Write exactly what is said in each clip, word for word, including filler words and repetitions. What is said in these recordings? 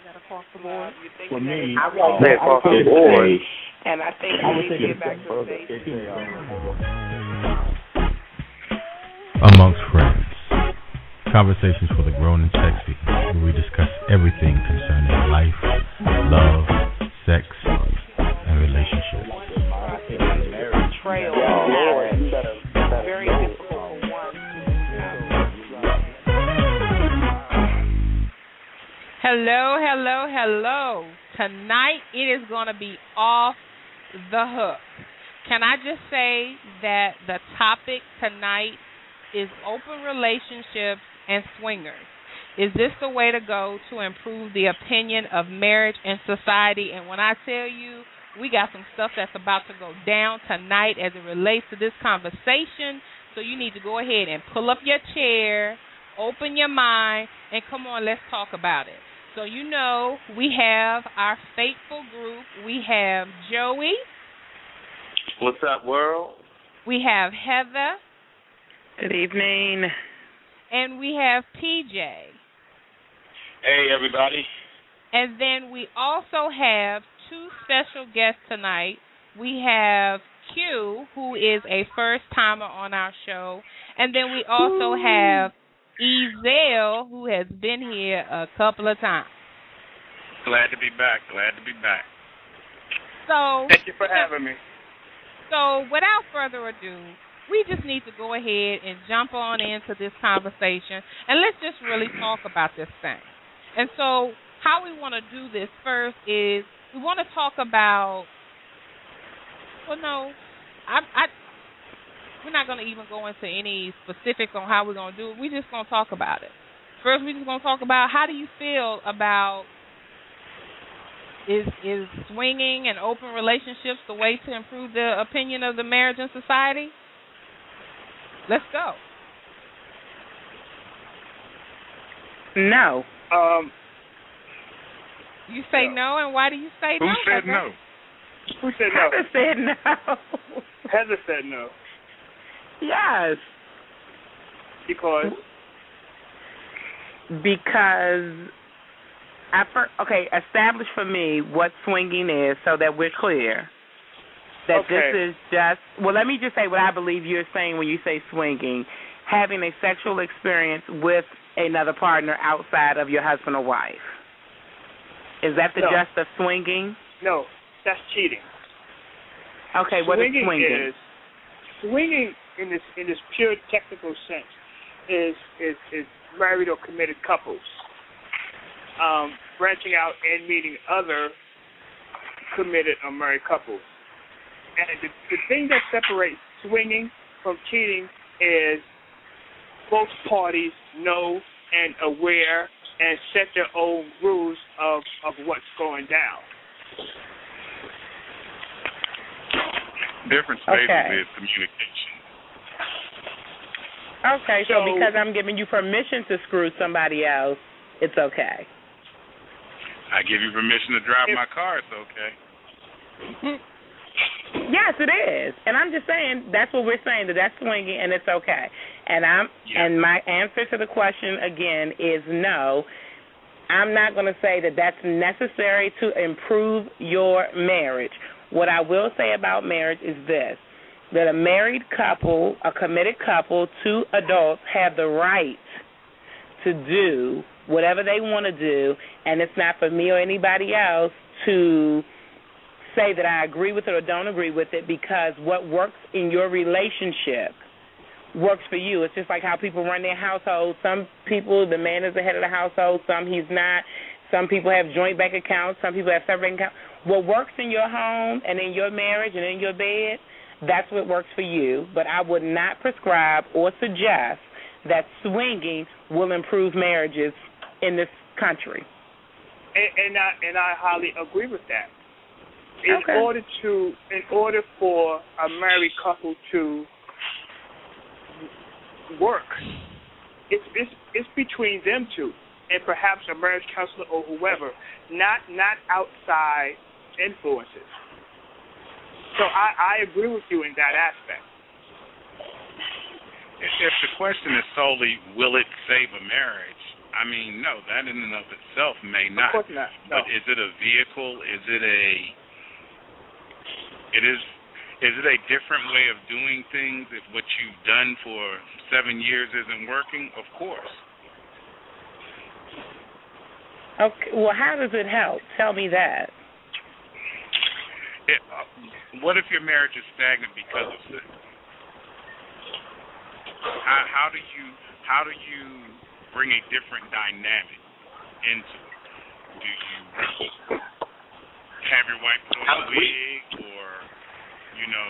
across the board? For me, I won't say across the board. And I think we need to get back to basics. Amongst friends, conversations for the grown and sexy, where we discuss everything concerning life, love, sex, and relationships. Betrayal of marriage. Very difficult for one. Hello, hello, hello. Tonight it is going to be off the hook. Can I just say that the topic tonight is open relationships and swingers. Is this the way to go to improve the opinion of marriage and society? And when I tell you, we got some stuff that's about to go down tonight as it relates to this conversation. So you need to go ahead and pull up your chair, open your mind, and come on, let's talk about it. So you know we have our faithful group. We have Joey. What's up, world? We have Heather. Good evening. And we have P J. Hey, everybody. And then we also have two special guests tonight. We have Q, who is a first-timer on our show. And then we also Ooh. have Ezel, who has been here a couple of times. Glad to be back. Glad to be back. So Thank you for having me. So without further ado, we just need to go ahead and jump on into this conversation, and let's just really talk about this thing. And so how we want to do this first is we want to talk about, well, no, I, I, we're not going to even go into any specifics on how we're going to do it. We're just going to talk about it. First, we're just going to talk about how do you feel about is is swinging and open relationships the way to improve the opinion of the marriage and society? Let's go. No. Um. You say no, and why do you say Who no? Who said Heather? no? Who said no? Heather said no. Heather said no. Yes. Because? Because, I per- okay, establish for me what swinging is so that we're clear. That okay. this is just, well, let me just say what I believe you're saying when you say swinging, having a sexual experience with another partner outside of your husband or wife. Is that the no. just of swinging? No, that's cheating. Okay, what is swinging? Is, swinging in this in this pure technical sense is is, is married or committed couples um, branching out and meeting other committed or married couples. And the, the thing that separates swinging from cheating is both parties know and aware and set their own rules of, of what's going down. Difference okay. basically is communication. Okay, so, so because I'm giving you permission to screw somebody else, it's okay. I give you permission to drive if, my car, it's okay. Yes, it is, and I'm just saying that's what we're saying, that that's swinging and it's okay. And I'm yeah. and my answer to the question again is no. I'm not going to say that that's necessary to improve your marriage. What I will say about marriage is this: that a married couple, a committed couple, two adults have the right to do whatever they want to do, and it's not for me or anybody else to say that I agree with it or don't agree with it, because what works in your relationship works for you. It's just like how people run their household. Some people, the man is the head of the household. Some he's not. Some people have joint bank accounts. Some people have separate bank accounts. What works in your home and in your marriage and in your bed, that's what works for you. But I would not prescribe or suggest that swinging will improve marriages in this country. And, and I and I highly agree with that. In okay. order to, in order for a married couple to work, it's it's it's between them two, and perhaps a marriage counselor or whoever, not not outside influences. So I, I agree with you in that aspect. If the question is solely, will it save a marriage, I mean, no, that in and of itself may not. Of course not. No. But is it a vehicle? Is it a? It is. Is it a different way of doing things? If what you've done for seven years isn't working, of course. Okay. Well, how does it help? Tell me that. It, uh, what if your marriage is stagnant because of this? How, how do you how do you bring a different dynamic into it? Do you have your wife put on a wig, or you know,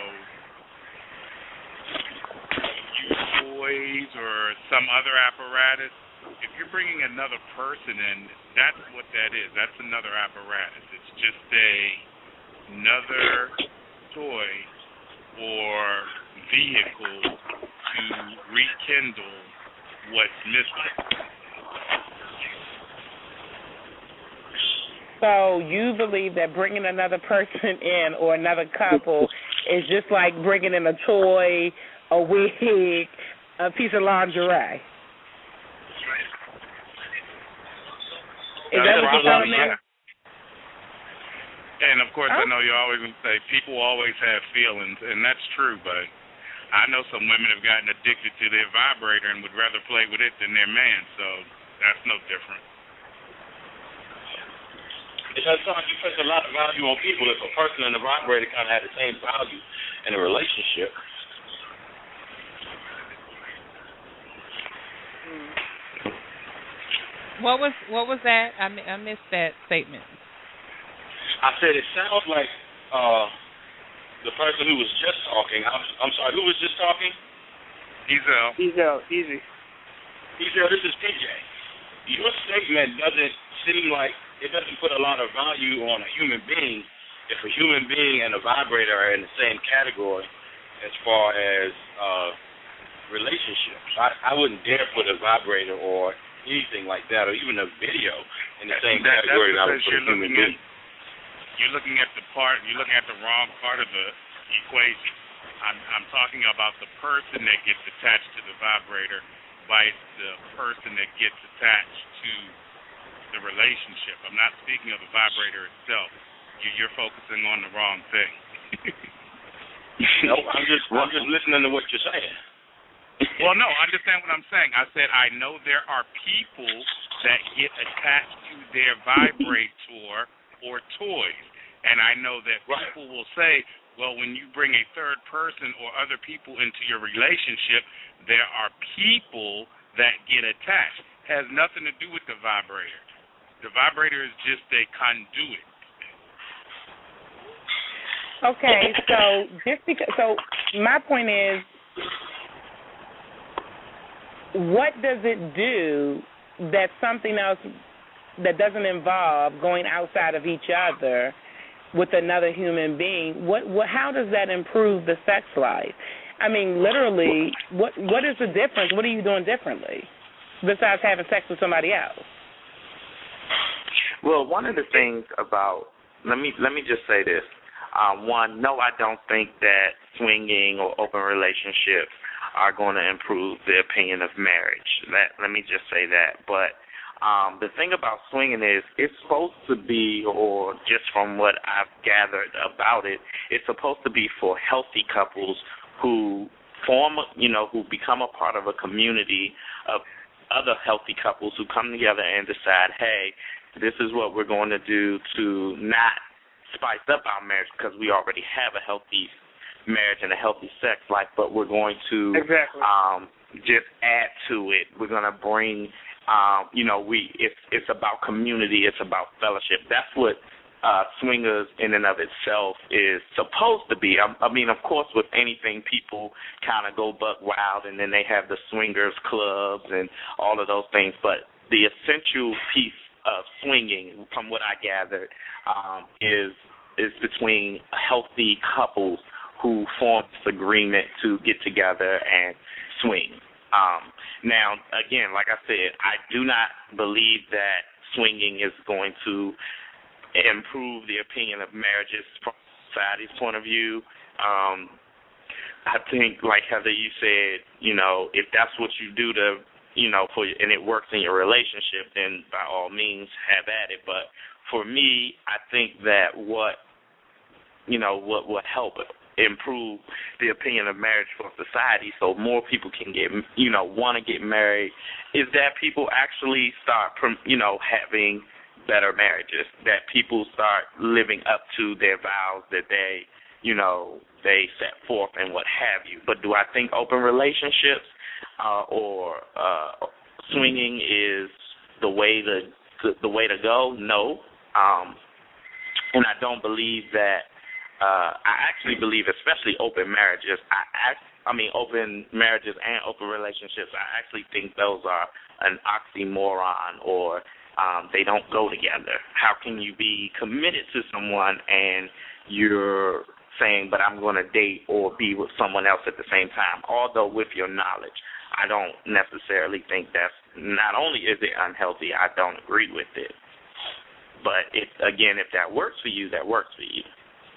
use toys or some other apparatus? If you're bringing another person in, that's what that is. That's another apparatus. It's just a another toy or vehicle to rekindle what's missing. So you believe that bringing another person in or another couple is just like bringing in a toy, a wig, a piece of lingerie? Is that what you're telling me? And, of course, oh. I know you always say people always have feelings, and that's true, but I know some women have gotten addicted to their vibrator and would rather play with it than their man, so that's no different. It does sound like you put a lot of value on people if a person and the vibrator kind of had the same value in a relationship. What was what was that? I I missed that statement. I said it sounds like uh, the person who was just talking. I'm, I'm sorry, who was just talking? Ezel. Ezel, easy. Ezel, this is P J. Your statement doesn't seem like it doesn't put a lot of value on a human being if a human being and a vibrator are in the same category as far as uh, relationships. I, I wouldn't dare put a vibrator or anything like that, or even a video in the same that, category that I would put a you're human looking being. At, you're looking at the part, you're looking at the wrong part of the equation. I'm, I'm talking about the person that gets attached to the vibrator by the person that gets attached to the relationship. I'm not speaking of the vibrator itself. You, you're focusing on the wrong thing. No, I'm just I'm just listening to what you're saying. Well, no, understand what I'm saying. I said I know there are people that get attached to their vibrator or toys, and I know that people will say, well, when you bring a third person or other people into your relationship, there are people that get attached. It has nothing to do with the vibrator. The vibrator is just a conduit. Okay, so just because, so my point is, what does it do that something else that doesn't involve going outside of each other with another human being? What, what, how does that improve the sex life? I mean, literally, what, what is the difference? What are you doing differently besides having sex with somebody else? Well, one of the things about let me let me just say this. Um, one, no, I don't think that swinging or open relationships are going to improve the opinion of marriage. Let, let me just say that. But um, the thing about swinging is it's supposed to be, or just from what I've gathered about it, it's supposed to be for healthy couples who form, you know, who become a part of a community of other healthy couples who come together and decide, hey, this is what we're going to do to not spice up our marriage because we already have a healthy marriage and a healthy sex life, but we're going to exactly. um, just add to it. We're going to bring, um, you know, we it's it's about community. It's about fellowship. That's what uh, swingers in and of itself is supposed to be. I, I mean, of course, with anything, people kind of go buck wild, and then they have the swingers clubs and all of those things. But the essential piece of swinging, from what I gathered, um, is is between healthy couples who form this agreement to get together and swing. Um, now, again, like I said, I do not believe that swinging is going to improve the opinion of marriages from society's point of view. Um, I think, like Heather, you said, you know, if that's what you do to, you know, for and it works in your relationship, then by all means have at it. But for me, I think that what, you know, what would help improve the opinion of marriage for society so more people can get, you know, want to get married is that people actually start, you know, having better marriages, that people start living up to their vows that they, you know, they set forth and what have you. But do I think open relationships uh, or uh, swinging is the way to the way to go? No. Um, and I don't believe that. Uh, I actually believe, especially open marriages, I, I, I mean, open marriages and open relationships, I actually think those are an oxymoron or um, they don't go together. How can you be committed to someone and you're saying, but I'm going to date or be with someone else at the same time, although with your knowledge? I don't necessarily think that's, not only is it unhealthy, I don't agree with it. But, it, again, if that works for you, that works for you.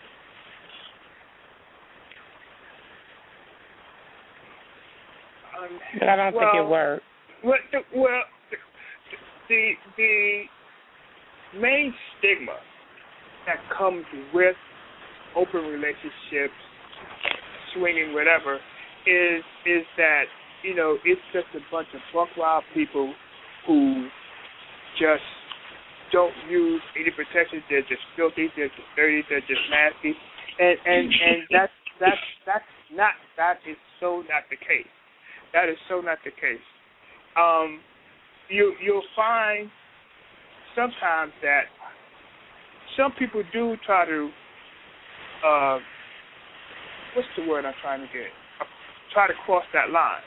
But I don't well, think it works. Well, the, well, the the main stigma that comes with open relationships, swinging, whatever, is is that, you know, it's just a bunch of buck wild people who just don't use any protection. They're just filthy. They're just dirty. They're just nasty. And and and that's that's that's not that is so not the case. That is so not the case. Um, you, you'll find sometimes that some people do try to, uh, what's the word I'm trying to get? Uh, try to cross that line.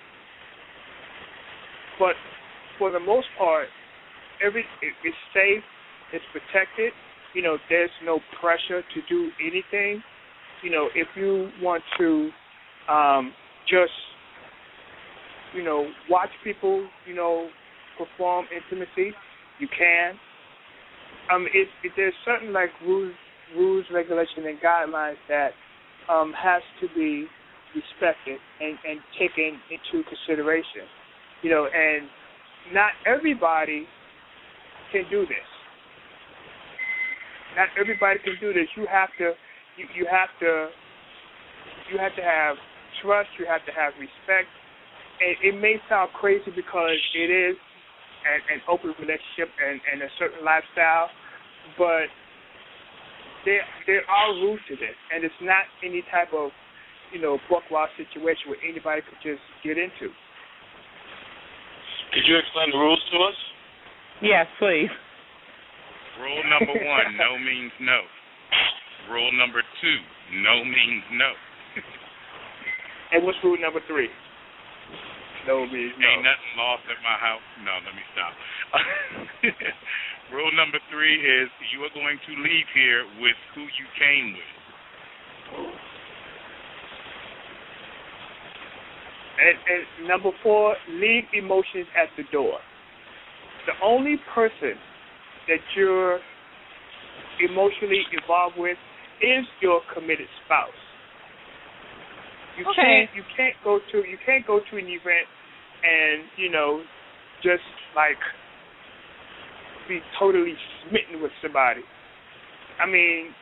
But for the most part, every it, it's safe, it's protected. You know, there's no pressure to do anything. You know, if you want to um, just you know, watch people, you know, perform intimacy, you can. Um, it, it, there's certain, like, rules, rules, regulations, and guidelines that um, has to be respected and, and taken into consideration. You know, and not everybody can do this. Not everybody can do this. You have to, you, you have to, you have to have trust. You have to have respect. It may sound crazy because it is an, an open relationship and, and a certain lifestyle, but there there are rules to this, and it's not any type of, you know, buck wild situation where anybody could just get into. Could you explain the rules to us? Yes, please. Rule number one, no means no. Rule number two, no means no. And what's rule number three? No means no. Ain't nothing lost at my house. No, let me stop. Rule number three is you are going to leave here with who you came with. And, and number four, leave emotions at the door. The only person that you're emotionally involved with is your committed spouse. You okay. can't you can't go to you can't go to an event and, you know, just like be totally smitten with somebody. I mean,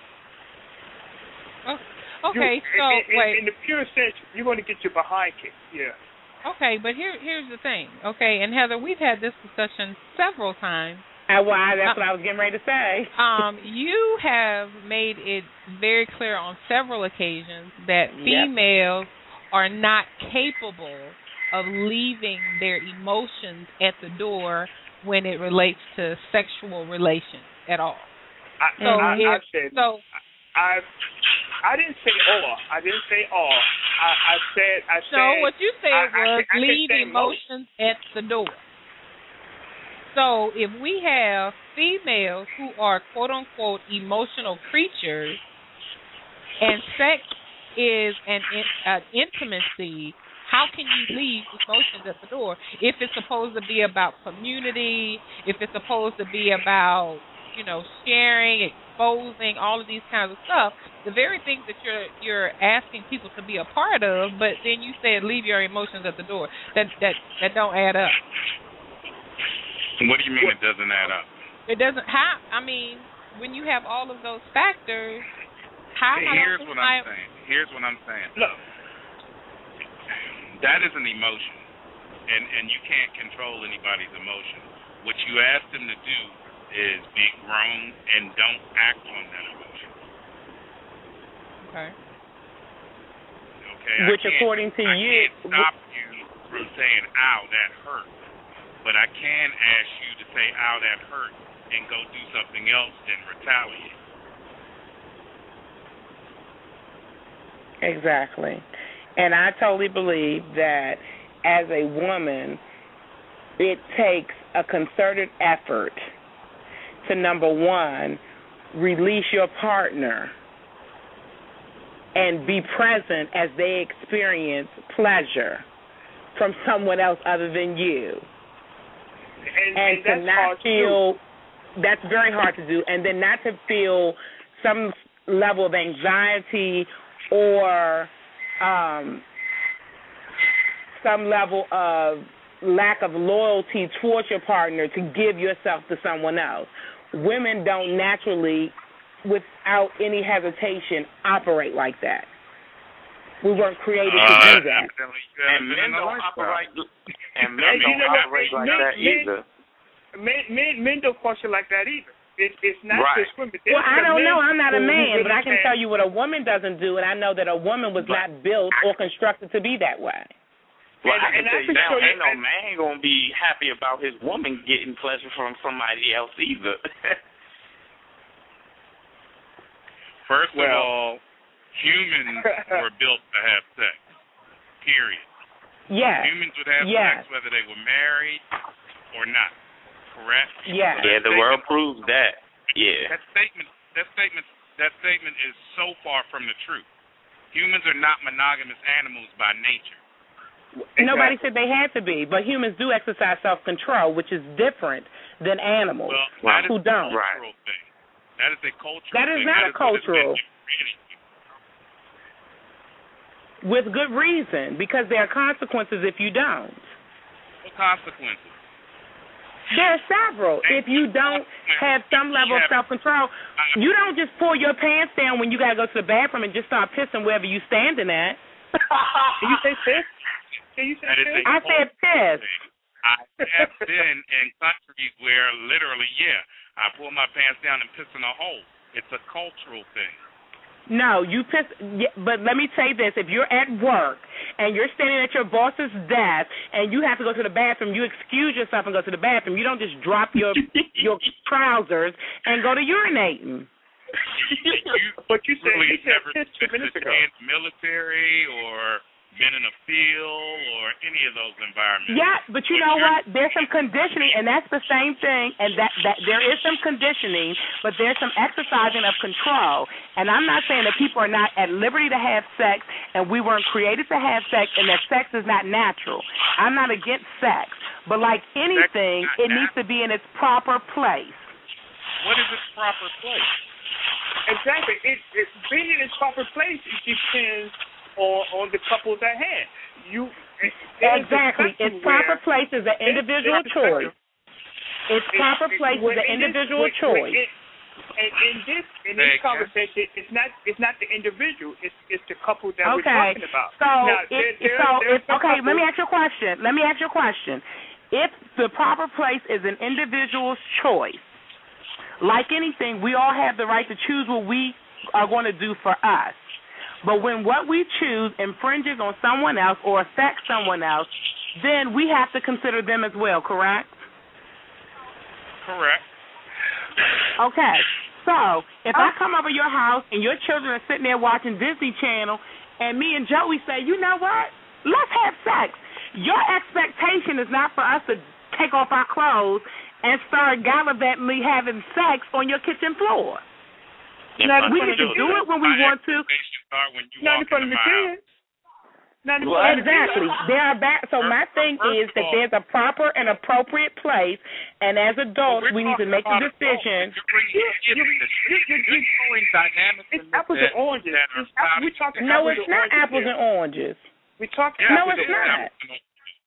oh, okay, you, so in, in, wait. in the pure sense, you're going to get your behind kicked. Yeah. Okay, but here here's the thing. Okay, and Heather, we've had this discussion several times. Uh, why? That's uh, what I was getting ready to say. um, you have made it very clear on several occasions that females yep. are not capable of leaving their emotions at the door when it relates to sexual relations at all. I, so, I, if, I said, so I, I didn't say all. I didn't say all. I, I said, I said. So what you said I, was I, I leave emotions most. at the door. So if we have females who are quote-unquote emotional creatures and sex is an, an intimacy, how can you leave emotions at the door if it's supposed to be about community, if it's supposed to be about you know, sharing, exposing, all of these kinds of stuff, the very things that you're you're asking people to be a part of, but then you said leave your emotions at the door. That that that don't add up. What do you mean it doesn't add up? It doesn't. How? I mean, when you have all of those factors, how? Here's how what I'm saying. Here's what I'm saying. Look, that is an emotion, and and you can't control anybody's emotion. What you ask them to do is be grown and don't act on that emotion. Okay. Okay. Which, according to I you, can't stop you from saying, "Ow, that hurt." But I can ask you to say, "Ow, that hurt," and go do something else and retaliate. Exactly. And I totally believe that as a woman, it takes a concerted effort to, number one, release your partner and be present as they experience pleasure from someone else other than you. And, and, and to that's not hard feel to do. That's very hard to do, and then not to feel some level of anxiety or um, some level of lack of loyalty towards your partner to give yourself to someone else. Women don't naturally, without any hesitation, operate like that. We weren't created uh, to do that. And men don't operate, and men don't operate like that either. Men, men, men don't function like that either. It, it's not right. just women. Well, I don't know. I'm not a man, but I can can tell you what a woman doesn't do, and I know that a woman was but not built or constructed to be that way. Well, and, I can and tell I you now, sure ain't no and, man gonna be happy about his woman getting pleasure from somebody else either. First well, of all, humans were built to have sex. Period. Yes. Humans would have yes. sex whether they were married or not. Correct? Yes. Yeah, the world proves that. Yeah. That statement. That statement. That statement is so far from the truth. Humans are not monogamous animals by nature. Exactly. Nobody said they had to be, but humans do exercise self-control, which is different than animals well, that who is don't. A cultural thing. That is a cultural That is thing. not that a cultural. Really. With good reason, because there are consequences if you don't. What consequences? There are several. If you don't have some level of self-control, you don't just pull your pants down when you got to go to the bathroom and just start pissing wherever you standing at. Did you say piss? Did you say piss? I said piss. I have been in countries where literally, yeah, I pull my pants down and piss in a hole. It's a cultural thing. No, you piss. But let me say this: if you're at work and you're standing at your boss's desk and you have to go to the bathroom, you excuse yourself and go to the bathroom. You don't just drop your your trousers and go to urinating. you, but you said really you said never piss two minutes ago. In the military or been in a field or any of those environments. Yeah, but you but know what? There's some conditioning, and that's the same thing. And that, that there is some conditioning, but there's some exercising of control. And I'm not saying that people are not at liberty to have sex, and we weren't created to have sex, and that sex is not natural. I'm not against sex, but like anything, it natural. needs to be in its proper place. What is its proper place? Exactly. It, it being in its proper place, it depends on, on the couples at hand. You it, exactly. Its proper place is an individual choice. Its proper place is an individual choice. And in this in this conversation, it's not it's not the individual. It's it's the couple that okay. we're talking about. So now, it, there, so there, it's, okay. Let me ask you a question. Let me ask you a question. If the proper place is an individual's choice, like anything, we all have the right to choose what we are going to do for us. But when what we choose infringes on someone else or affects someone else, then we have to consider them as well, correct? Correct. Okay. So if I come over your house and your children are sitting there watching Disney Channel and me and Joey say, you know what, let's have sex. Your expectation is not for us to take off our clothes and start gallivanting having sex on your kitchen floor. Not we can do it when we want to. When you not in front of the kids. Not What? Exactly. There are ba- so my thing is that there's a proper and appropriate place, and as adults, we need to make the decision. You're showing dynamics. It's apples and oranges. It's apple, we're talking No, apples it's not and apples and oranges. We're talking No, apples it's and not. oranges.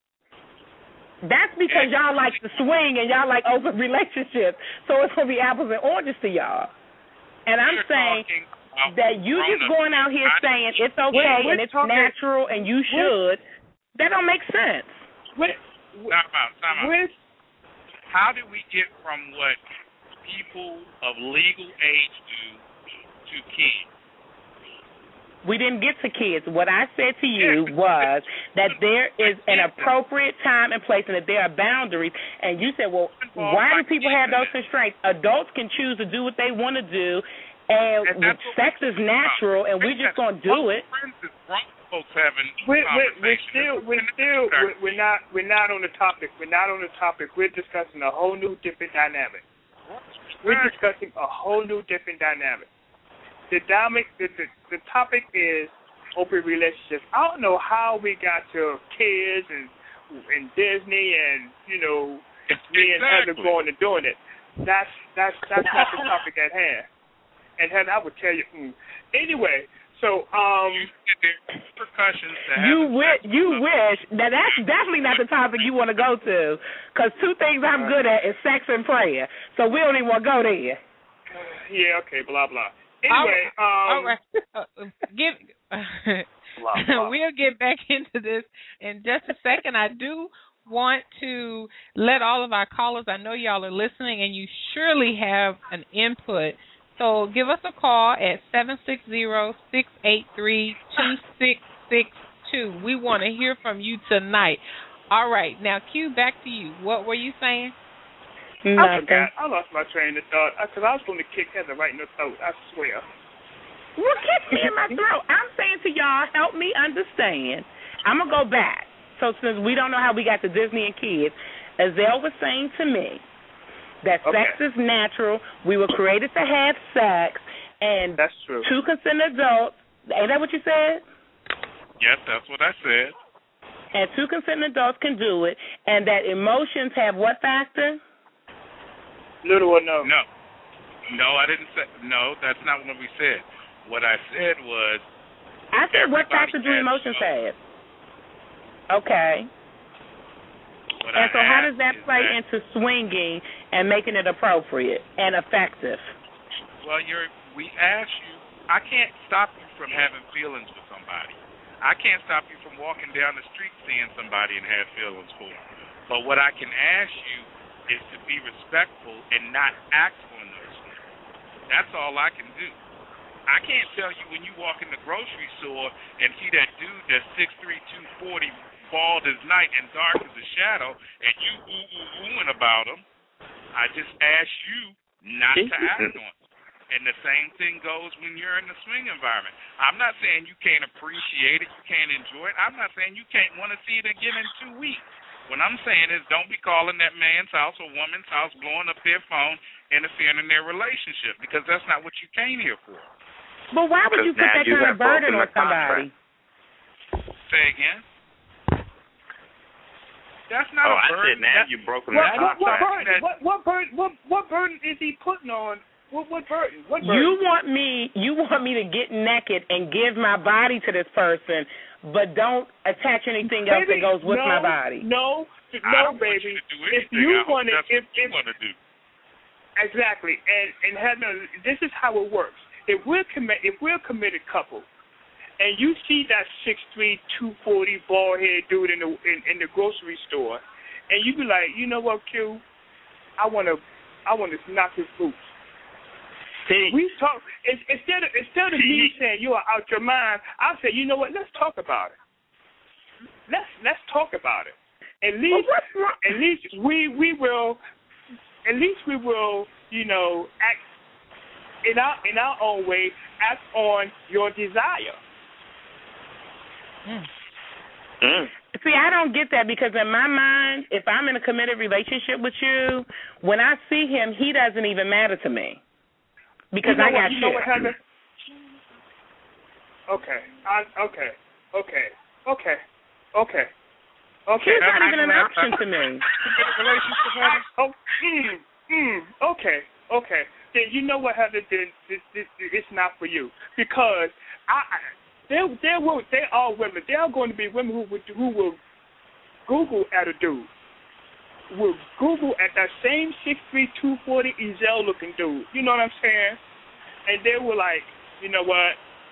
That's because y'all like to swing and y'all like open relationships, so it's going to be apples and oranges to y'all. And I'm saying that you just going out here saying it's okay we're, we're and it's talking, natural and you should, that don't make sense. We're, Time out, time out. we're, How did we get from what people of legal age do to kids? We didn't get to kids. What I said to you was that there is an appropriate time and place and that there are boundaries. And you said, well, why do people have those constraints? Adults can choose to do what they want to do, and, and sex is natural, and we're just going to do it. Folks having we're, we're, we're still, we're still, we're, we're not, we're not on the topic. We're not on the topic. We're discussing a whole new different dynamic. We're discussing a whole new different dynamic. The dynamic, the, the, the topic is open relationships. I don't know how we got to kids and and Disney and you know me and Heather going and doing it. That's that's that's not the topic at hand. And Heather, I would tell you. Mm. Anyway, so um, repercussions. You wish you wish that that's definitely not the topic you want to go to, because two things I'm good at is sex and prayer. So we don't even want to go there. Yeah. Okay. Blah blah. Anyway, all right. um, All right. Uh, give, blah, blah. we'll get back into this in just a second. I do want to let all of our callers, I know y'all are listening, and you surely have an input. So give us a call at seven six zero, six eight three, two six six two. We want to hear from you tonight. All right. Now, Q, back to you. What were you saying? Nothing. I forgot. I lost my train of thought because I was going to kick Heather right in the throat. I swear. Well, kick me in my throat. I'm saying to y'all, help me understand. I'm going to go back. So since we don't know how we got to Disney and kids, Azelle was saying to me that okay. sex is natural. We were created to have sex. And that's true. Two consenting adults. Ain't that what you said? Yes, that's what I said. And two consenting adults can do it. And that emotions have what factor? Little or no? No. No, I didn't say, no, that's not what we said. What I said was. I said, what factor do emotions have? Okay. What and I so how does that play that, into swinging and making it appropriate and effective? Well, you're, we ask you, I can't stop you from having feelings for somebody. I can't stop you from walking down the street seeing somebody and have feelings for them. But what I can ask you is to be respectful and not act on those things. That's all I can do. I can't tell you when you walk in the grocery store and see that dude that's six three, two forty, bald as night and dark as a shadow, and you ooh ooh oohing about him. I just ask you not to act on it. And the same thing goes when you're in the swing environment. I'm not saying you can't appreciate it, you can't enjoy it. I'm not saying you can't want to see it again in two weeks. What I'm saying is don't be calling that man's house or woman's house, blowing up their phone, interfering in their relationship, because that's not what you came here for. But why would you put that kind of burden on somebody? Say again? That's not oh, a burden. I said now you've broken what, that what, what contract. burden? What, what burden? What, what burden is he putting on? What, what burden? What burden? You want me? You want me to get naked and give my body to this person, but don't attach anything else baby, that goes with no, my body. No, I no, don't baby. Want you to do if you want to, if, if want to do. Exactly, and and Heather, this is how it works. If we're commi- if we're a committed couple, and you see that six three, two forty bald head dude in the in, in the grocery store, and you be like, you know what, Q, I wanna I wanna knock his boots. See, we talk instead of instead of me saying you are out your mind. I say, you know what? Let's talk about it. Let's let's talk about it. At least well, at least we we will at least we will you know act in our in our own way, act on your desire. Mm. Mm. See, I don't get that because in my mind, if I'm in a committed relationship with you, when I see him, he doesn't even matter to me. Because you know I got what, you shit. know what, Heather? Okay, I, okay, okay. Okay. Okay. Okay. It's not even an option to me. Relationship, Heather? Oh, mm, mm, okay. Okay. Then you know what, Heather? Then this, this, it's not for you because I, I there, there will, there are women. There are going to be women who would, who will Google at a dude. Will Google at that same six three, two forty Ezell looking dude. You know what I'm saying? And they were like, you know what?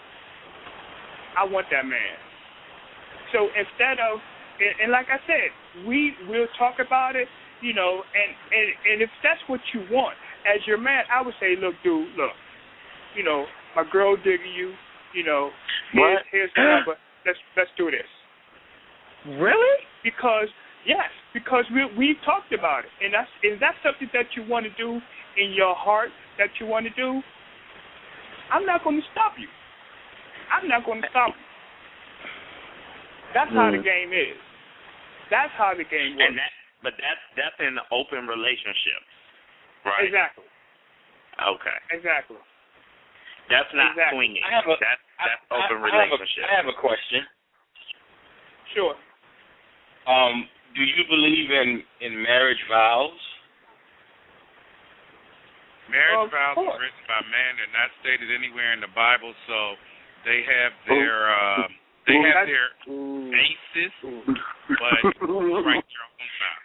I want that man. So instead of, and, and like I said, we will talk about it, you know, and, and, and if that's what you want, as your man, I would say, look, dude, look, you know, my girl digging you, you know, here's, here's the number. Let's, let's do this. Really? Because, yes, because we, we've talked about it. And that's, is that something that you want to do in your heart that you want to do? I'm not going to stop you. I'm not going to stop you. That's mm. how the game is. That's how the game works. And that, but that's that's in an open relationship, right? Exactly. Okay. Exactly. That's not exactly. swinging. I have a, that's that's I, open I, relationship. I have, a, I have a question. Sure. Um, do you believe in, in marriage vows? Marriage well, vows are written by man. They're not stated anywhere in the Bible, so they have their uh, they have their basis, but write your own vows.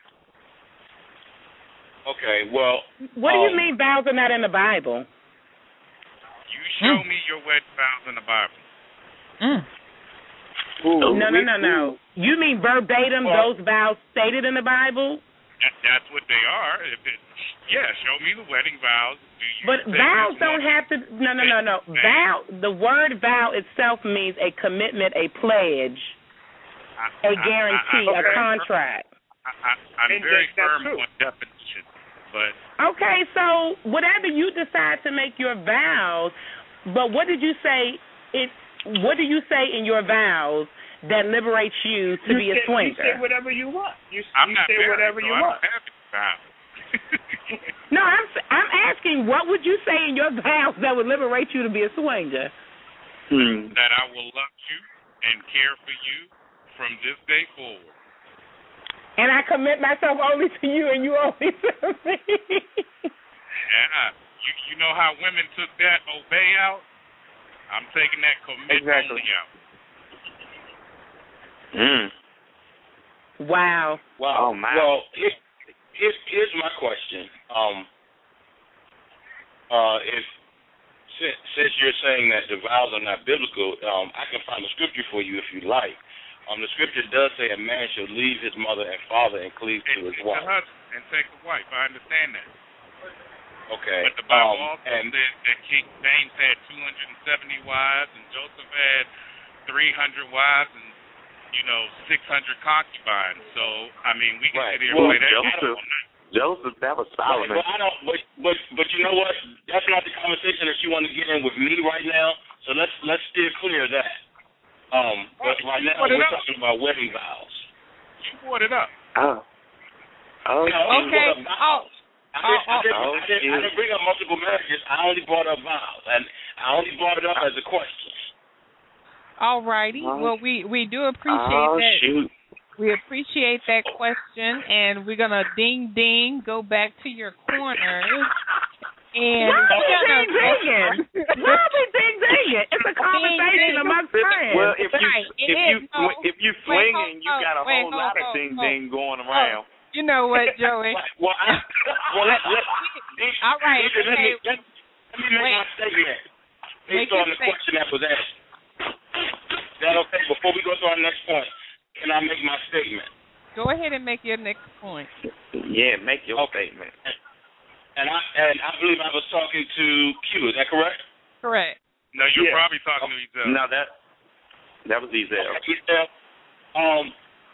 Okay, well. What do um, you mean vows are not in the Bible? You show mm. me your wedding vows in the Bible. Mm. Ooh, no, no, no, no. You mean verbatim well, those vows stated in the Bible? That, that's what they are. If it, yeah, show me the wedding vows. Do you but vows don't have to. No, no, no, no. Vow. The word vow itself means a commitment, a pledge, I, a guarantee, I, I, I, a contract. I, I, I'm and very that, firm true. on definition, but okay. So whatever you decide to make your vows, but what did you say? It. What do you say in your vows that liberates you to you be say, a swinger? You say whatever you want. You, I'm you not say married, whatever so you I want. don't have any vows. No, I'm I'm asking, what would you say in your vows that would liberate you to be a swinger? Hmm. That I will love you and care for you from this day forward. And I commit myself only to you and you only to me. Yeah, you you know how women took that obey out? I'm taking that commit exactly. only out. Mm. Wow. Wow. Oh, my. Well, here, here's, here's my question. Um, uh, if since, since you're saying that the vows are not biblical, um, I can find a scripture for you if you like. Um, the scripture does say a man shall leave his mother and father and cleave to and, his and wife. The husband and take the wife. I understand that. Okay. But the Bible um, also and, said that King James had two hundred seventy wives and Joseph had three hundred wives and, you know, six hundred concubines. So, I mean, we can right. sit here well, and play that Joseph, all night. Joseph, that was Solomon. Right, well, I don't, but, but, but you know what? That's not the conversation that you want to get in with me right now. So let's let's steer clear of that. Um, but right now we're up. talking about wedding vows. You brought it up. Oh. Oh. You know, Okay. Oh. I didn't, I, didn't, oh, I, didn't, I didn't bring up multiple marriages. I only brought up vows, and I only brought it up as a question. All righty. Oh. Well, we, we do appreciate Oh, that. shoot. We appreciate that question, and we're gonna ding ding go back to your corner. And Why are we we're ding dinging? Why are we ding dinging? It's a conversation amongst friends. Well, if you Right. if It you is. So, if you wait, swinging, hold, you got a wait, whole hold, lot hold, of ding hold. ding going around. You know what, Joey? well, I, well, let, let, All right. let, Okay. me, let, let me make Wait. my statement Make based on your the statement. question that was asked. Is that okay? Before we go to our next point, can I make my statement? Go ahead and make your next point. Yeah, make your okay. statement. And I and I believe I was talking to Q. Is that correct? Correct. No, you're Yeah. probably talking to each other. No, that that was Ezell. Okay, Ezell. Um,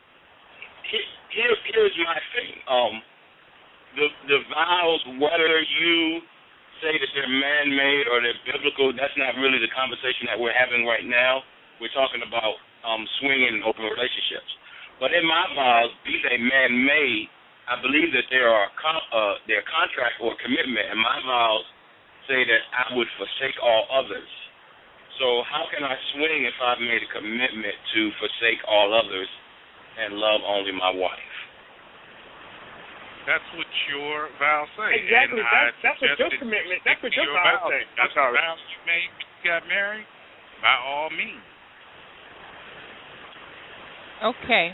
here, here's my thing. Um, the the vows, whether you say that they're man-made or they're biblical, that's not really the conversation that we're having right now. We're talking about um, swinging and open relationships. But in my vows, be they man-made, I believe that there are con- uh, their contract or commitment, and my vows say that I would forsake all others. So how can I swing if I've made a commitment to forsake all others and love only my wife? That's what your vows say. Exactly. And that's I that's what your suggest that you commitment. stick That's what to your your vows vows. say. I'm That's the sorry. vows you made when you got married. By all means. Okay.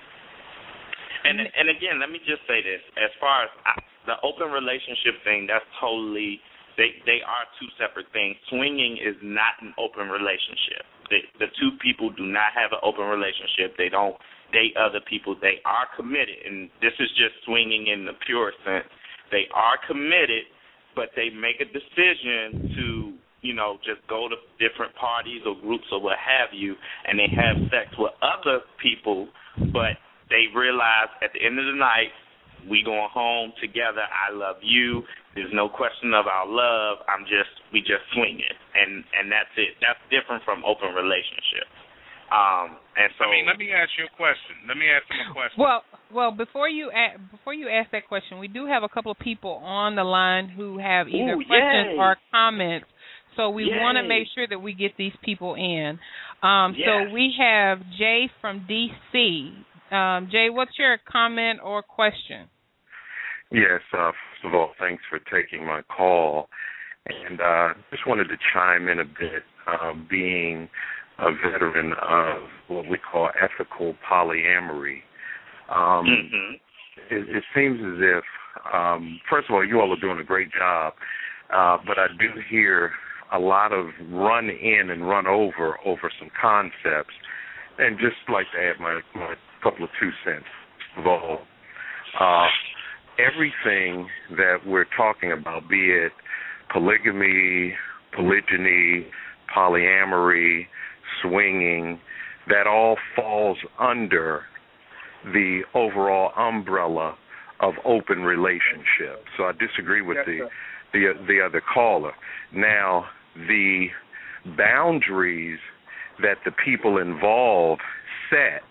And and again, let me just say this: as far as I, the open relationship thing, that's totally they they are two separate things. Swinging is not an open relationship. The the two people do not have an open relationship. They don't date other people. They are committed, and this is just swinging in the pure sense. They are committed, but they make a decision to, you know, just go to different parties or groups or what have you, and they have sex with other people, but they realize at the end of the night, we going home together. I love you. There's no question of our love. I'm just, we just swinging, and and that's it. That's different from open relationships. Um, and so, I mean, let me ask you a question. Let me ask him a question. Well, well, before you a- before you ask that question, we do have a couple of people on the line who have either Ooh, questions yay. or comments. So we Yay. want to make sure that we get these people in. Um, Yes. So we have Jay from D C. Um, Jay, what's your comment or question? Yes, uh, first of all, thanks for taking my call. And uh, just wanted to chime in a bit, uh, being a veteran of what we call ethical polyamory. Um, mm-hmm. it, it seems as if, um, first of all, you all are doing a great job, uh, but I do hear a lot of run in and run over over some concepts. And just like to add my, my couple of two cents. First of all, uh, everything that we're talking about, be it polygamy, polygyny, polyamory, swinging, that all falls under the overall umbrella of open relationship. So I disagree with yes, the, sir. the the other caller. Now, the boundaries that the people involved set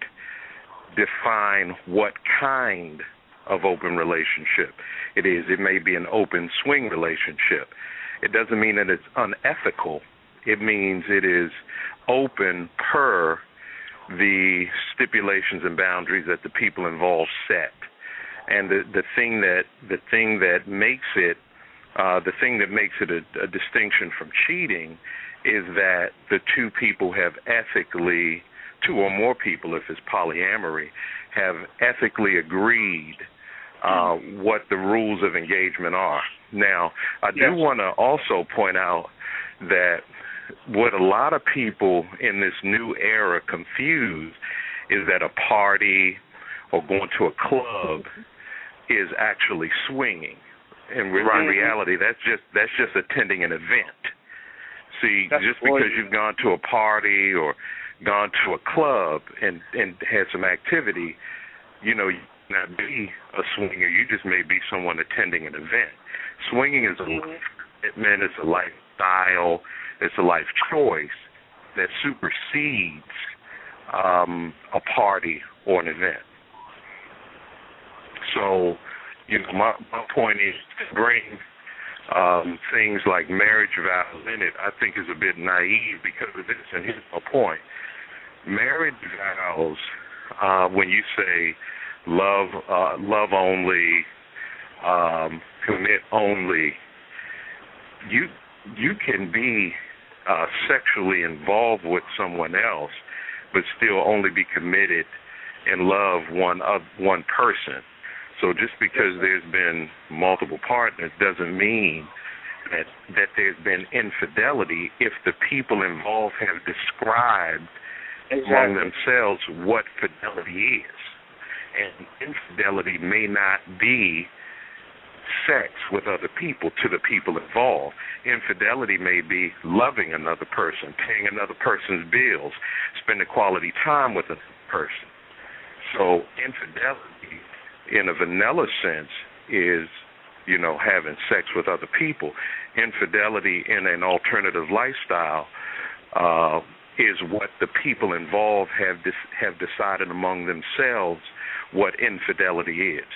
define what kind of open relationship it is. It may be an open swing relationship. It doesn't mean that it's unethical. It means it is open per the stipulations and boundaries that the people involved set. And the, the thing that the thing that makes it uh, the thing that makes it a, a distinction from cheating is that the two people have ethically, two or more people, if it's polyamory, have ethically agreed uh, what the rules of engagement are. Now, I do yes. want to also point out that what a lot of people in this new era confuse is that a party or going to a club is actually swinging. And Right. in reality, that's just that's just attending an event. See, That's just gorgeous. because you've gone to a party or gone to a club and, and had some activity, you know, you may not be a swinger. You just may be someone attending an event. Swinging is a Mm-hmm. commitment, it's a lifestyle, it's a life choice that supersedes um, a party or an event. So, you know, my, my point is to bring um, things like marriage vows in it, I think is a bit naive because of this, and here's my point. Marriage vows, uh, when you say love, uh, love only, um, commit only, you you can be uh, sexually involved with someone else, but still only be committed and love one of one person. So just because there's been multiple partners doesn't mean that that there's been infidelity if the people involved have described Exactly. among themselves what fidelity is. And infidelity may not be sex with other people to the people involved. Infidelity may be loving another person, paying another person's bills, spending quality time with another person. So infidelity, in a vanilla sense, is, you know, having sex with other people. Infidelity in an alternative lifestyle uh, is what the people involved have dis- have decided among themselves what infidelity is.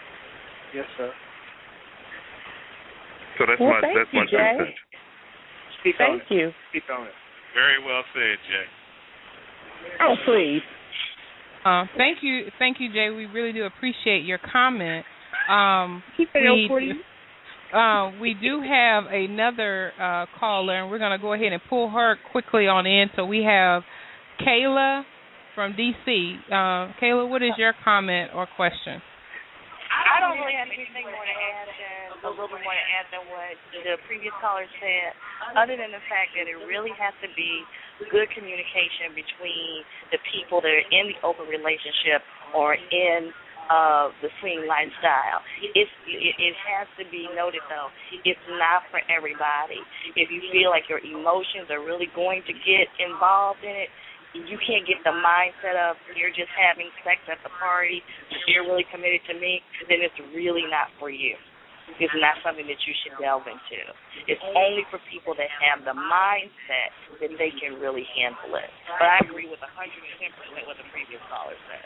Yes, sir. So that's Well, my thank that's you, my Jay. two cents. Speak Thank on it. you. Speak on it. Very well said, Jay. Oh, please. Uh, thank you, thank you, Jay. We really do appreciate your comment. Um, Keep it we, for you. Uh, we do have another uh, caller, and we're going to go ahead and pull her quickly on in. So we have Kayla from D C. Uh, Kayla, what is your comment or question? I don't really have anything more to add than a little bit more to add than what the previous caller said, other than the fact that it really has to be good communication between the people that are in the open relationship or in uh, the swing lifestyle. It's, it, it has to be noted, though, it's not for everybody. If you feel like your emotions are really going to get involved in it, you can't get the mindset of you're just having sex at the party, you're really committed to me, then it's really not for you. It's not something that you should delve into. It's only for people that have the mindset that they can really handle it. But I agree with one hundred ten percent what the previous caller said.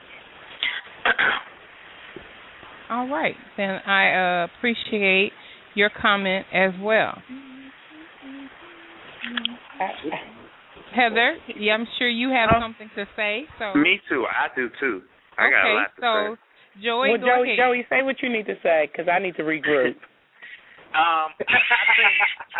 All right. Then I uh, appreciate your comment as well. Heather, yeah, I'm sure you have something to say. So me too. I do too. I okay, got a lot to so say. Joey, well, go Joey, ahead. Joey, say what you need to say because I need to regroup. um, I think,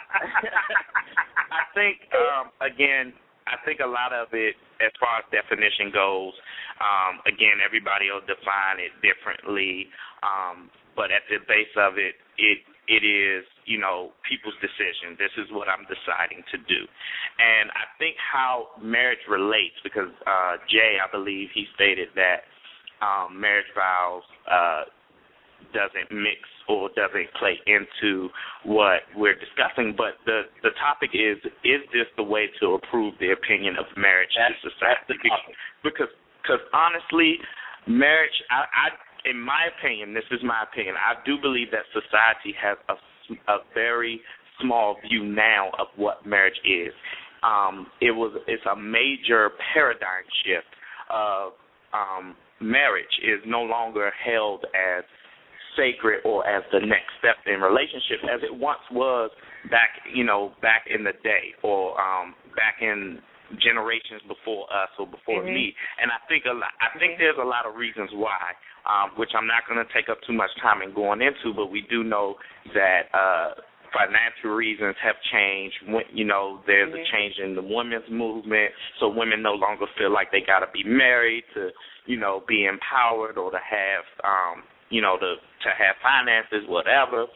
I think um, again, I think a lot of it, as far as definition goes, um, again, everybody will define it differently. Um, but at the base of it, it it is, you know, people's decision. This is what I'm deciding to do. And I think how marriage relates, because uh, Jay, I believe he stated that um, marriage vows uh, doesn't mix or doesn't play into what we're discussing. But the, the topic is, is this the way to approve the opinion of marriage That's, to society? Because, because honestly, marriage, I, I in my opinion, this is my opinion, I do believe that society has a, a very small view now of what marriage is. Um, it was it's a major paradigm shift of um, marriage is no longer held as sacred or as the next step in relationship as it once was back, you know, back in the day or um, back in generations before us or before mm-hmm. me. And I think a lot, I think there's a lot of reasons why. Um, which I'm not going to take up too much time in going into, but we do know that uh, financial reasons have changed. When, you know, there's mm-hmm. a change in the women's movement, so women no longer feel like they got to be married to, you know, be empowered or to have, um, you know, to to have finances, whatever.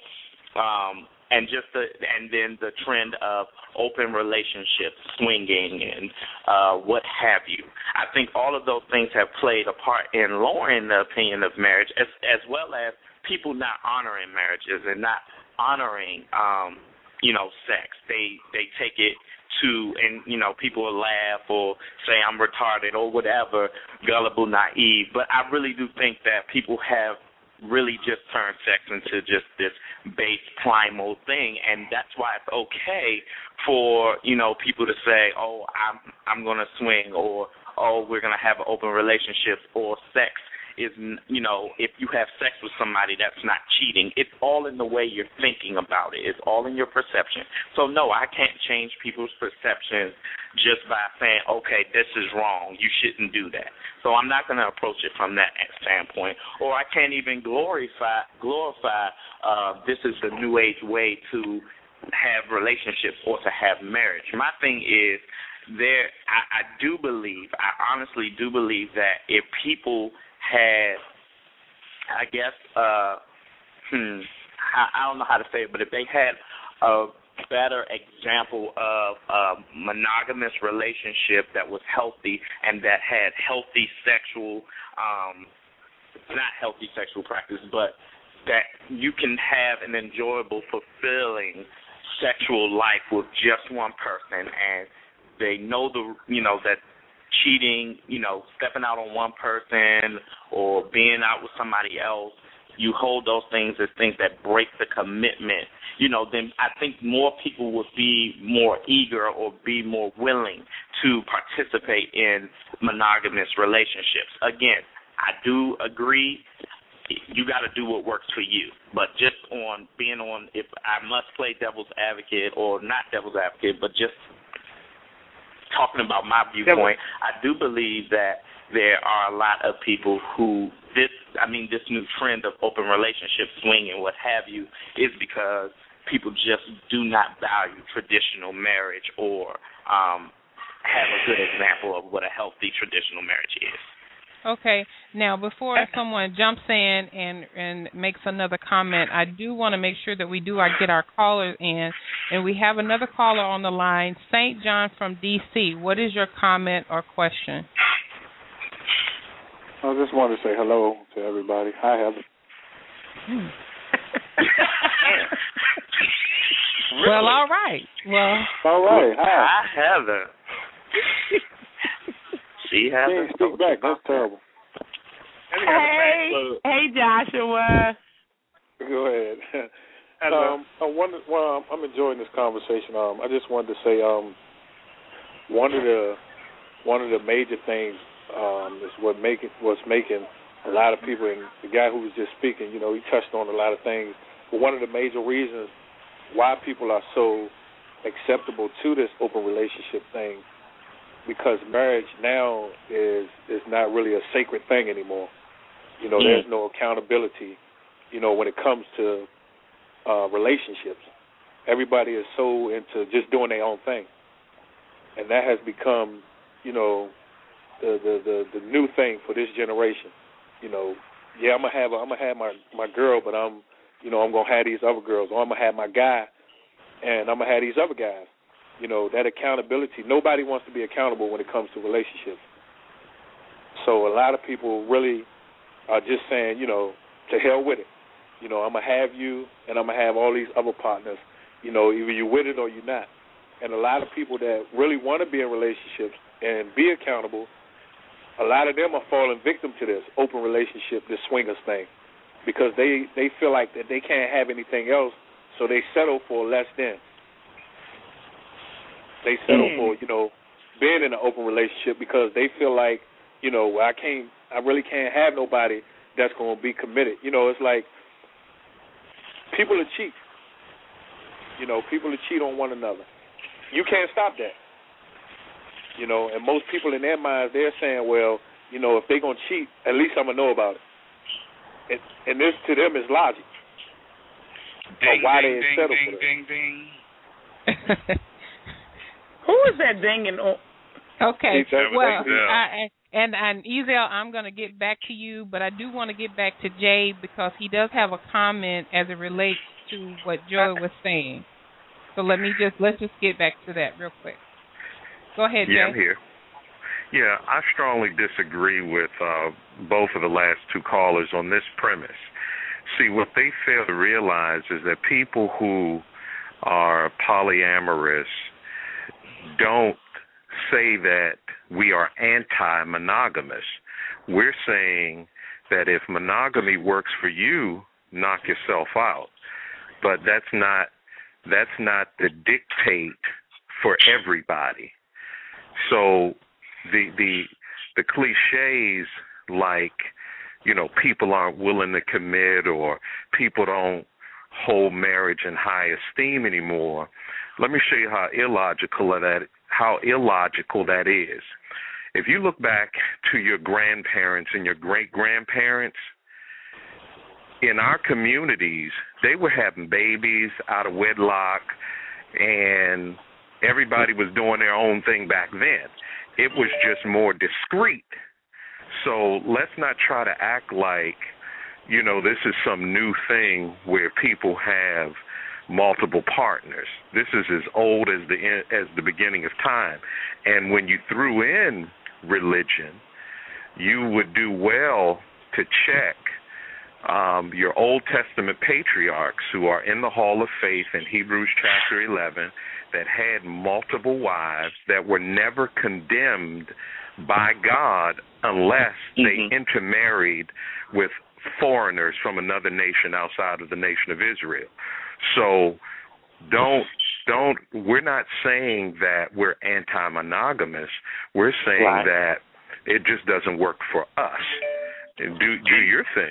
Um, and just the, and then the trend of open relationships, swinging, and uh, what have you. I think all of those things have played a part in lowering the opinion of marriage, as as well as people not honoring marriages and not honoring, um, you know, sex. They they take it to, and you know, people will laugh or say I'm retarded or whatever, gullible, naive. But I really do think that people have really just turn sex into just this base primal thing, and that's why it's okay for, you know, people to say, oh, I'm I'm going to swing, or oh, we're going to have an open relationship, or sex is, you know, if you have sex with somebody, that's not cheating. It's all in the way you're thinking about it. It's all in your perception. So, no, I can't change people's perceptions just by saying, okay, this is wrong. You shouldn't do that. So I'm not going to approach it from that standpoint. Or I can't even glorify, glorify uh, this is the new age way to have relationships or to have marriage. My thing is, there, I, I do believe, I honestly do believe that if people had, I guess, uh, hmm, I, I don't know how to say it, but if they had a better example of a monogamous relationship that was healthy and that had healthy sexual, um, not healthy sexual practice, but that you can have an enjoyable, fulfilling sexual life with just one person, and they know the, you know, that cheating, you know, stepping out on one person or being out with somebody else, you hold those things as things that break the commitment, you know, then I think more people would be more eager or be more willing to participate in monogamous relationships. Again, I do agree you got to do what works for you. But just on being on, if I must play devil's advocate or not devil's advocate, but just talking about my viewpoint, I do believe that there are a lot of people who this, I mean, this new trend of open relationship swing and what have you is because people just do not value traditional marriage or um, have a good example of what a healthy traditional marriage is. Okay. Now, before someone jumps in and, and makes another comment, I do want to make sure that we do our, get our callers in. And we have another caller on the line, Saint John from D C. What is your comment or question? I just wanted to say hello to everybody. Hi, Heather. Hmm. Well, all right. Well, all right. Hi, Hi Heather. See, Heather. Speak back. That's terrible. Hey, hey, Joshua. Go ahead. um, I wonder, well, I'm enjoying this conversation. Um, I just wanted to say, um, one of the one of the major things um, is what making what's making a lot of people, and the guy who was just speaking, you know, he touched on a lot of things. But one of the major reasons why people are so acceptable to this open relationship thing, because marriage now is is not really a sacred thing anymore. You know, mm. there's no accountability, you know, when it comes to uh, relationships. Everybody is so into just doing their own thing. And that has become, you know, the the, the, the new thing for this generation. You know, yeah, I'm gonna have a, I'm gonna have my, my girl, but I'm you know, I'm gonna have these other girls, or I'm gonna have my guy and I'm gonna have these other guys. You know, that accountability, nobody wants to be accountable when it comes to relationships. So a lot of people really are just saying, you know, to hell with it. You know, I'm going to have you and I'm going to have all these other partners. You know, either you're with it or you're not. And a lot of people that really want to be in relationships and be accountable, a lot of them are falling victim to this open relationship, this swingers thing, because they, they feel like that they can't have anything else, so they settle for less than. They settle mm. for, you know, being in an open relationship because they feel like, you know, I can't, I really can't have nobody that's going to be committed. You know, it's like people are cheat. You know, people are cheat on one another. You can't stop that. You know, and most people in their minds, they're saying, well, you know, if they're going to cheat, at least I'm going to know about it. And, and this, to them, is logic. Ding, why ding, they ding, settle ding, for ding, ding. Who is that dinging on? Okay, That was well, Ezel. I, and, and Ezel, I'm going to get back to you, but I do want to get back to Jay because he does have a comment as it relates to what Joy was saying. So let me just, let's just get back to that real quick. Go ahead, Jay. Yeah, I'm here. Yeah, I strongly disagree with uh, both of the last two callers on this premise. See, what they fail to realize is that people who are polyamorous don't say that we are anti-monogamous. We're saying that if monogamy works for you, knock yourself out. But that's not that's not the dictate for everybody. So the the the cliches like, you know, people aren't willing to commit or people don't hold marriage in high esteem anymore. Let me show you how illogical that how illogical that is. If you look back to your grandparents and your great-grandparents, in our communities, they were having babies out of wedlock, and everybody was doing their own thing back then. It was just more discreet. So let's not try to act like, you know, this is some new thing where people have multiple partners. This is as old as the as the beginning of time. And when you threw in religion, you would do well to check um, your Old Testament patriarchs who are in the Hall of Faith in Hebrews chapter eleven that had multiple wives that were never condemned by God unless mm-hmm. they intermarried with foreigners from another nation outside of the nation of Israel. So don't don't we're not saying that we're anti-monogamous. We're saying right. that it just doesn't work for us. And do do your thing.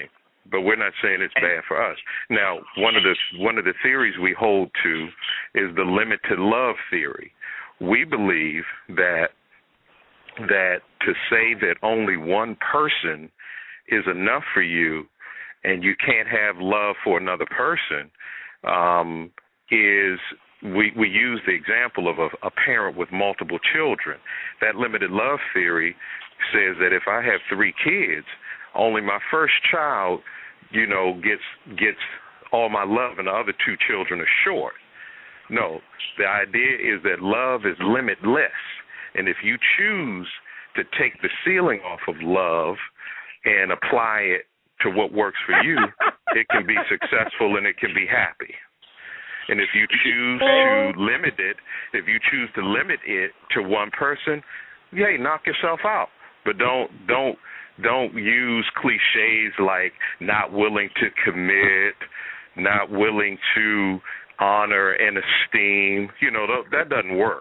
but we're not saying it's bad for us. Now, one of the one of the theories we hold to is the limited love theory. We believe that that to say that only one person is enough for you and you can't have love for another person um, is we, we use the example of a, a parent with multiple children. That limited love theory says that if I have three kids, only my first child, you know, gets gets all my love and the other two children are short. No, the idea is that love is limitless. And if you choose to take the ceiling off of love and apply it to what works for you, it can be successful and it can be happy. And if you choose to limit it, if you choose to limit it to one person, yay, knock yourself out. But don't don't don't use cliches like not willing to commit, not willing to honor and esteem. You know, that doesn't work.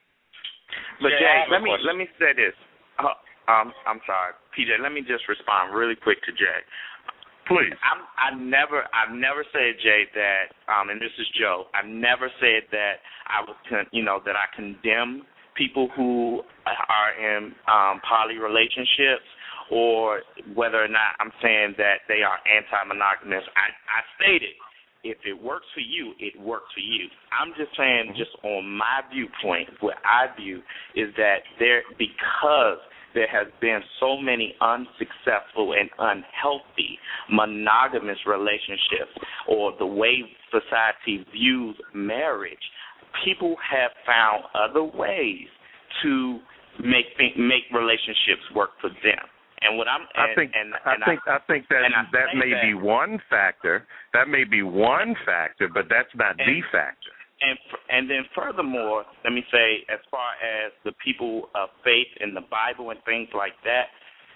But Jay, let me let me say this. Uh, um, I'm sorry, P J. Let me just respond really quick to Jay. Please. I'm, I never, I've never said, Jay, that, um, and this is Joe. I've never said that I would, con- you know, that I condemn people who are in um, poly relationships, or whether or not I'm saying that they are anti-monogamous. I, I stated, if it works for you, it works for you. I'm just saying, just on my viewpoint, what I view is that there, because there has been so many unsuccessful and unhealthy monogamous relationships, or the way society views marriage, people have found other ways to make make relationships work for them. And what I'm, and, I think, and, I and think, I, I think that I that may that, be one factor. That may be one factor, but that's not and, the factor. And and then furthermore, let me say, as far as the people of faith in the Bible and things like that,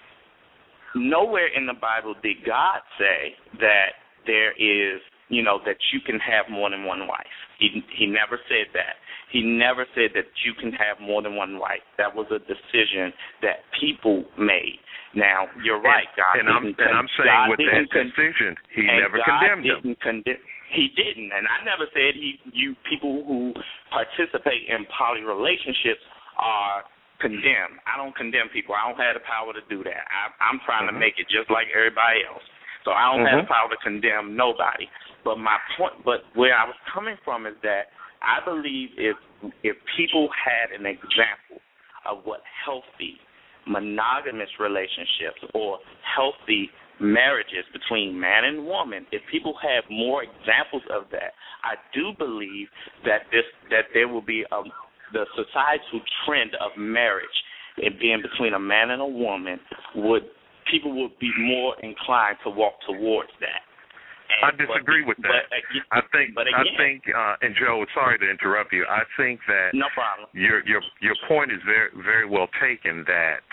nowhere in the Bible did God say that there is, you know, that you can have more than one wife. He he never said that. He never said that you can have more than one wife. That was a decision that people made. Now, you're right, God. And, and I'm and I'm saying God with that con- decision, He never God condemned didn't them. Condemn, he didn't, and I never said he. You people who participate in poly relationships are condemned. I don't condemn people. I don't have the power to do that. I, I'm trying mm-hmm. to make it just like everybody else. So I don't mm-hmm. have the power to condemn nobody. But my point, but where I was coming from is that I believe if if people had an example of what healthy monogamous relationships or healthy marriages between man and woman, if people have more examples of that, I do believe that this that there will be a, the societal trend of marriage, it being between a man and a woman, would people would be more inclined to walk towards that. And, I disagree but, with that. But, uh, I think but again, I think uh, and Joe, sorry to interrupt you. I think that no problem. Your your your point is very very well taken, that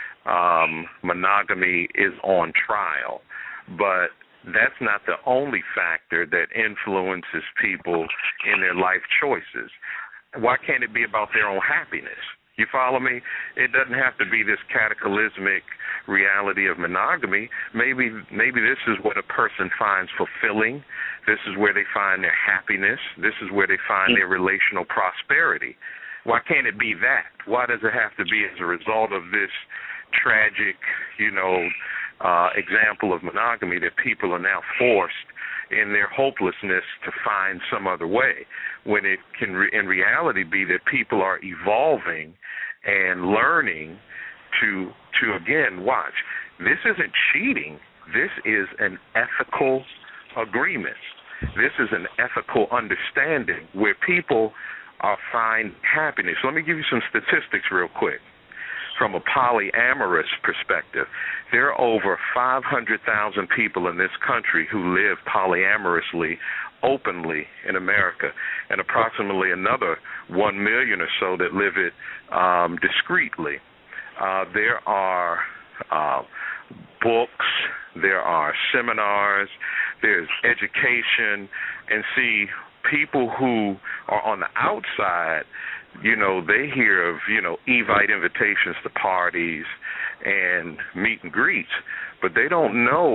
um, monogamy is on trial, but that's not the only factor that influences people in their life choices. Why can't it be about their own happiness? You follow me? It doesn't have to be this cataclysmic reality of monogamy. Maybe maybe this is what a person finds fulfilling. This is where they find their happiness. This is where they find their relational prosperity. Why can't it be that? Why does it have to be as a result of this tragic, you know, uh, example of monogamy that people are now forced in their hopelessness to find some other way, when it can re- in reality be that people are evolving and learning to, to again, watch. This isn't cheating. This is an ethical agreement. This is an ethical understanding where people are find happiness. Let me give you some statistics real quick. From a polyamorous perspective, there are over five hundred thousand people in this country who live polyamorously openly in America, and approximately another one million or so that live it um, discreetly. Uh, there are uh, books, there are seminars, there's education, and see, people who are on the outside, you know, they hear of, you know, Evite invitations to parties and meet and greets, but they don't know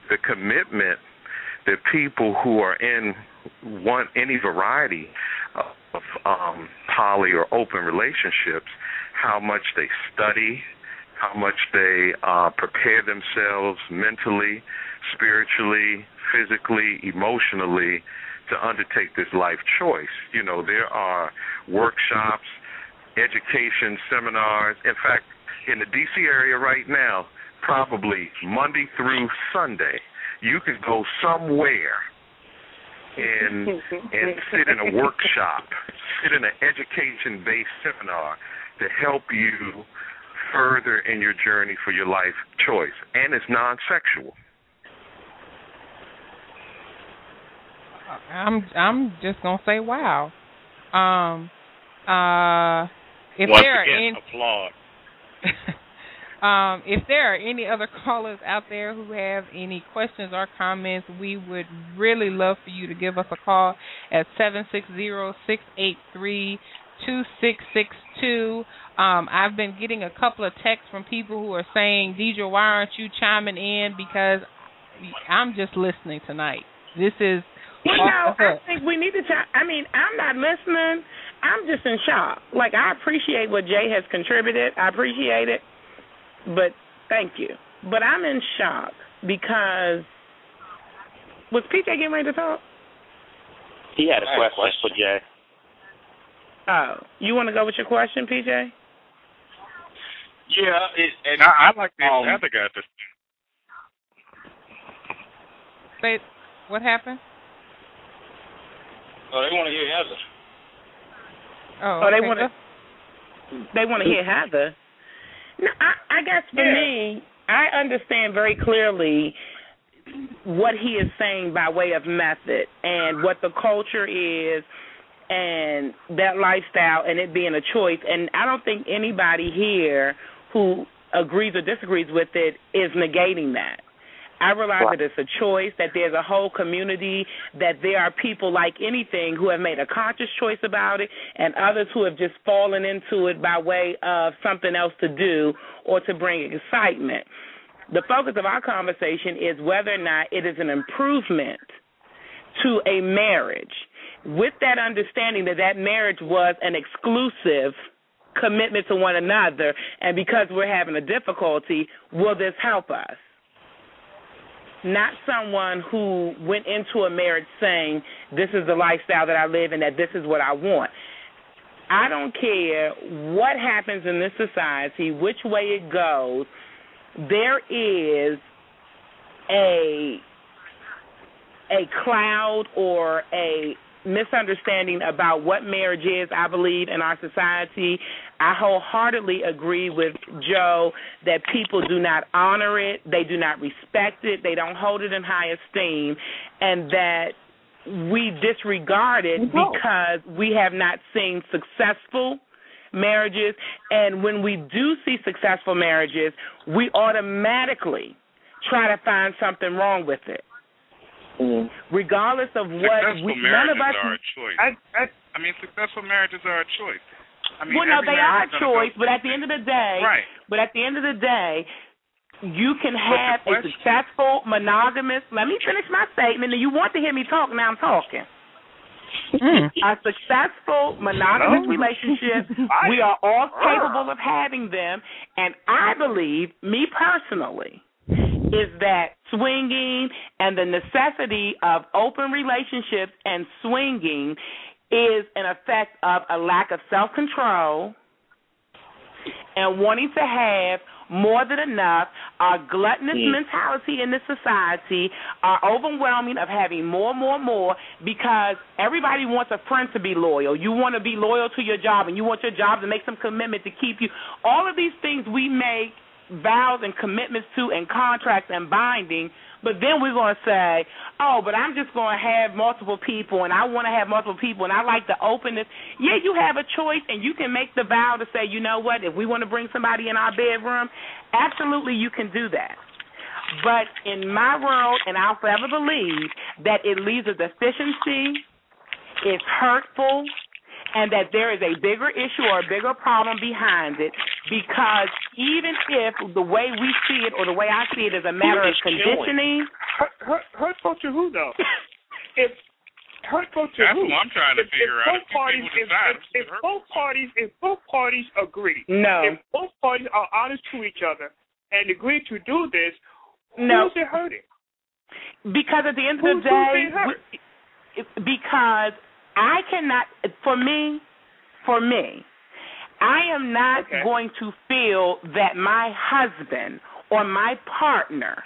the commitment that people who are in one any variety of um, poly or open relationships, how much they study, how much they uh, prepare themselves mentally, spiritually, physically, emotionally to undertake this life choice. You know, there are workshops, education, seminars. In fact, in the D C area right now, probably Monday through Sunday, you could go somewhere and and sit in a workshop, sit in an education-based seminar to help you further in your journey for your life choice, and it's non-sexual. I'm I'm just gonna say wow. Um, uh, if Once there again, are any, applaud. um, if there are any other callers out there who have any questions or comments, we would really love for you to give us a call at seven six zero, six eight three, two six six two. Um, I've been getting a couple of texts from people who are saying, Deidre, why aren't you chiming in? Because I'm just listening tonight. This is You know, I think we need to try. I mean, I'm not listening. I'm just in shock. Like, I appreciate what Jay has contributed. I appreciate it. But thank you. But I'm in shock because was P J getting ready to talk? He had a question for Jay. Oh, you want to go with your question, P J? Yeah, it, and I, I like the um, other guy. To... Say, what happened? Oh, they want to hear Heather. Oh, oh okay. they want to. They want to hear Heather. No, I, I guess for yeah. me, I understand very clearly what he is saying by way of method and what the culture is and that lifestyle and it being a choice. And I don't think anybody here who agrees or disagrees with it is negating that. I realize that it's a choice, that there's a whole community, that there are people like anything who have made a conscious choice about it and others who have just fallen into it by way of something else to do or to bring excitement. The focus of our conversation is whether or not it is an improvement to a marriage with that understanding that that marriage was an exclusive commitment to one another, and because we're having a difficulty, will this help us? Not someone who went into a marriage saying, this is the lifestyle that I live and that this is what I want. I don't care what happens in this society, which way it goes, there is a a cloud or a misunderstanding about what marriage is, I believe, in our society. I wholeheartedly agree with Joe that people do not honor it, they do not respect it, they don't hold it in high esteem, and that we disregard it because we have not seen successful marriages. And when we do see successful marriages, we automatically try to find something wrong with it. Mm. Regardless of what successful we, marriages none of us, are a choice. I, I, I mean, successful marriages are a choice. I mean, well, no, they are a choice, go, but at the end of the day, right. But at the end of the day, you can have a successful monogamous. Let me finish my statement. And you want to hear me talk? Now I'm talking. Mm. A successful monogamous no. relationship. We are all capable of having them, and I believe, me personally, is that swinging and the necessity of open relationships and swinging is an effect of a lack of self-control and wanting to have more than enough, our gluttonous mm. mentality in this society, our overwhelming of having more, more, more, because everybody wants a friend to be loyal. You want to be loyal to your job, and you want your job to make some commitment to keep you. All of these things we make vows and commitments to and contracts and binding, but then we're going to say, oh, but I'm just going to have multiple people, and I want to have multiple people, and I like the openness. Yeah, you have a choice, and you can make the vow to say, you know what, if we want to bring somebody in our bedroom, absolutely you can do that. But in my world, and I'll forever believe, that it leaves a deficiency, it's hurtful, and that there is a bigger issue or a bigger problem behind it, because even if the way we see it or the way I see it is a matter of conditioning, hurt, hurtful to who though? If hurtful to That's who? what I'm trying to if, figure if out. Both parties, if, if, if both parties, if both parties agree, no. if both parties are honest to each other and agree to do this, no. who's it hurting? Because at the end of who's, the day, hurt? we, because I cannot. For me, for me, I am not okay. going to feel that my husband or my partner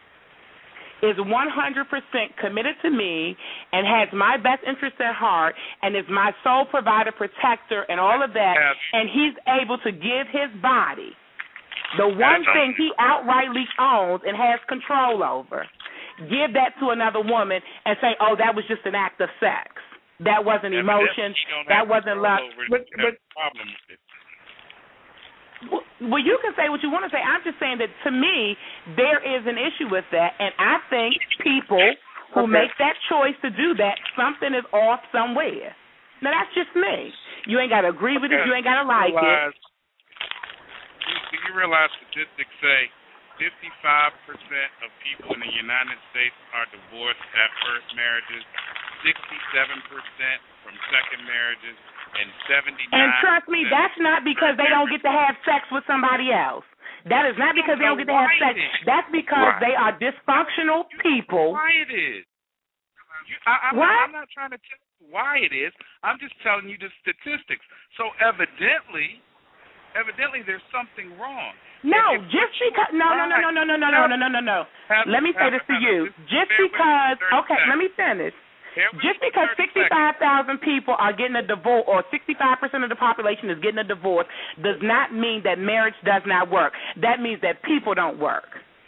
is one hundred percent committed to me and has my best interest at heart and is my sole provider, protector, and all of that, and he's able to give his body, the one thing he outrightly owns and has control over, give that to another woman and say, oh, that was just an act of sex. That wasn't emotion. That wasn't love. But, but, problem with it. Well, you can say what you want to say. I'm just saying that to me, there is an issue with that, and I think people who okay. make that choice to do that, something is off somewhere. Now, that's just me. You ain't got to agree with okay. it. You ain't got to like realize, it. Do you realize statistics say fifty-five percent of people in the United States are divorced at first marriages, sixty-seven percent from second marriages, and seventy-nine percent. And trust me, that's not because they don't get to have sex with somebody else. That is not because they don't get to have sex. That's because right. they are dysfunctional people. Why it is? You, I, I'm, what? Not, I'm not trying to tell you why it is. I'm just telling you the statistics. So evidently, evidently, there's something wrong. No, if, if just because. No, no, no, no, no, no, no, no, no, no, no, no. Let me say this to you. Just because. Okay, let me finish. Just because sixty-five thousand people are getting a divorce, or sixty-five percent of the population is getting a divorce, does not mean that marriage does not work. That means that people don't work.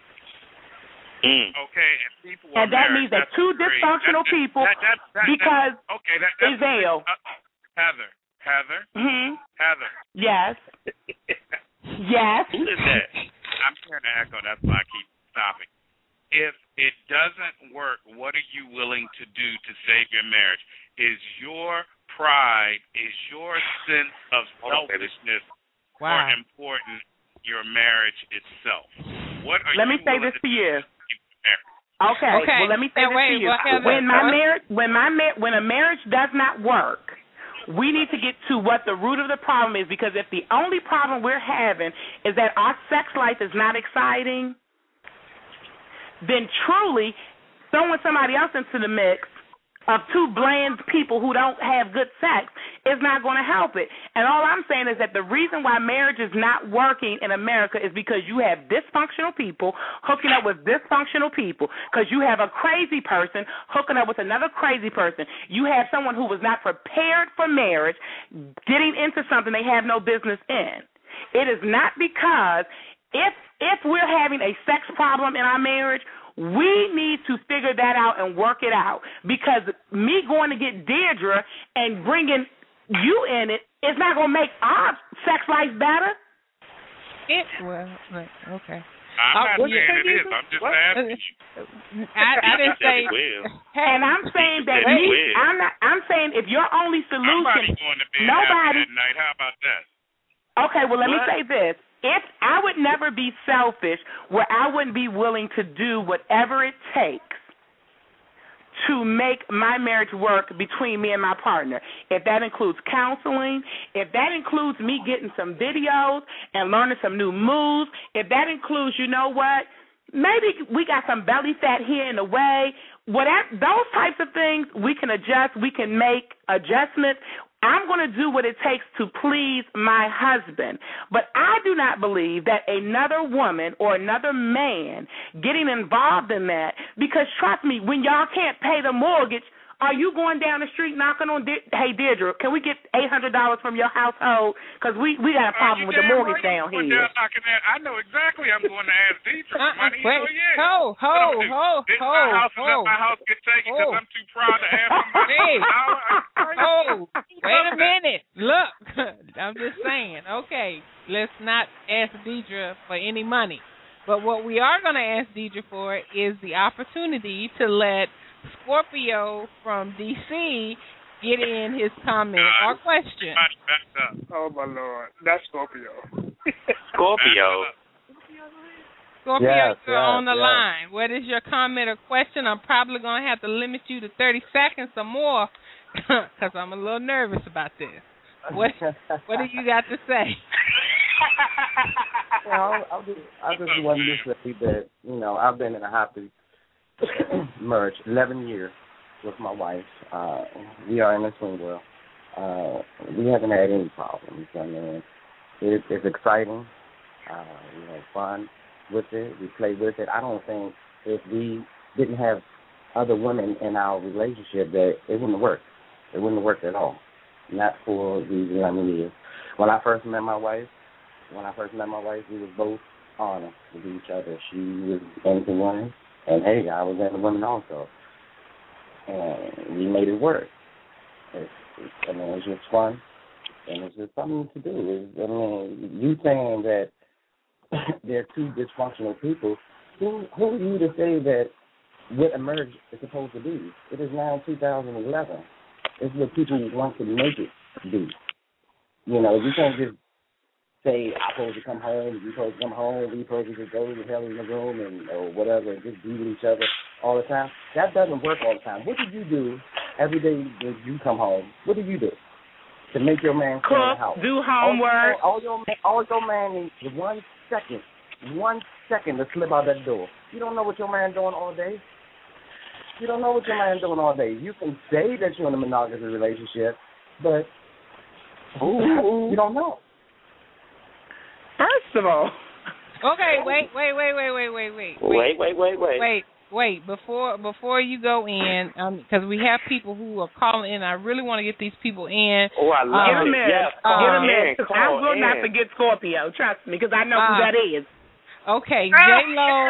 Mm. Okay, and people are and that married. means that that's two great. dysfunctional that, people, that, that, that, because that, okay, that, that's Ezell. Uh, Heather, Heather, mm-hmm. Heather. Yes. Yes. Who is that? I'm hearing an echo. That's why I keep stopping. If it doesn't work, what are you willing to do to save your marriage? Is your pride, is your sense of selfishness wow. more important your marriage itself? What are let you me say this to you. Okay. okay. Well, let me say and this wait, to you. Well, when my marriage, when my mar- when a marriage does not work, we need to get to what the root of the problem is, because if the only problem we're having is that our sex life is not exciting, then truly throwing somebody else into the mix of two bland people who don't have good sex is not going to help it. And all I'm saying is that the reason why marriage is not working in America is because you have dysfunctional people hooking up with dysfunctional people, because you have a crazy person hooking up with another crazy person. You have someone who was not prepared for marriage getting into something they have no business in. It is not because if if we're having a sex problem in our marriage, we need to figure that out and work it out, because me going to get Deirdre and bringing you in it is not going to make our sex life better. It well, okay. I'm uh, not saying it is. I'm just what? asking you. I, I didn't say. And I'm saying that me. I'm not. I'm saying if your only solution, going to bed nobody. At night. How about that? Okay. Well, let what? me say this. If I would never be selfish, where I wouldn't be willing to do whatever it takes to make my marriage work between me and my partner. If that includes counseling, if that includes me getting some videos and learning some new moves, if that includes, you know what, maybe we got some belly fat here in the way, whatever, those types of things we can adjust, we can make adjustments. I'm going to do what it takes to please my husband. But I do not believe that another woman or another man getting involved in that, because trust me, when y'all can't pay the mortgage, are you going down the street knocking on, De- hey, Deirdre, can we get eight hundred dollars from your household? Because we, we got a problem with the mortgage down here. Down knocking that. I know exactly I'm going to ask Deirdre for money. Wait, so yeah. ho, ho, ho, Did ho, my house ho. let my house get taken because I'm too proud to ask somebody? Hey, oh, wait a minute. Look, I'm just saying. Okay, let's not ask Deirdre for any money. But what we are going to ask Deirdre for is the opportunity to let Scorpio from D C get in his comment or question. Oh, my Lord. That's Scorpio. Scorpio. Scorpio, yes, you're yes, on the yes. line. What is your comment or question? I'm probably going to have to limit you to thirty seconds or more because I'm a little nervous about this. What What do you got to say? Well, I just, I just wanted to say that, you know, I've been in a happy marriage eleven years with my wife. Uh, we are in a swing world. Uh, we haven't had any problems. I mean, it, it's exciting. Uh, we have fun with it. We play with it. I don't think if we didn't have other women in our relationship that it wouldn't work. It wouldn't work at all. Not for these eleven years. When I first met my wife, when I first met my wife, we was both honest with each other. She was into women, and hey, I was into women also. And we made it work. It's, it's, I mean, it's just fun, and it's just something to do. It's, I mean, you saying that they're two dysfunctional people, who, who are you to say that what a marriage is supposed to be? It is now two thousand eleven. It's what people want to make it be. You know, you can't just say, I'm supposed to come home, you're supposed to come home, we're supposed to just go to hell in the room and or whatever and just be with each other all the time. That doesn't work all the time. What do you do every day when you come home? What do you do to make your man stay in the house? Do homework. All, all, your, all your man needs is one second, one second to slip out that door. You don't know what your man doing all day. You don't know what your man doing all day. You can say that you're in a monogamous relationship, but ooh, you don't know. First of all, okay, wait, wait, wait, wait, wait, wait, wait, wait, wait, wait, wait, wait, wait. Before before you go in, because um, we have people who are calling in. I really want to get these people in. Oh, I love Get it. them in. Yes, Get them in. in. Cause I will not forget Scorpio. Trust me, because I know uh, who that is. Okay, J Lo,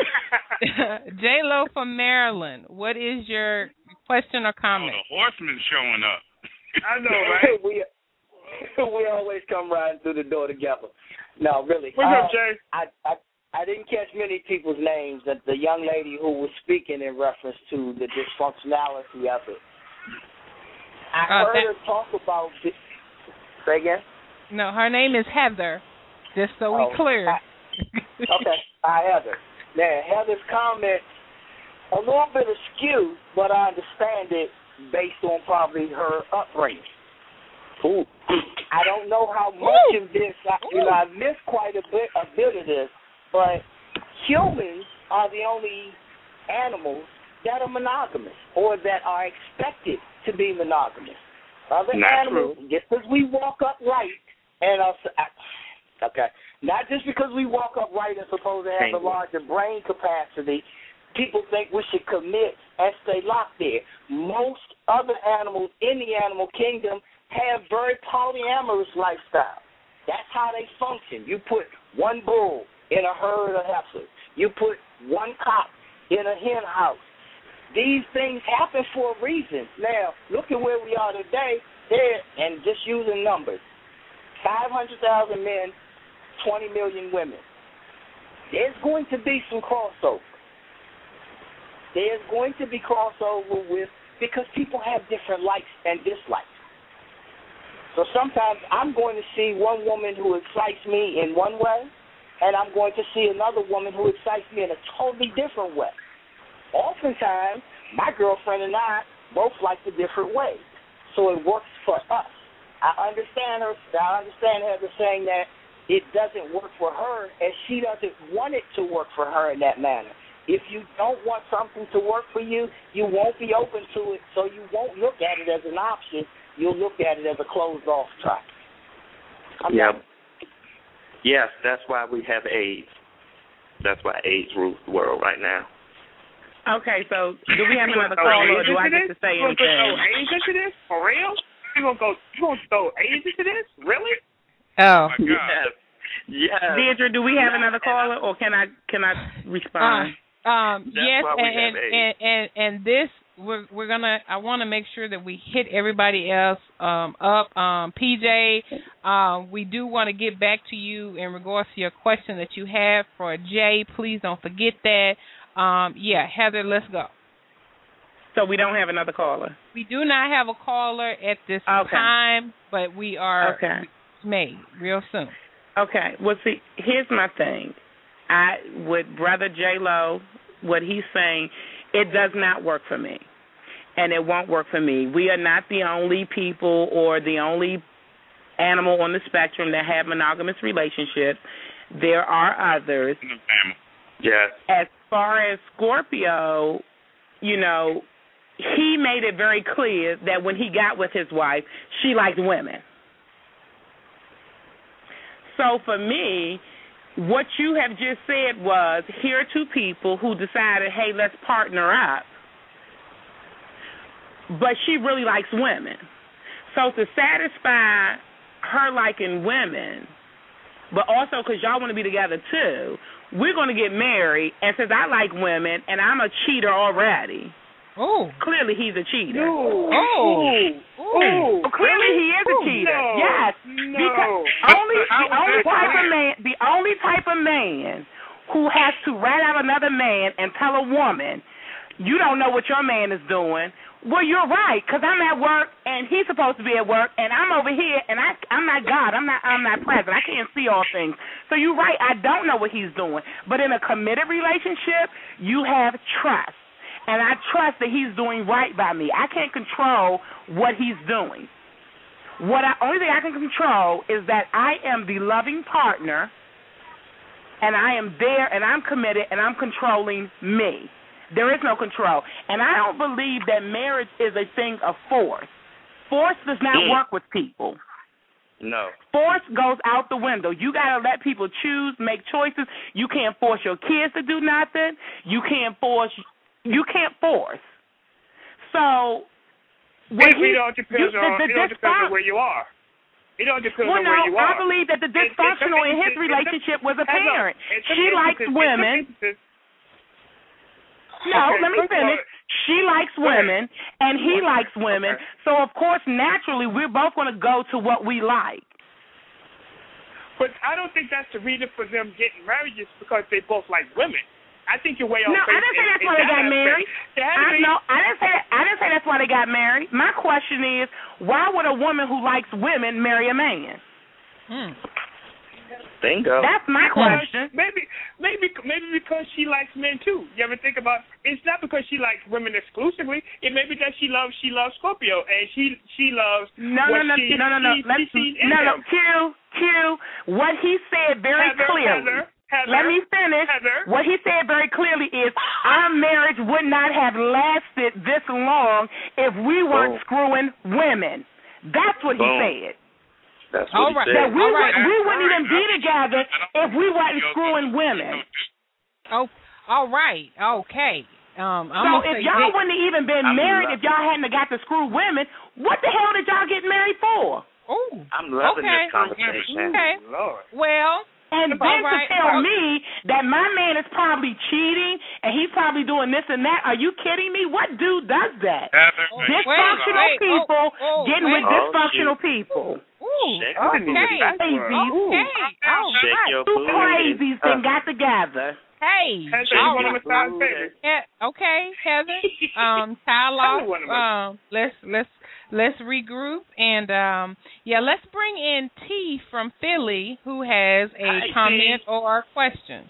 J Lo from Maryland. What is your question or comment? Oh, the horseman showing up. I know, right? we we always come riding through the door together. No, really. What's uh, up, Jay? I, I I didn't catch many people's names. That the young lady who was speaking in reference to the dysfunctionality of it. I uh, heard that, her talk about. This. Say again. No, her name is Heather. Just so oh, we clear. I, okay, I Heather. Now Heather's comment a little bit askew, but I understand it based on probably her upbringing. Ooh. I don't know how much Ooh. of this, I, you know, I missed quite a bit, a bit of this, but humans are the only animals that are monogamous or that are expected to be monogamous. Other Not animals, true. just because we walk upright and are, okay, not just because we walk upright and supposed to have a larger brain capacity, people think we should commit and stay locked there. Most other animals in the animal kingdom have very polyamorous lifestyle. That's how they function. You put one bull in a herd of heifers. You put one cock in a hen house. These things happen for a reason. Now, look at where we are today. There, and just using numbers, five hundred thousand men, twenty million women. There's going to be some crossover. There's going to be crossover with, because people have different likes and dislikes. So sometimes I'm going to see one woman who excites me in one way, and I'm going to see another woman who excites me in a totally different way. Oftentimes, my girlfriend and I both like the different ways, so it works for us. I understand her. I understand her saying that it doesn't work for her, and she doesn't want it to work for her in that manner. If you don't want something to work for you, you won't be open to it, so you won't look at it as an option. You'll look at it as a closed-off track. Yeah. Yes, that's why we have AIDS. That's why AIDS rules the world right now. Okay, so do we have another call, or do I get to say anything? You gonna throw AIDS into this? For real? You gonna go? You gonna throw AIDS into this? Really? Oh. Oh my God. Yes. Yes. Deidre, do we have another caller, or can I can I respond? Uh, um, That's yes, why we and, have and, and and this we're we're gonna. I want to make sure that we hit everybody else um, up. Um, P J, um, we do want to get back to you in regards to your question that you have for Jay. Please don't forget that. Um, yeah, Heather, let's go. So we don't have another caller. We do not have a caller at this okay. time, but we are okay. made real soon. Okay. Well, see, here's my thing. I with Brother J-Lo, what he's saying, it does not work for me, and it won't work for me. We are not the only people or the only animal on the spectrum that have monogamous relationships. There are others. Yes. As far as Scorpio, you know, he made it very clear that when he got with his wife, she liked women. So for me, what you have just said was, here are two people who decided, hey, let's partner up, but she really likes women. So to satisfy her liking women, but also because y'all want to be together too, we're going to get married, and since I like women and I'm a cheater already, oh, clearly he's a cheater. No. Oh, oh, clearly he is a cheater. No. Yes, no. because only the only type of man, the only type of man who has to rat out another man and tell a woman, you don't know what your man is doing. Well, you're right, because I'm at work, and he's supposed to be at work, and I'm over here, and I, I'm not God. I'm not I'm not present. I can't see all things. So you're right, I don't know what he's doing. But in a committed relationship, you have trust, and I trust that he's doing right by me. I can't control what he's doing. What I, only thing I can control is that I am the loving partner, and I am there, and I'm committed, and I'm controlling me. There is no control. And I don't believe that marriage is a thing of force. Force does not mm. work with people. No. Force goes out the window. You got to let people choose, make choices. You can't force your kids to do nothing. You can't force. You can't force. So, when it all depends, you, on, the, the, it all depends on where you are. It all depends well, on no, where you are. I believe that the dysfunctional it, it, it, in his it, relationship was it, apparent. it, it, she it, likes it, women. It, it, No, okay, let me finish. She likes women, and he likes women. Okay. So, of course, naturally, we're both going to go to what we like. But I don't think that's the reason for them getting married, just because they both like women. I think you're way off. No, I didn't say that's why they got married. I, no, I didn't say that, I didn't say that's why they got married. My question is, why would a woman who likes women marry a man? Hmm. Bingo. That's my question. Maybe, maybe, maybe because she likes men too. You ever think about? It's not because she likes women exclusively. It may be that she loves she loves Scorpio, and she she loves. No, what no, no, she, no, no, no. She, Let's, she no, no. Q, Q. What he said very Heather, clearly. Heather, Heather, Let me finish. Heather. What he said very clearly is our marriage would not have lasted this long if we weren't Boom. screwing women. That's what Boom. he said. That's what all he right. said. That we, all would, right. we wouldn't even be right. together if we wasn't screwing women. Oh, all right. Okay. Um, I'm so gonna if say y'all this. wouldn't have even been I'm married lo- if y'all hadn't got to screw women, what the hell did y'all get married for? Oh, I'm loving okay. this conversation. Okay. Lord. Well, and then right. to tell well, me that my man is probably cheating and he's probably doing this and that, are you kidding me? What dude does that? Heather, Oh, dysfunctional wait, wait. people Oh, oh, getting wait. with dysfunctional oh, people. Ooh, Shake okay. Crazies. Okay. All Shake right. your Two booty. crazies Uh, that got together. Hey. Heather, all you want right. to massage baby? Yeah, okay, Heather. Um, tile off. Heather wanna massage. Um, let's let's let's regroup and um, yeah, let's bring in T from Philly who has a Hi, comment T. or a question.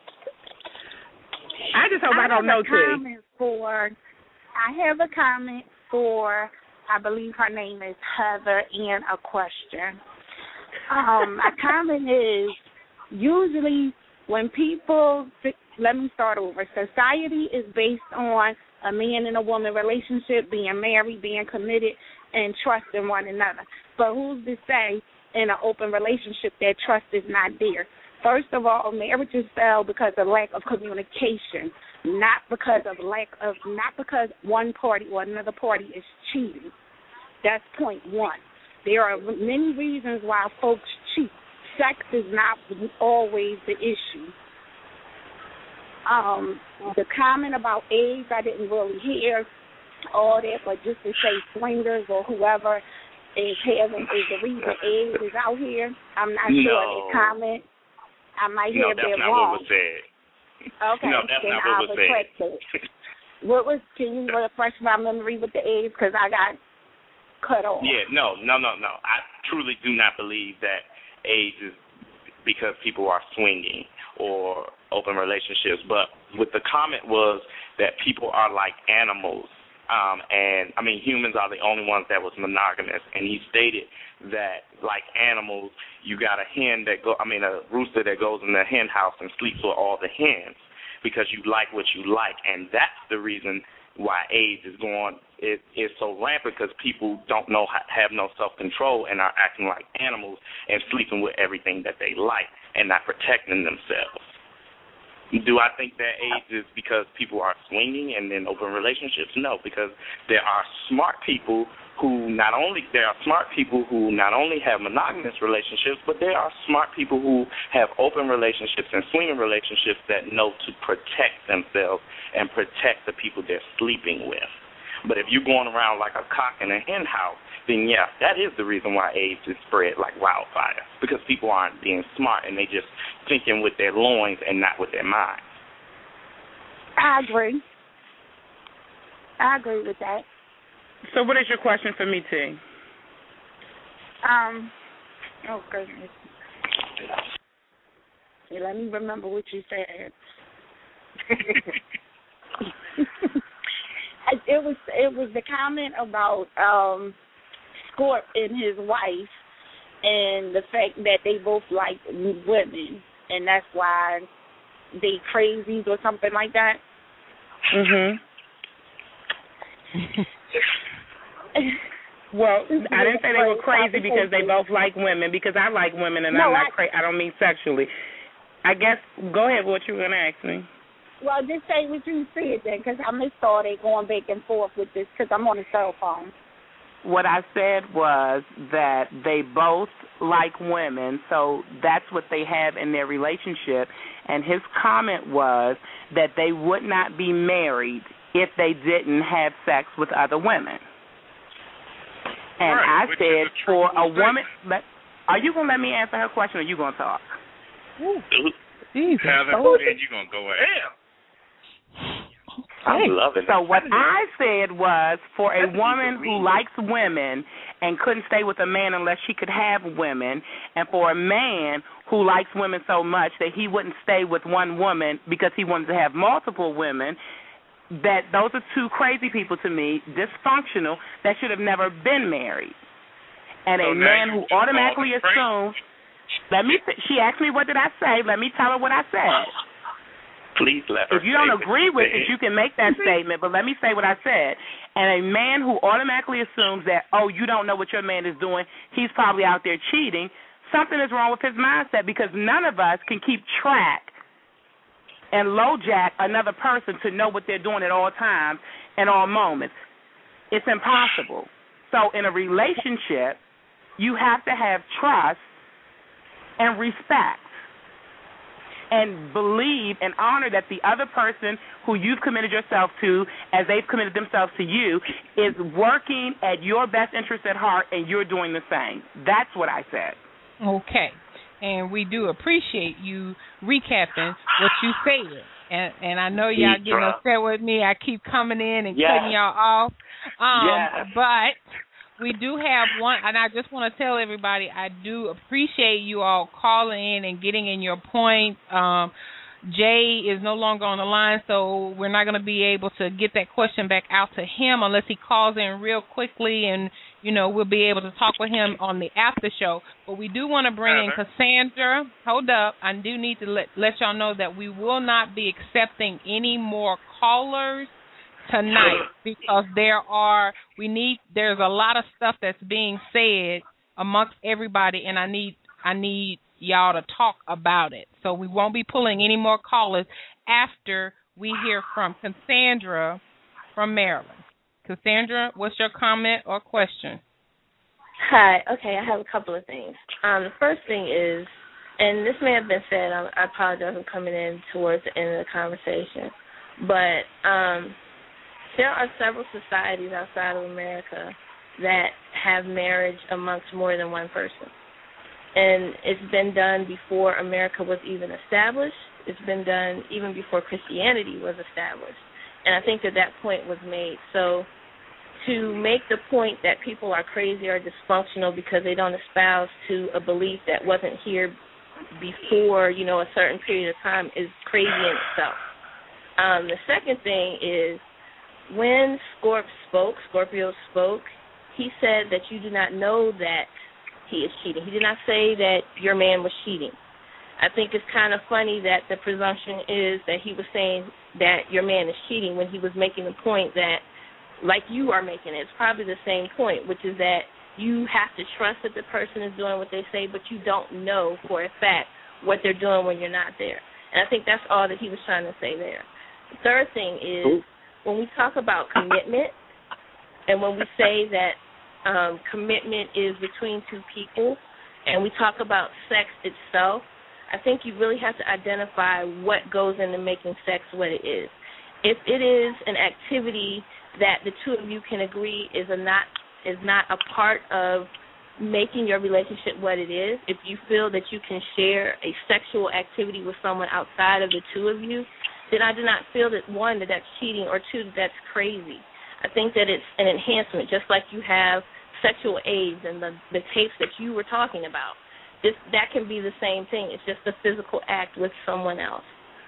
I just hope I, I don't know T. Comment for, I have a comment for, I believe her name is Heather, and a question. Um, my comment is, usually when people, let me start over, society is based on a man and a woman relationship, being married, being committed, and trusting one another. But who's to say in an open relationship that trust is not there? First of all, marriages fail because of lack of communication, not because of lack of, not because one party or another party is cheating. That's point one. There are many reasons why folks cheat. Sex is not always the issue. Um, the comment about AIDS, I didn't really hear all that, but just to say swingers or whoever is having is the reason AIDS is out here. I'm not no. sure the comment. I might no, have that's that not wrong. what was said. Okay, no, that's then not I'll what was retract said. that. What was? Can you refresh my memory with the AIDS? Because I got cut off. Yeah, no, no, no, no. I truly do not believe that AIDS is because people are swinging or open relationships. But what the comment was that people are like animals. Um, and, I mean, humans are the only ones that was monogamous. And he stated that, like animals, you got a hen that go, I mean, a rooster that goes in the hen house and sleeps with all the hens because you like what you like. And that's the reason why AIDS is going, it is so rampant, because people don't know, have no self-control and are acting like animals and sleeping with everything that they like and not protecting themselves. Do I think that AIDS is because people are swinging and in open relationships? No, because there are smart people who not only there are smart people who not only have monogamous relationships, but there are smart people who have open relationships and swinging relationships that know to protect themselves and protect the people they're sleeping with. But if you're going around like a cock in a hen house, then yeah, that is the reason why AIDS is spread like wildfire, because people aren't being smart and they just thinking with their loins and not with their minds. I agree. I agree with that. So what is your question for me, T? Um, oh, goodness. Yeah, let me remember what you said. It was it was the comment about um, Scorp and his wife, and the fact that they both like women, and that's why they crazies or something like that. Mhm. Well, I didn't say they were crazy because they both like women, because I like women, and no, I'm not I, crazy. I don't mean sexually. I guess, go ahead, what you were going to ask me. Well, just say what you said then, because I missed all that going back and forth with this, because I'm on a cell phone. What I said was that they both like women, so that's what they have in their relationship. And his comment was that they would not be married if they didn't have sex with other women. And right, I said, for a woman, let, are you going to let me answer her question, or are you going to talk? Jesus. Heather, then you're going to go ahead. I'm loving it. So what I said was, for a woman who likes women and couldn't stay with a man unless she could have women, and for a man who likes women so much that he wouldn't stay with one woman because he wanted to have multiple women, that those are two crazy people to me, dysfunctional, that should have never been married. And so a man who automatically assumes, let me, she asked me what did I say, let me tell her what I said. Please let her. If you don't agree with it, you can make that statement, but let me say what I said. And a man who automatically assumes that, oh, you don't know what your man is doing, he's probably out there cheating, something is wrong with his mindset, because none of us can keep track and low-jack another person to know what they're doing at all times and all moments. It's impossible. So in a relationship, you have to have trust and respect, and believe and honor that the other person who you've committed yourself to, as they've committed themselves to you, is working at your best interest at heart, and you're doing the same. That's what I said. Okay. And we do appreciate you recapping what you said. And and I know y'all getting upset with me. I keep coming in and yes. cutting y'all off. Um, yes. But we do have one, and I just want to tell everybody, I do appreciate you all calling in and getting in your point. Um, Jay is no longer on the line, so we're not going to be able to get that question back out to him unless he calls in real quickly, and, you know, we'll be able to talk with him on the after show. But we do want to bring in Cassandra. Hold up. I do need to let, let y'all know that we will not be accepting any more callers tonight, because there are we need there's a lot of stuff that's being said amongst everybody, and I need I need y'all to talk about it. So we won't be pulling any more callers after we hear from Cassandra from Maryland. Cassandra, what's your comment or question? Hi. Okay, I have a couple of things. Um, the first thing is, and this may have been said, I, I apologize for coming in towards the end of the conversation, but um, there are several societies outside of America that have marriage amongst more than one person. And it's been done before America was even established. It's been done even before Christianity was established. And I think that that point was made. So to make the point that people are crazy or dysfunctional because they don't espouse to a belief that wasn't here before, you know, a certain period of time is crazy in itself. Um, the second thing is when Scorp spoke, Scorpio spoke, he said that you do not know that he is cheating. He did not say that your man was cheating. I think it's kind of funny that the presumption is that he was saying that your man is cheating when he was making the point that, like you are making it, it's probably the same point, which is that you have to trust that the person is doing what they say, but you don't know for a fact what they're doing when you're not there. And I think that's all that he was trying to say there. The third thing is when we talk about commitment and when we say that um, commitment is between two people and we talk about sex itself, I think you really have to identify what goes into making sex what it is. If it is an activity that the two of you can agree is a not is not a part of making your relationship what it is, if you feel that you can share a sexual activity with someone outside of the two of you, then I do not feel that, one, that that's cheating, or two, that that's crazy. I think that it's an enhancement, just like you have sexual aids and the, the tapes that you were talking about. This, that can be the same thing. It's just a physical act with someone else.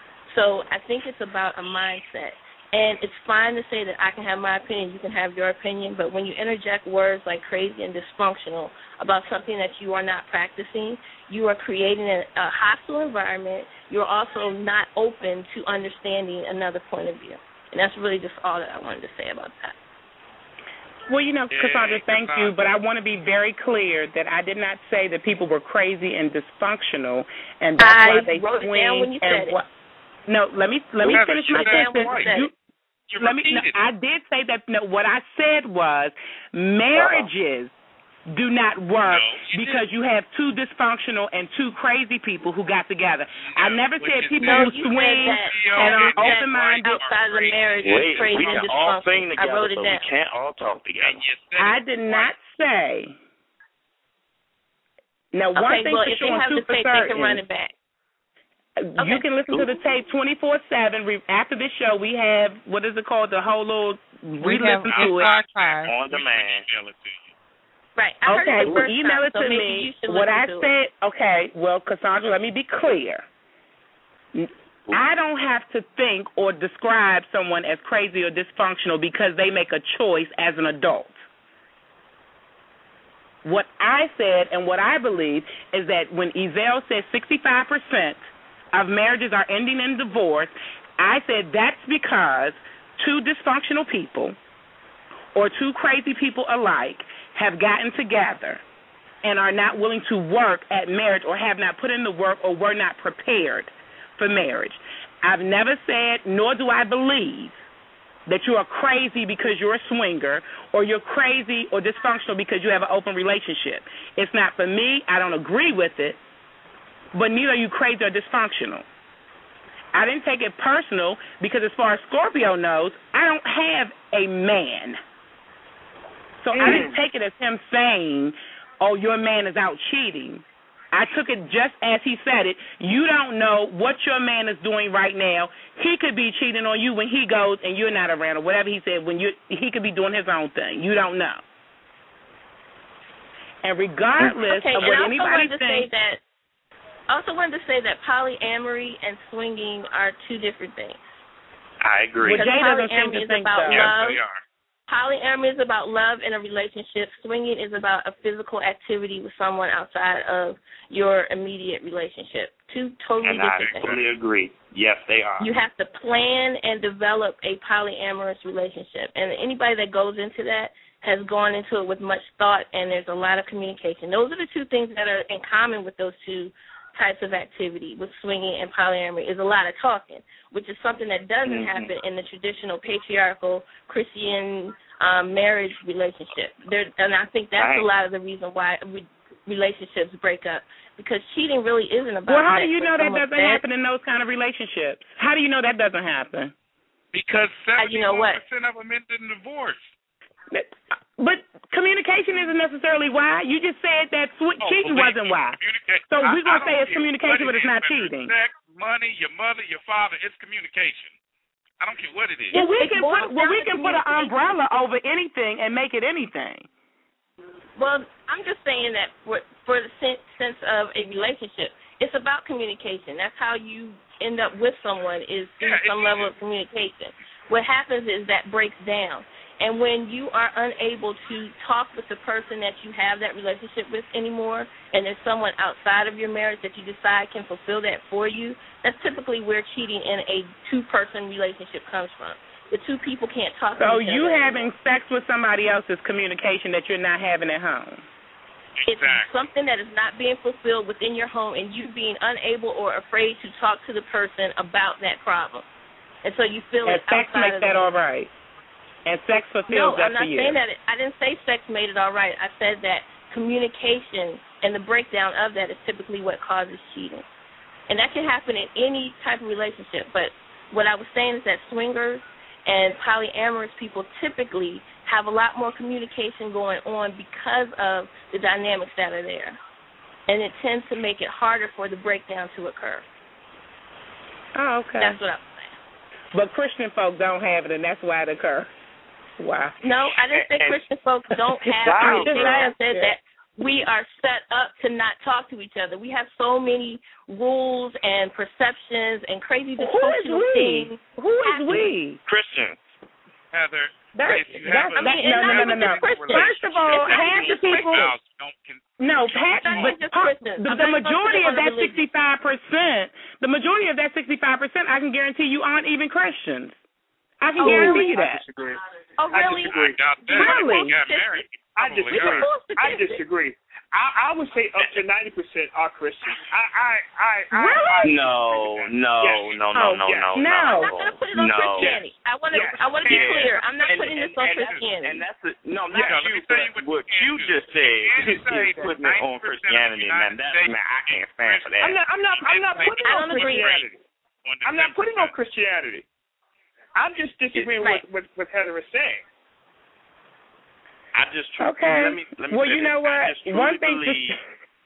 So I think it's about a mindset. And it's fine to say that I can have my opinion, you can have your opinion, but when you interject words like crazy and dysfunctional about something that you are not practicing, you are creating a, a hostile environment. You're also not open to understanding another point of view. And that's really just all that I wanted to say about that. Well, you know, Cassandra, thank you, but I want to be very clear that I did not say that people were crazy and dysfunctional, and that's I why they wrote swing it down when you and said what. No, let me let me Yeah, finish but my you sentence. said You, You let me. No, I did say that. No, what I said was marriages do not work No, you because you have two dysfunctional and two crazy people who got together. I No, never what said you people said- who you swing said that and are that open-minded. outside of the marriage is Wait, crazy we and can all sing dysfunctional. I together, wrote it but down. we can't all talk together. And you said I it did twice. not say. Now, one Okay, thing well, for if sure they and have two the for tape, they can run certain. it back. You can listen to the tape twenty-four seven. After this show, we have, what is it called, the whole little, we, have listen to it. archive. On demand. Right. I heard Okay, it the well, first email time, it so to maybe me. you should What listen I to said, it. okay, well, Cassandra, let me be clear. I don't have to think or describe someone as crazy or dysfunctional because they make a choice as an adult. What I said and what I believe is that when Ezell said sixty-five percent of marriages are ending in divorce, I said that's because two dysfunctional people or two crazy people alike have gotten together and are not willing to work at marriage or have not put in the work or were not prepared for marriage. I've never said, nor do I believe, that you are crazy because you're a swinger or you're crazy or dysfunctional because you have an open relationship. It's not for me. I don't agree with it, but neither are you crazy or dysfunctional. I didn't take it personal because as far as Scorpio knows, I don't have a man. So mm. I didn't take it as him saying, oh, your man is out cheating. I took it just as he said it. You don't know what your man is doing right now. He could be cheating on you when he goes and you're not around, or whatever he said. When you, he could be doing his own thing. You don't know. And regardless okay, of what and anybody to thinks, say that, I also wanted to say that polyamory and swinging are two different things. I agree. Well, Jay doesn't seem to polyamory is think about so. love. Yes, they are. Polyamory is about love in a relationship. Swinging is about a physical activity with someone outside of your immediate relationship. Two totally and different I things. fully agree. Yes, they are. You have to plan and develop a polyamorous relationship. And anybody that goes into that has gone into it with much thought, and there's a lot of communication. Those are the two things that are in common with those two types of activity, with swinging and polyamory, is a lot of talking, which is something that doesn't mm-hmm. happen in the traditional patriarchal Christian um, marriage relationship. There, and I think that's right. a lot of the reason why re- relationships break up, because cheating really isn't about well, how sex, do you know that doesn't sex. happen in those kind of relationships? How do you know that doesn't happen? Because Uh, you know what? seventy-one percent of them end in divorce. But communication isn't necessarily why. You just said that sw- Oh, cheating wasn't why. So I, we're going to I say it's care communication, but what it it's is, not whether cheating. Sex, money, your mother, your father, it's communication. I don't care what it is. Well, we It's can more put well, we about can put an umbrella over anything and make it anything. Well, I'm just saying that for, for the sense, sense of a relationship, it's it's about communication. That's how you end up with someone is through yeah, some level of communication. What happens is that breaks down. And when you are unable to talk with the person that you have that relationship with anymore, and there's someone outside of your marriage that you decide can fulfill that for you, that's typically where cheating in a two-person relationship comes from. The two people can't talk to So each you other having anymore. sex with somebody else is communication that you're not having at home. It's something that is not being fulfilled within your home, and you being unable or afraid to talk to the person about that problem. And so you feel And it sex outside makes of that the all right. And sex No, fulfills that I'm not for you. saying that. It, I didn't say sex made it all right. I said that communication and the breakdown of that is typically what causes cheating. And that can happen in any type of relationship. But what I was saying is that swingers and polyamorous people typically have a lot more communication going on because of the dynamics that are there. And it tends to make it harder for the breakdown to occur. Oh, okay. That's what I'm saying. But Christian folk don't have it, and that's why it occurs. Wow. No, I didn't say Christian folks don't have Wow. communication. I said that we are set up to not talk to each other. We have so many rules and perceptions and crazy dysfunctional things. Who is we? Christians. Heather, That, if you have that, a, that, no, no, no, no, no. First of all, half the people. No, Pat, but part, the, the majority of that sixty-five percent, the majority of that sixty-five percent, I can guarantee you aren't even Christians. I can oh, guarantee you I that. disagree. Oh, really? I disagree. Really? I disagree. I disagree. I, I would say up to ninety percent are Christians. I, I, I, I really? I, no, no, yes. no, no, oh, no, yes. no, no. no. I'm not going to put it on no. Christianity. I want to. Yes. I want to be yeah. clear. I'm not and, putting and, this on and Christianity. And that's the, no, not yeah, you, but what, what you just said is putting it on Christianity, man. That's man, I can't stand for that. I'm not. I'm not. I'm not putting I on don't agree. Christianity. I'm not putting on Christianity. I'm just disagreeing right. with what Heather is saying. I just truly, okay. let me let me well, say you this. know what? I just truly One thing. believe,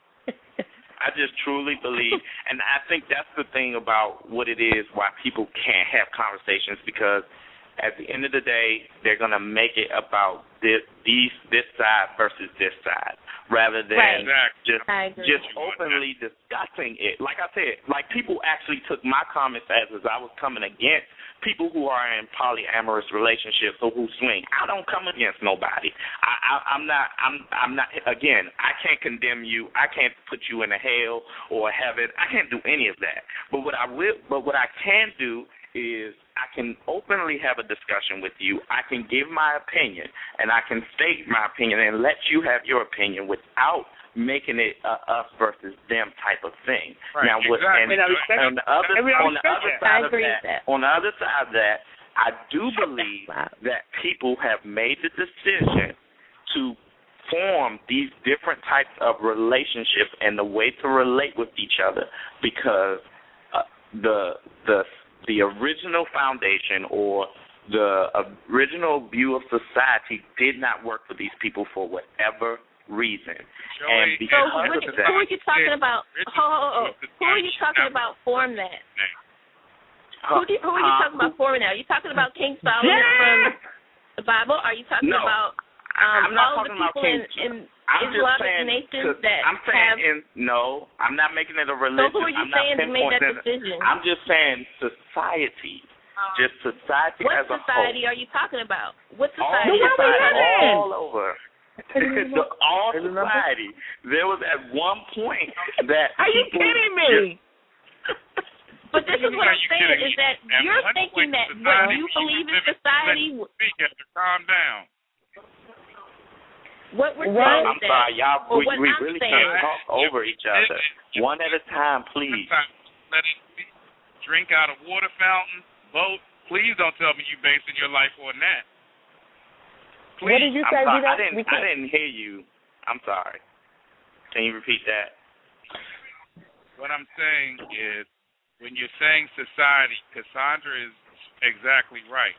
I just truly believe, and I think that's the thing about what it is why people can't have conversations, because at the end of the day, they're gonna make it about this these this side versus this side, rather than right. just just openly discussing it. Like I said, like people actually took my comments as as I was coming against people who are in polyamorous relationships or who swing. I don't come against nobody. I, I, I'm not. I'm. I'm not. Again, I can't condemn you. I can't put you in a hell or a heaven. I can't do any of that. But what I will. But what I can do is I can openly have a discussion with you. I can give my opinion, and I can state my opinion and let you have your opinion without making it a us versus them type of thing. Right, now, what, exactly. and, and on the other on the other that. side I of agree that, with that, on the other side of that, I do believe that people have made the decision to form these different types of relationships and the way to relate with each other because uh, the the the original foundation or the original view of society did not work for these people for whatever reason. And because so of who that, are you talking about? Oh, oh, oh. Who are you talking about form that? Who, do, who are you uh, talking about forming that? Are you talking about King Solomon yeah. from the Bible? Are you talking no, about um, I'm not all talking the about people King. in, in I'm just Islamic saying, nations that I'm saying have? In, no, I'm not making it a religion. So who are you I'm saying not made that pinpointing it. decision? I'm just saying society. Just society what as a society whole. are you talking about? What All society? society, all over. the, all society. There was at one point that Are you people kidding me? Just, but this is what I'm saying is that you're thinking that what you believe in society. Calm down. What we're well, saying I'm is sorry, that, y'all. or We, what we I'm really saying, can't talk over each other. One at a time, please. Let it be. Drink out of water fountain. Vote. Please don't tell me you're basing your life on that. Please. What did you say? I'm sorry. I didn't. I didn't hear you. I'm sorry. Can you repeat that? What I'm saying is, when you're saying society, Cassandra is exactly right.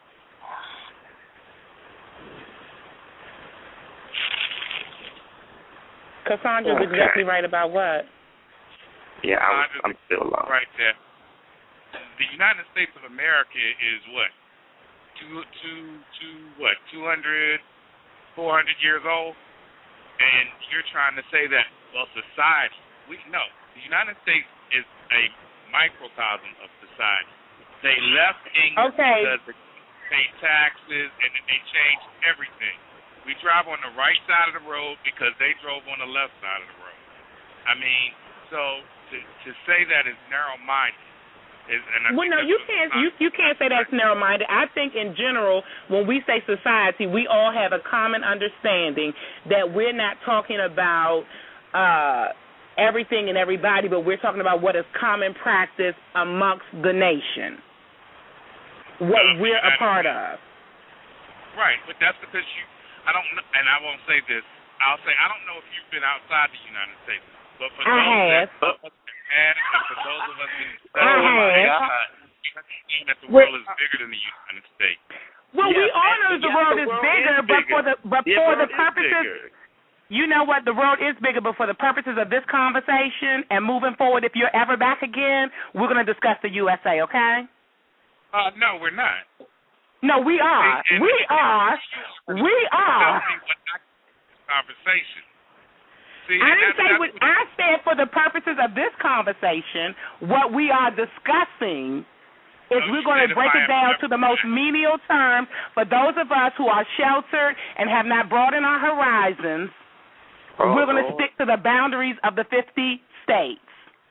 Cassandra's okay. exactly right about what? Yeah, I was, I'm still lost. Right there. The United States of America is what? Two, two, two, what? Two hundred, four hundred years old, and you're trying to say that well, society. we no. The United States is a microcosm of society. They left England okay. because they pay taxes and they changed everything. We drive on the right side of the road because they drove on the left side of the road. I mean, so to to say that is narrow-minded. Is, and I well, no, you can't. You you can't say that's narrow-minded. I think in general, when we say society, we all have a common understanding that we're not talking about uh, everything and everybody, but we're talking about what is common practice amongst the nation, what no, we're a part of. Right, but that's because you. I don't, and I won't say this. I'll say I don't know if you've been outside the United States, but for I those have. that, and for those of us in the I have. that the world is bigger than the United States. Well, yes, we all know yes, the yes, world the is world bigger, is but bigger. for the but the for the world purposes, you know what, the world is bigger, but for the purposes of this conversation and moving forward, if you're ever back again, we're going to discuss the U S A, okay? Uh, no, we're not. No, we are. And, and, we are. We are. Conversation. See, I didn't that's, say that's what, what I said for the purposes of this conversation, what we are discussing is no, we're going to break it down to the most menial terms for those of us who are sheltered and have not broadened our horizons. Oh, we're going to stick to the boundaries of the fifty states.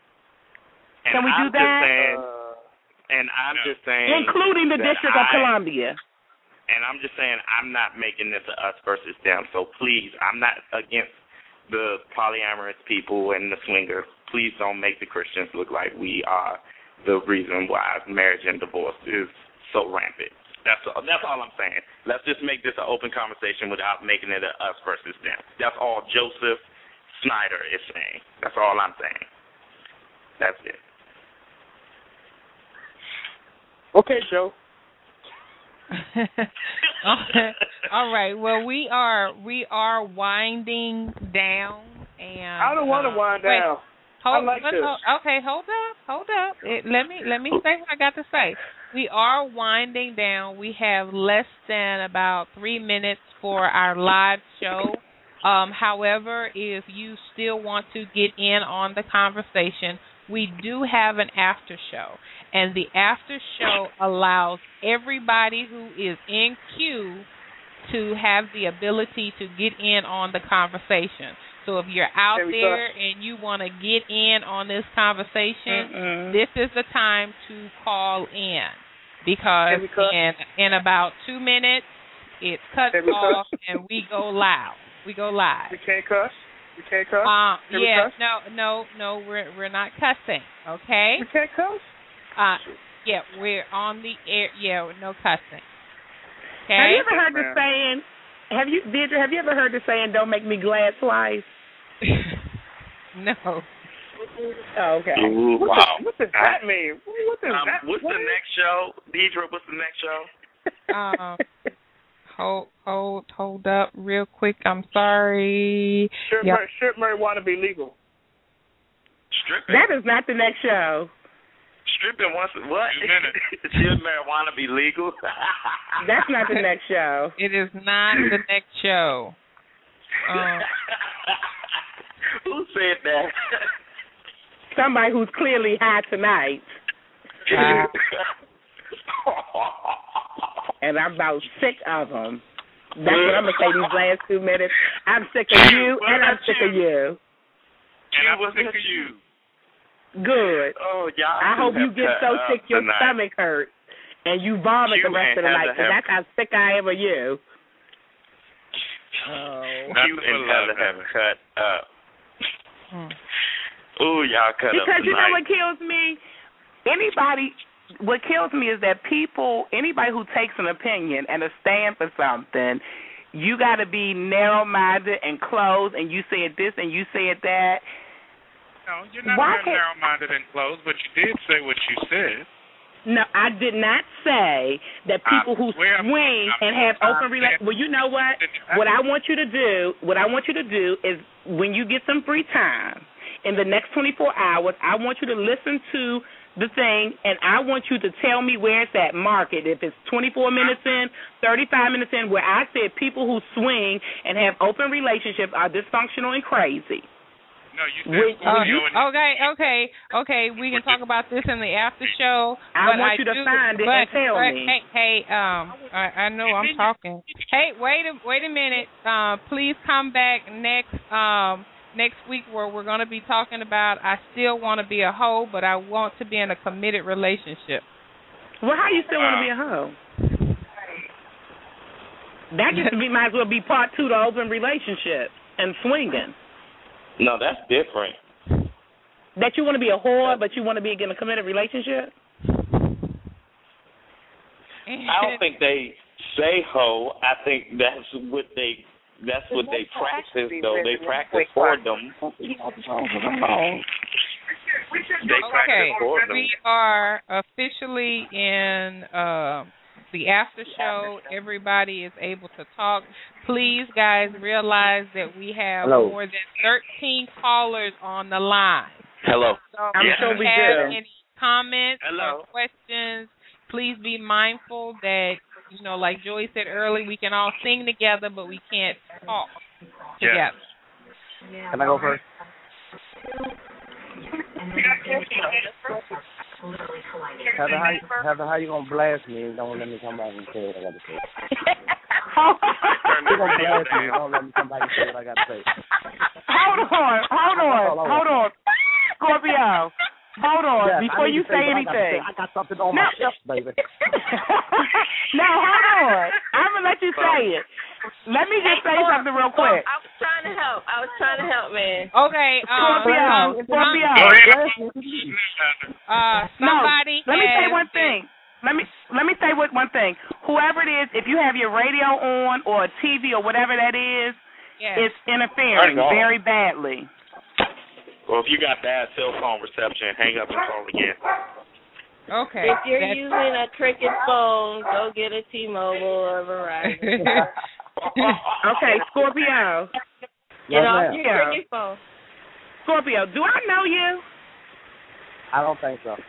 And Can we I'm do that? Just saying, and I'm no. just saying, including the District I, of Columbia. And I'm just saying, I'm not making this a us versus them. So please, I'm not against the polyamorous people and the swinger. Please don't make the Christians look like we are the reason why marriage and divorce is so rampant. That's all, that's all I'm saying. Let's just make this an open conversation without making it a us versus them. That's all Joseph Snyder is saying. That's all I'm saying. That's it. Okay, Joe. All right. Well, we are we are winding down, and I don't want to uh, wind wait, down. Hold, I like no, this. no, okay, hold up, hold up. It, let me let me say what I got to say. We are winding down. We have less than about three minutes for our live show. Um, however, if you still want to get in on the conversation, we do have an after show. And the after show allows everybody who is in queue to have the ability to get in on the conversation. So if you're out there and you want to get in on this conversation, Mm-mm. this is the time to call in. Because in, in about two minutes, it cuts off and we go loud. We go live. We can't cuss? We can't cuss? Uh, Can yeah, we cuss? no, no, no, we're, we're not cussing, okay? We can't cuss? Uh, yeah, we're on the air. Yeah, no cussing. Okay. Have you ever heard the saying? Have you, Deirdre? Have you ever heard the saying? "Don't make me glad twice." No. Oh, okay. Ooh, what, wow. the, what does that mean? What does um, that? What's what the is? next show, Deidre? What's the next show? Um, hold, hold, hold up, real quick. I'm sorry. Strip, yep. mar- strip wanna be legal. Stripping. That is not the next show. Stripping wants what? Should marijuana be legal? That's not the next show. It is not the next show. Um, Who said that? Somebody who's clearly high tonight. Uh, and I'm about sick of them. That's what I'm going to say these last two minutes. I'm sick of you, and I'm sick of you. And I'm sick of you. Good. Oh, y'all. I hope you get so sick your tonight. stomach hurts and you vomit you the rest of the night, because that's how sick I am of you. Oh. You and Heather have cut up. Hmm. Ooh, y'all cut because up Because you tonight. know what kills me? Anybody, what kills me is that people, anybody who takes an opinion and a stand for something, you got to be narrow-minded and closed, and you said this and you said that. No, you're not Why very narrow-minded and closed, but you did say what you said. No, I did not say that people who swing and have open relations. Well, you know what? What I want you to do, what I want you to do is when you get some free time in the next twenty-four hours, I want you to listen to the thing, and I want you to tell me where it's at. Mark it. If it's twenty-four minutes in, thirty-five minutes in, where I said people who swing and have open relationships are dysfunctional and crazy. No, you said uh, okay, okay, okay. We can talk about this in the after show. I but want I you to do, find it but, and tell but, me. Hey, hey, um, I, I know I'm talking. Hey, wait a wait a minute. Uh, please come back next um next week where we're going to be talking about. I still want to be a hoe, but I want to be in a committed relationship. Well, how you still want to be a hoe? That just be, might as well be part two to open relationship and swinging. No, that's different. That you want to be a whore, but you want to be in a committed relationship? I don't think they say hoe. I think that's what they that's what they practice, though. They practice for them. They practice Okay, for them. we are officially in uh, the after show. Everybody is able to talk. Please, guys, realize that we have Hello. more than thirteen callers on the line. Hello. So I'm if sure you we have do. any comments Hello. or questions, please be mindful that, you know, like Joy said earlier, we can all sing together, but we can't talk Yes. together. Can I go first? Heather, how, Heather, how you gonna blast me and don't let me come back and say what I got to say? You gonna blast me and don't let me come back and say what I got to say? Hold on, hold on, hold on. Scorpio, hold on. Yes, Before you say I anything. I got something on No. my chest, baby. No, hold on. I'm going to let you say it. Let me just say something real quick. I was trying to help. I was trying to help, man. Okay, um, Scorpio, um, Scorpio. uh, somebody no, let me say has- one thing. Let me let me say what one thing. Whoever it is, if you have your radio on or a T V or whatever that is, Yes. it's interfering Turn it off. very badly. Well, if you got bad cell phone reception, hang up and call again. Okay. If you're that's- using a Cricket phone, go get a T-Mobile or Verizon. Okay, Scorpio. Get off ma'am. your Yeah. Cricket phone. Scorpio, do I know you? I don't think so.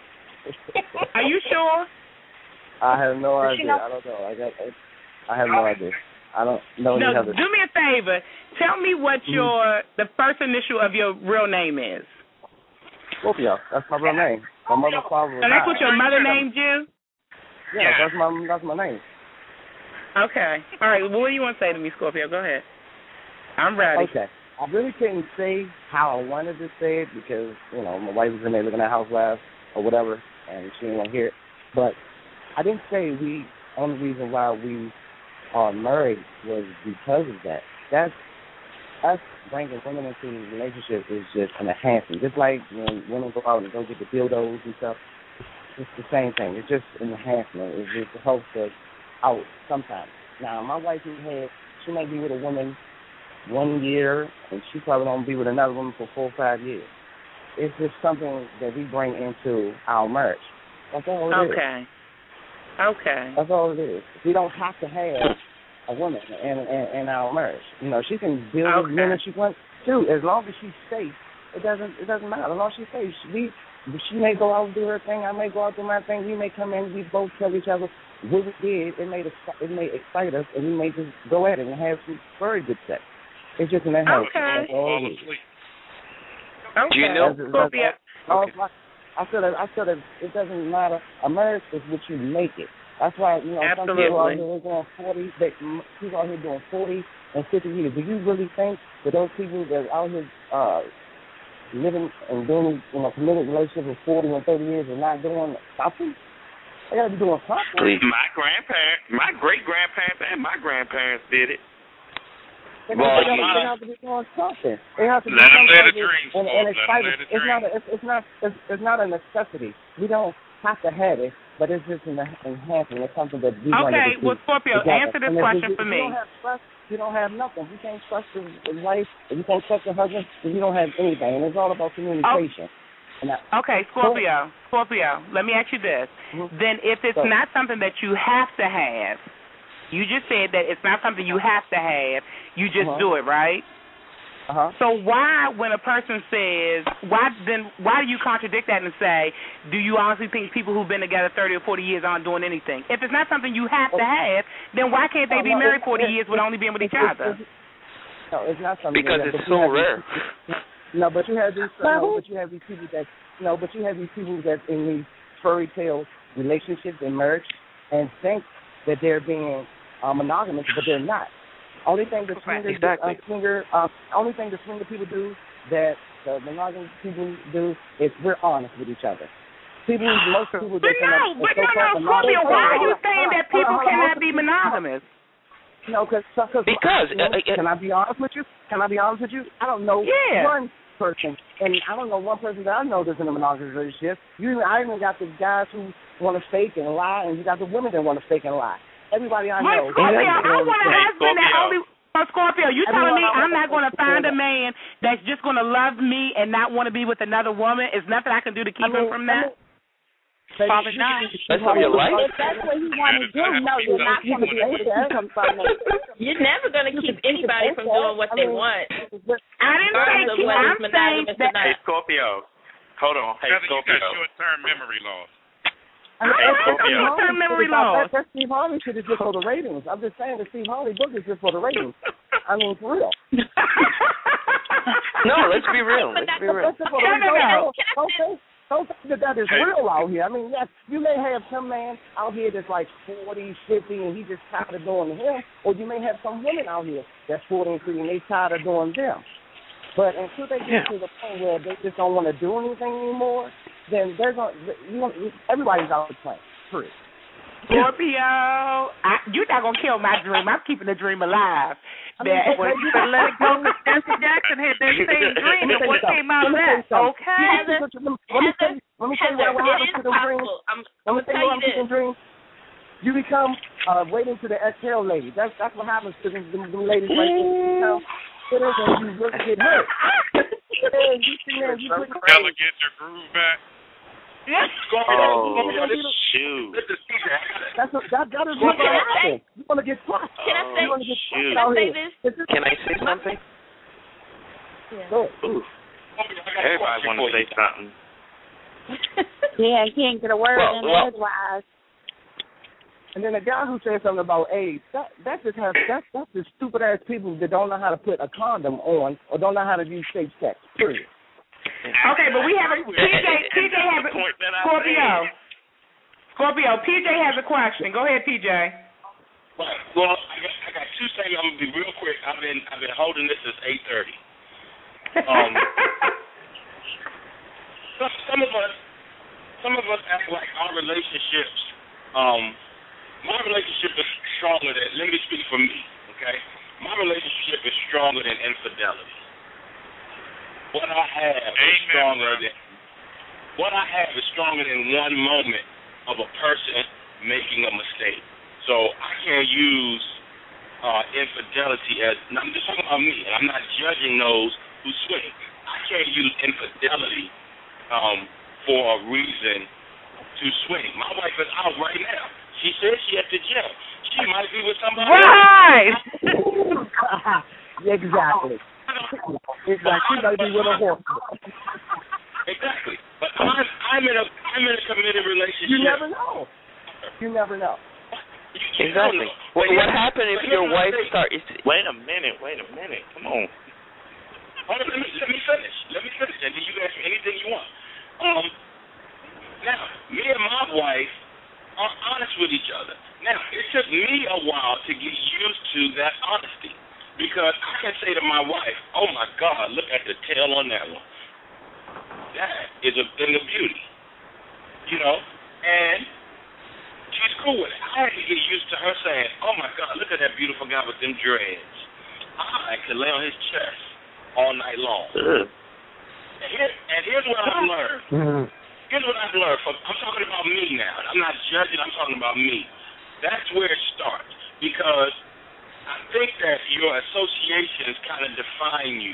Are you sure? I have no Does she idea. know- I don't know. I got. I have no idea. I don't know any No, other. do me a favor. Tell me what Mhm. your the first initial of your real name is. Scorpio. That's my real name. My mother, father. So that's what your mother named you? Yeah, that's my that's my name. Okay. All right. Well, what do you want to say to me, Scorpio? Go ahead. I'm ready. Okay. I really couldn't say how I wanted to say it because, you know, my wife was in there looking at the house last or whatever, and she didn't want to hear it. But I didn't say we, only reason why we are married was because of that. That's, us bringing women into a relationship is just an enhancement. Just like when women go out and go get the dildos and stuff, it's the same thing. It's just an enhancement. It just helps us out sometimes. Now, my wife has had, she might be with a woman one year, and she probably don't be with another woman for four or five years. It's just something that we bring into our marriage. That's all it is. Okay. Okay. That's all it is. We don't have to have a woman in, in, in our marriage. You know, she can deal with Okay. men if she wants to, as long as she's safe. It doesn't. It doesn't matter. As long as she's safe, we. She may go out and do her thing. I may go out and do my thing. We may come in. We both tell each other what we did. It may it may excite us, and we may just go at it and have some very good sex. It's just an enhancement. Okay. That's all it is. Okay. You know- That's- Scorpio. that's all- I, I said that. I said that it doesn't matter. A marriage is what you make it. That's why, you know, some people out Absolutely. here doing forty. They, people out here doing forty and fifty years. Do you really think that those people that are out here uh, living and doing, you know, committed relationships with forty and thirty years are not doing something? They got to be doing something. My grandparents, my great grandparents, and my grandparents did it. They Well, got, they, you got, they know- have to be doing something. They have to do Let 'em something. live the and- dream, and, folks. and Let 'em excited. live the It's not. A, it's, it's not. It's, it's not a necessity. We don't have to have it, but it's just an enhancement. It's something that we want to Okay. do. Well, Scorpio, together. answer this And if question you, for if me. You don't have trust. You don't have nothing. You can't trust your your wife. If you can't trust your husband, then you don't have anything. And it's all about communication. And I, Okay, Scorpio. Scorpio, let me ask you this. Mhm. Then if it's So- not something that you have to have, you just said that it's not something you have to have, you just Uh-huh. do it, right? uh-huh. So why, when a person says, why then, why do you contradict that and say, do you honestly think people who've been together thirty or forty years aren't doing anything? If it's not something you have to have, then why can't they No, be no, married it's- forty it's- years with only being with each it's- other? it's- No, it's not something. Because that, it's but you so have to- rare. No, but you have these. No, but you have these people that. No, but you have these people that in these fairy tale relationships and marriage and think that they're being uh, monogamous, but they're not. Only thing the swinger, exactly. uh, swinger, uh, only thing the swinger people do that the monogamous people do is we're honest with each other. People, most people. But no, but no, no, Scorpio. Why are you saying that people cannot be monogamous? No, cause, cause because you know, uh, uh, can I be honest with you? Can I be honest with you? I don't know yeah. one person, and I don't know one person that I know that's in a monogamous relationship. You, I even got the guys who want to fake and lie, and you got the women that want to fake and lie. Everybody I know. But Scorpio, I want a husband that only. But Scorpio, you telling me I'm not going to find a man that's just going to love me and not want to be with another woman? Is nothing I can do to keep I mean, him from that? I mean, Probably not. That's what your life. If that's what you want to do, no, you're not going to be able to keep him from it. You're never going to keep anybody from doing what they want. I didn't say keep. I'm saying that. Hey, Scorpio. Hold on. Hey, Heather, Scorpio. you got short-term memory loss. I mean, Hey, that's Scorpio. short-term memory that, loss. that Steve Harvey shit is just for the ratings. I'm just saying the Steve Harvey book is just for the ratings. I mean, for real. No, let's be real. Let's be real. That's just for the ratings. Don't say, don't say that that is real out here. I mean, yes, you may have some man out here that's like forty, fifty, and he just tired of doing him, or you may have some women out here that's forty and fifty, and they tired of doing them. But until they get yeah. to the point where they just don't want to do anything anymore, then they're going. You know, everybody's out to play. Free. Scorpio, I, you're not gonna kill my dream. I'm keeping the dream alive. I mean, that when you better let it go. Jesse Jackson had that same dream, and what came out of that? Okay. Let me tell you. Let me tell you what happens to the dream. Let me tell you what happens to the dream. You become uh, waiting to the exhale lady. That's that's what happens to them, them, them ladies right there. You know, and you really get hurt. Ella get your groove back. Oh, shoot. That's a, that, that is what happens. You want to get fucked. Can I say, oh, can I say this? Can I say something? Yeah. Ooh. Everybody want to say something. Yeah, he can't get a word well, in well, edgewise. And then the guy who said something about AIDS, that that just has that's that's the stupid ass people that don't know how to put a condom on or don't know how to use safe sex. Period. Okay, but we have a P J. P J has a Scorpio. Scorpio. P J has a question. Go ahead, P J. Right. Well, I got, I got two things. I'm gonna be real quick. I've been I've been holding this since eight thirty. Um, some, some of us, some of us act like our relationships. Um, my relationship is stronger than. Let me speak for me. Okay, my relationship is stronger than infidelity. What I have is stronger than what I have is stronger than one moment of a person making a mistake. So I can't use uh, infidelity as. I'm just talking about me, and I'm not judging those who swing. I can't use infidelity um, for a reason to swing. My wife is out right now. She says she at the gym. She might be with somebody right. else. Exactly. Exactly. She might be with a horse. Exactly. But I'm, I'm in a I'm in a committed relationship. You never know. You never know. You exactly. Know. What what happened if your wife say, starts? Wait a minute. Wait a minute. Come on. Hold on. Let me let me finish. Let me finish, and then you can ask me anything you want. Um. Now, me and my wife are honest with each other. Now, it took me a while to get used to that honesty. Because I can say to my wife, oh, my God, look at the tail on that one. That is a thing of beauty. You know? And she's cool with it. I had to get used to her saying, oh, my God, look at that beautiful guy with them dreads. I could lay on his chest all night long. Uh. And, here, and here's what I've learned. Mm-hmm. Here's what I've learned. From, I'm talking about me now. I'm not judging. I'm talking about me. That's where it starts. Because I think that your associations kind of define you.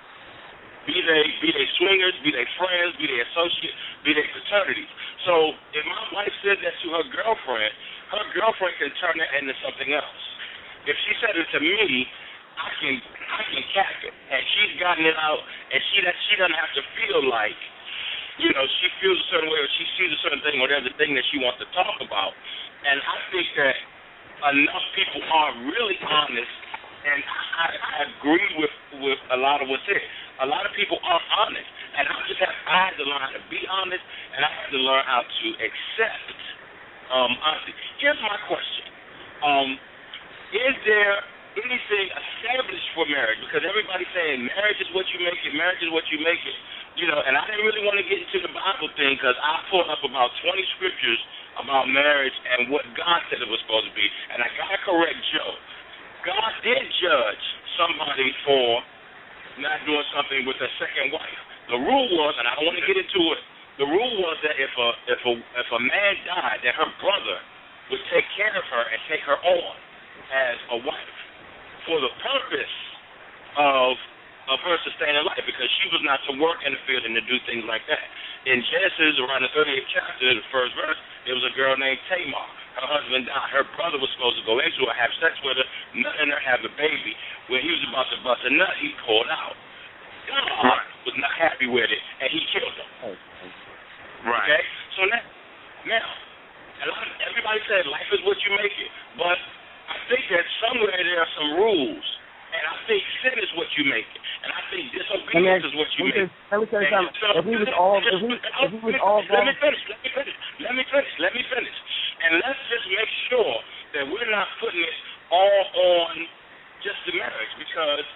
Be they be they swingers, be they friends, be they associates, be they fraternities. So if my wife said that to her girlfriend, her girlfriend can turn that into something else. If she said it to me, I can I can cap it, and she's gotten it out, and she that she doesn't have to feel like, you know, she feels a certain way or she sees a certain thing or there's a thing that she wants to talk about. And I think that enough people are really honest, and I, I agree with, with a lot of what's said. a lot of people aren't honest. And I just have, I had to learn how to be honest, and I had to learn how to accept um, honesty. Here's my question. Um, is there anything established for marriage? Because everybody's saying marriage is what you make it, marriage is what you make it. You know, and I didn't really want to get into the Bible thing because I pulled up about twenty scriptures about marriage and what God said it was supposed to be. And I got to correct Joe. God did judge somebody for not doing something with a second wife. The rule was, and I don't want to get into it, the rule was that if a if a if a man died, that her brother would take care of her and take her on as a wife for the purpose of of her sustaining life, because she was not to work in the field and to do things like that. In Genesis, around the thirty-eighth chapter, the first verse, there was a girl named Tamar. Her husband died. Her brother was supposed to go into her, have sex with her, nut in her, have a baby. When he was about to bust a nut, he pulled out. God was not happy with it, and he killed him. Right. Okay? So now, now a lot of, everybody said life is what you make it, but I think that somewhere there are some rules, and I think sin is what you make it, and I think disobedience is what you make it. Let me tell you something. If we was all, if we, if we was all let me finish, let me finish, let me finish, let me finish, and let's just make sure that we're not putting it all on just the marriage, because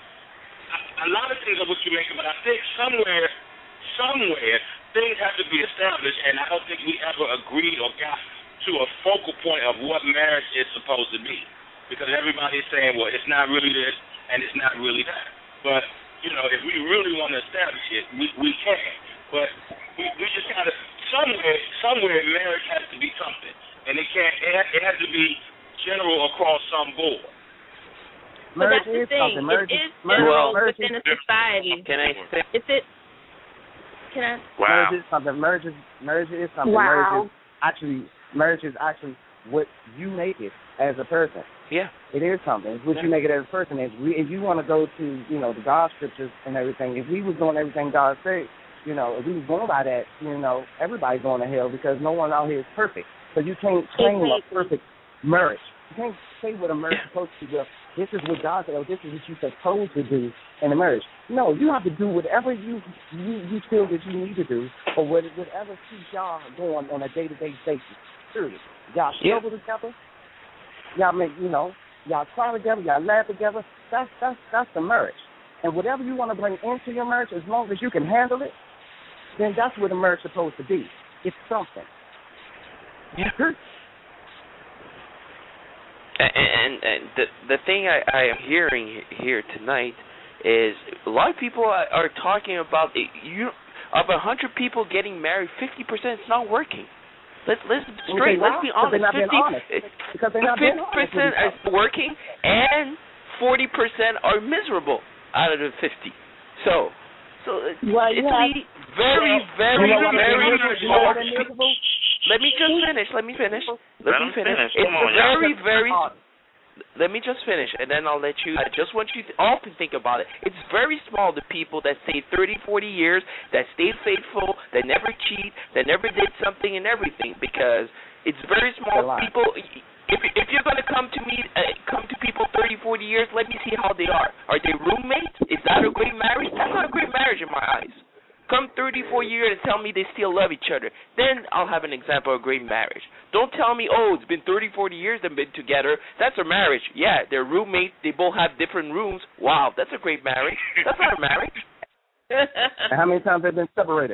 a lot of things are what you make it, but I think somewhere, somewhere, things have to be established, and I don't think we ever agreed or got to a focal point of what marriage is supposed to be, because everybody's saying, well, it's not really this, and it's not really that. But, you know, if we really want to establish it, we, we can. But we, we just got to, somewhere, somewhere marriage has to be something, and it can't, it, it has to be general across some board. But that's the thing. Marriage it is general well, within a society. Can I say? Is it? Can I? Wow. Marriage is something. Marriage is marriage is something. Wow. Marriage is actually marriage is actually what you make it as a person. Yeah. It is something. It's what you make it as a person. If we, if you want to go to, you know, the God scriptures and everything, if we was doing everything God said, you know, if we was going by that, you know, everybody's going to hell because no one out here is perfect. So you can't claim a perfect marriage. You can't say what a marriage is supposed to be. This is what God said, or this is what you're supposed to do in a marriage. No, you have to do whatever you you, you feel that you need to do, or whatever keeps y'all going on a day-to-day basis. Period. Y'all struggle yeah. together. Y'all make, you know, y'all cry together, y'all laugh together. That's that's that's the marriage. And whatever you want to bring into your marriage, as long as you can handle it, then that's what a marriage is supposed to be. It's something. Yeah. And, and, and the the thing I, I am hearing here tonight is a lot of people are, are talking about it, you of a hundred people getting married, fifty percent is not working. Let's let's straight. Okay, let's be honest. They're not being honest. Because they're not being honest. Fifty percent is working, and forty percent are miserable out of the fifty. So, so well, it's yeah. very, very, you know very hard. Let me just finish. Let me finish. Let, let me finish. finish. It's Come on, very, y'all. very. Let me just finish, and then I'll let you. I just want you to all to think about it. It's very small, the people that stayed thirty, forty years, that stayed faithful, that never cheat, that never did something and everything, because it's very small people. If if you're going to come to me, uh, come to people thirty, forty years, let me see how they are. Are they roommates? Is that a great marriage? That's not a great marriage in my eyes. Come thirty-four years and tell me they still love each other. Then I'll have an example of a great marriage. Don't tell me, oh, it's been thirty, forty years they've been together. That's a marriage. Yeah, they're roommates. They both have different rooms. Wow, that's a great marriage. That's not a marriage. And how many times have they been separated?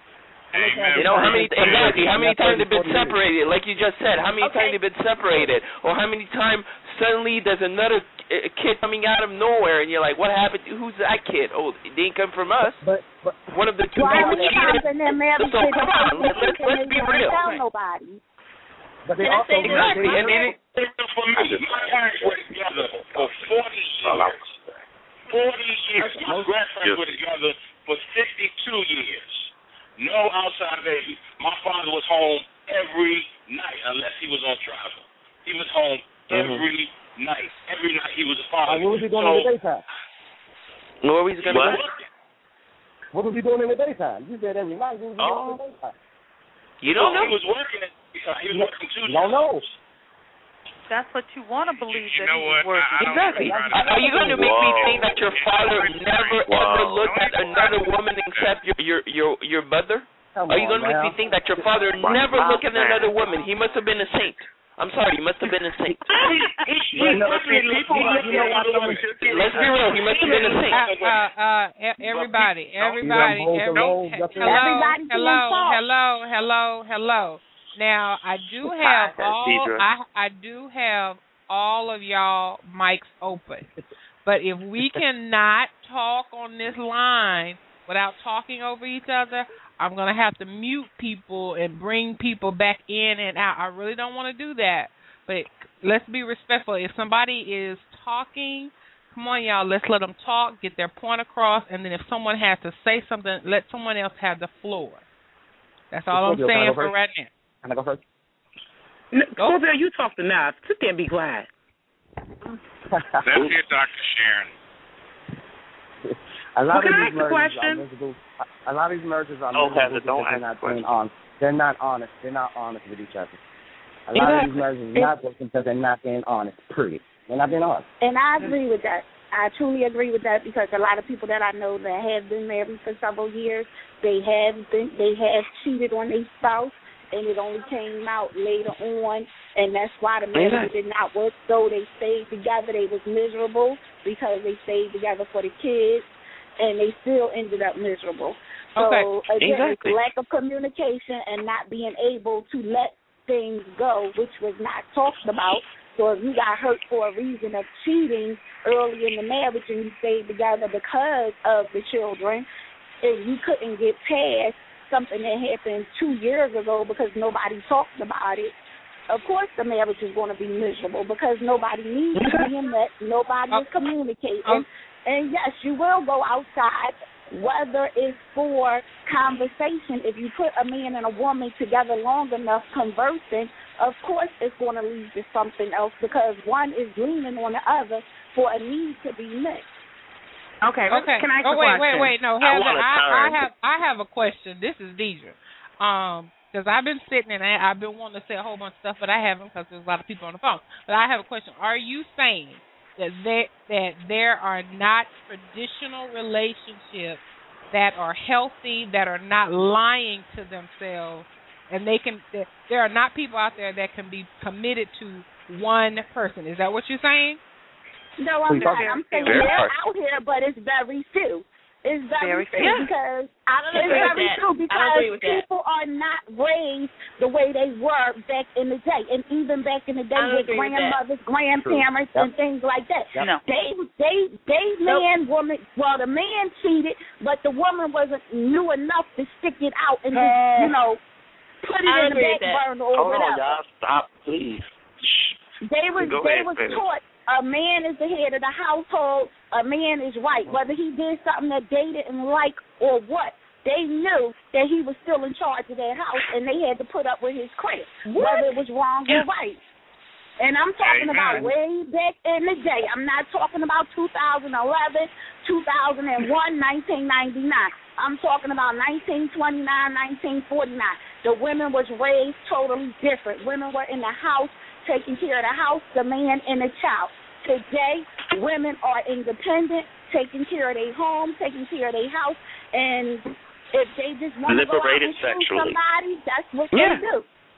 You know, how many, exactly, how many times they've been separated, like you just said, how many okay. times they've been separated, or how many times suddenly there's another kid coming out of nowhere, and you're like, what happened? Who's that kid? Oh, they didn't come from us. But, but one of the two well, people cheated. So come on, let's, let's, let's be real. Tell nobody. But they Can also exactly, and they for me, my parents were together for forty years. Forty years. My grandparents were together for sixty-two years. No outside baby. My father was home every night unless he was on travel. He was home every mm-hmm. night. Every night he was a father. Uh, what was he doing so, in the daytime? Where was he going to go? What was he doing in the daytime? You said every night. What was he doing in the daytime? You don't well, know. He was working. He was working two You don't know. that's what you want to believe you that know he what? was working. Exactly. Are you going to make me think that your father never ever looked at another woman except your your your, your mother? Come Are you on, going to make now. me think that your father never looked at another woman? He must have been a saint. I'm sorry, he must have been a saint. Well, no, Let's be real, he must have been a saint. Uh, uh, uh, e- everybody, everybody, every, hello, hello, hello, hello, hello. Now, I do have all, I, I do have all of y'all mics open, but if we cannot talk on this line without talking over each other, I'm going to have to mute people and bring people back in and out. I really don't want to do that, but let's be respectful. If somebody is talking, come on, y'all, let's let them talk, get their point across, and then if someone has to say something, let someone else have the floor. That's all I'm saying for right now. Can I go first? No, Scorpio, you talked enough. Sit there and be quiet. Let's hear Doctor Sharon. A lot well, of can I these ask a mergers question? are miserable. A lot of these mergers are Oh, miserable Heather, don't because they're ask not questions. being honest. They're not honest. They're not honest with each other. A lot of these mergers are not working because they're not being honest. Period. They're not being honest. And I agree with that. I truly agree with that because a lot of people that I know that have been married for several years, they have been, they have cheated on their spouse, and it only came out later on, and that's why the marriage did not work. Though they stayed together, they was miserable because they stayed together for the kids, and they still ended up miserable. So, okay. again, exactly. it's lack of communication and not being able to let things go, which was not talked about. So if you got hurt for a reason of cheating early in the marriage and you stayed together because of the children, if you couldn't get past something that happened two years ago because nobody talked about it, of course the marriage is going to be miserable because nobody needs to be met, nobody is communicating. And, yes, you will go outside, whether it's for conversation. If you put a man and a woman together long enough conversing, of course it's going to lead to something else because one is leaning on the other for a need to be met. Okay, okay. Can I ask oh, a wait, question? wait, wait. No, Heather, I, I, I have I have a question. This is Deidre. Um, because I've been sitting and I, I've been wanting to say a whole bunch of stuff, but I haven't because there's a lot of people on the phone. But I have a question. Are you saying that there, that there are not traditional relationships that are healthy, that are not lying to themselves, and they can? There are not people out there that can be committed to one person. Is that what you're saying? No, I'm not. I'm saying they're out here, but it's very few. It's very, very few yeah. because I don't it's agree very with few that. because people that. are not raised the way they were back in the day, and even back in the day with grandmothers, with grandparents, True. and yep. things like that. Yep. No. They, they, they, man, nope. woman. Well, the man cheated, but the woman wasn't knew enough to stick it out and just, you know, put it I in the back burner or Hold whatever. on, y'all. Stop, please. They was Go they ahead, was finish. taught a man is the head of the household. A man is right, whether he did something that they didn't like or what. They knew that he was still in charge of their house, and they had to put up with his crap, what? whether it was wrong yeah. or right. And I'm talking Amen. about way back in the day. I'm not talking about two thousand eleven, two thousand one, nineteen ninety-nine. I'm talking about nineteen twenty-nine, nineteen forty-nine. The women was raised totally different. Women were in the house, taking care of the house, the man, and the child. Today, women are independent, taking care of their home, taking care of their house, and if they just want to go out and shoot somebody, that's what yeah. they do.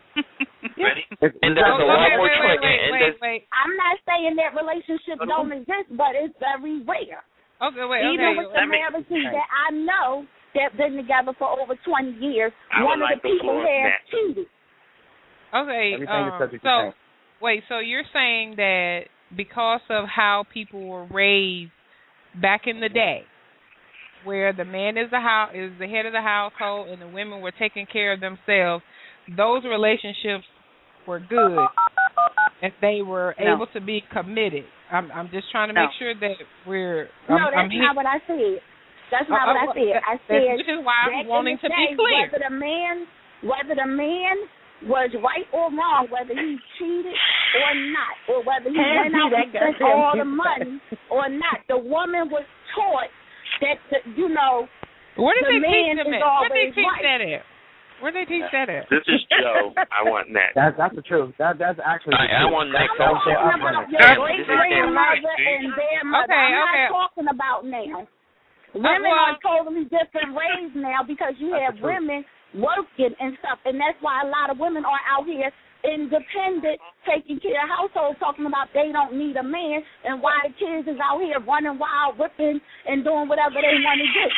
And there's a lot more wait, wait, wait, wait, wait. I'm not saying that relationships don't exist, but it's very rare. Okay, wait, Even okay. with the marriages that I know that have been together for over twenty years, one of like the people has cheated. Okay, um, so wait, so you're saying that because of how people were raised back in the day, where the man is the house is the head of the household and the women were taking care of themselves, those relationships were good and they were no. able to be committed. I'm I'm just trying to no. make sure that we're. No, I'm, that's I'm not what I said. That's not uh, what I said. I said this is why I'm wanting to be clear. Whether the man, whether the man was right or wrong, whether he cheated or not, or whether he went out and spent all the money or not, the woman was taught that the, you know Where did the they man teach them is at? Where did always they teach right. that at? Where they teach that at? This is Joe. I want next. That's that's the truth. That that's actually. I, I want next. That was their Talking upbringing. about your great grandmother and their mother. Okay, I'm okay. not talking about now. Women well, are totally different ways now because you have women working and stuff, and that's why a lot of women are out here independent, taking care of households, talking about they don't need a man, and why the kids is out here running wild, whipping, and doing whatever they want to do.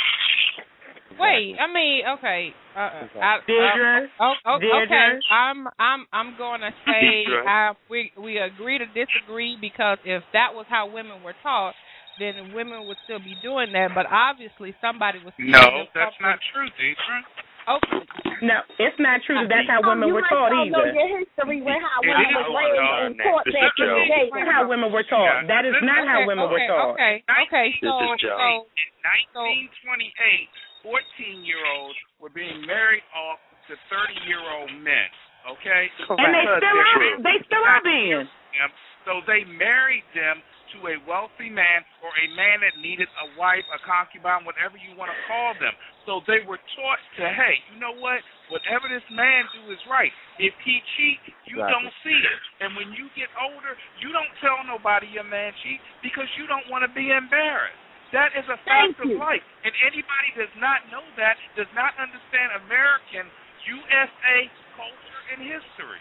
Wait, I mean, okay. Uh, I, Deirdre, uh, oh, oh, Deirdre. okay. I'm, I'm, I'm going to say I, we, we agree to disagree because if that was how women were taught, then women would still be doing that. But obviously, somebody was. No, that's not true, Deidre. Okay. No, it's not true that that's how women you were taught might either. know your history with how It women is were raised on, and taught this back is in the Joe. day. That's how women were taught. Yeah. That is not okay, how women okay, were taught. Okay, okay. So, This is Joe. so In nineteen twenty-eight, fourteen-year-olds were being married off to thirty-year-old men, okay? And they Because still are. they're- They still are being. them, so they married them to a wealthy man or a man that needed a wife, a concubine, whatever you want to call them. So they were taught to, hey, you know what? Whatever this man do is right. If he cheat, you Exactly. don't see it. And when you get older, you don't tell nobody your man cheat because you don't want to be embarrassed. That is a fact of life. And anybody does not know that, does not understand American U S A culture and history.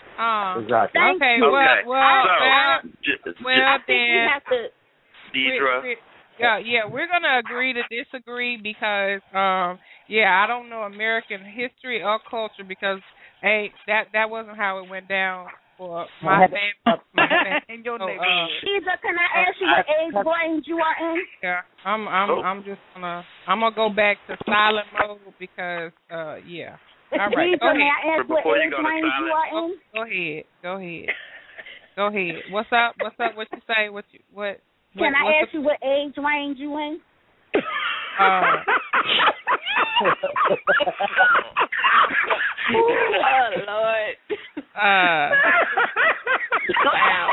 Um, Exactly. okay, Okay. well, well, So, well, just, well I think we then, have to. Deidre. we- we- yeah, yeah, we're gonna agree to disagree because, um, yeah, I don't know American history or culture because, hey, that that wasn't how it went down for my family. My family. In your So, uh, neighborhood. Either can I ask you what age range you are in? Yeah, I'm, I'm, Oh. I'm just gonna, I'm gonna go back to silent mode because, uh, yeah. All right, go Either may ahead. I ask But what before you age go to range you silent- are in? Go ahead, go ahead, go ahead. What's up? What's up? What you say? What you what? Can what, I what's ask you what age range you in? The, uh, Oh, Lord. uh, Wow.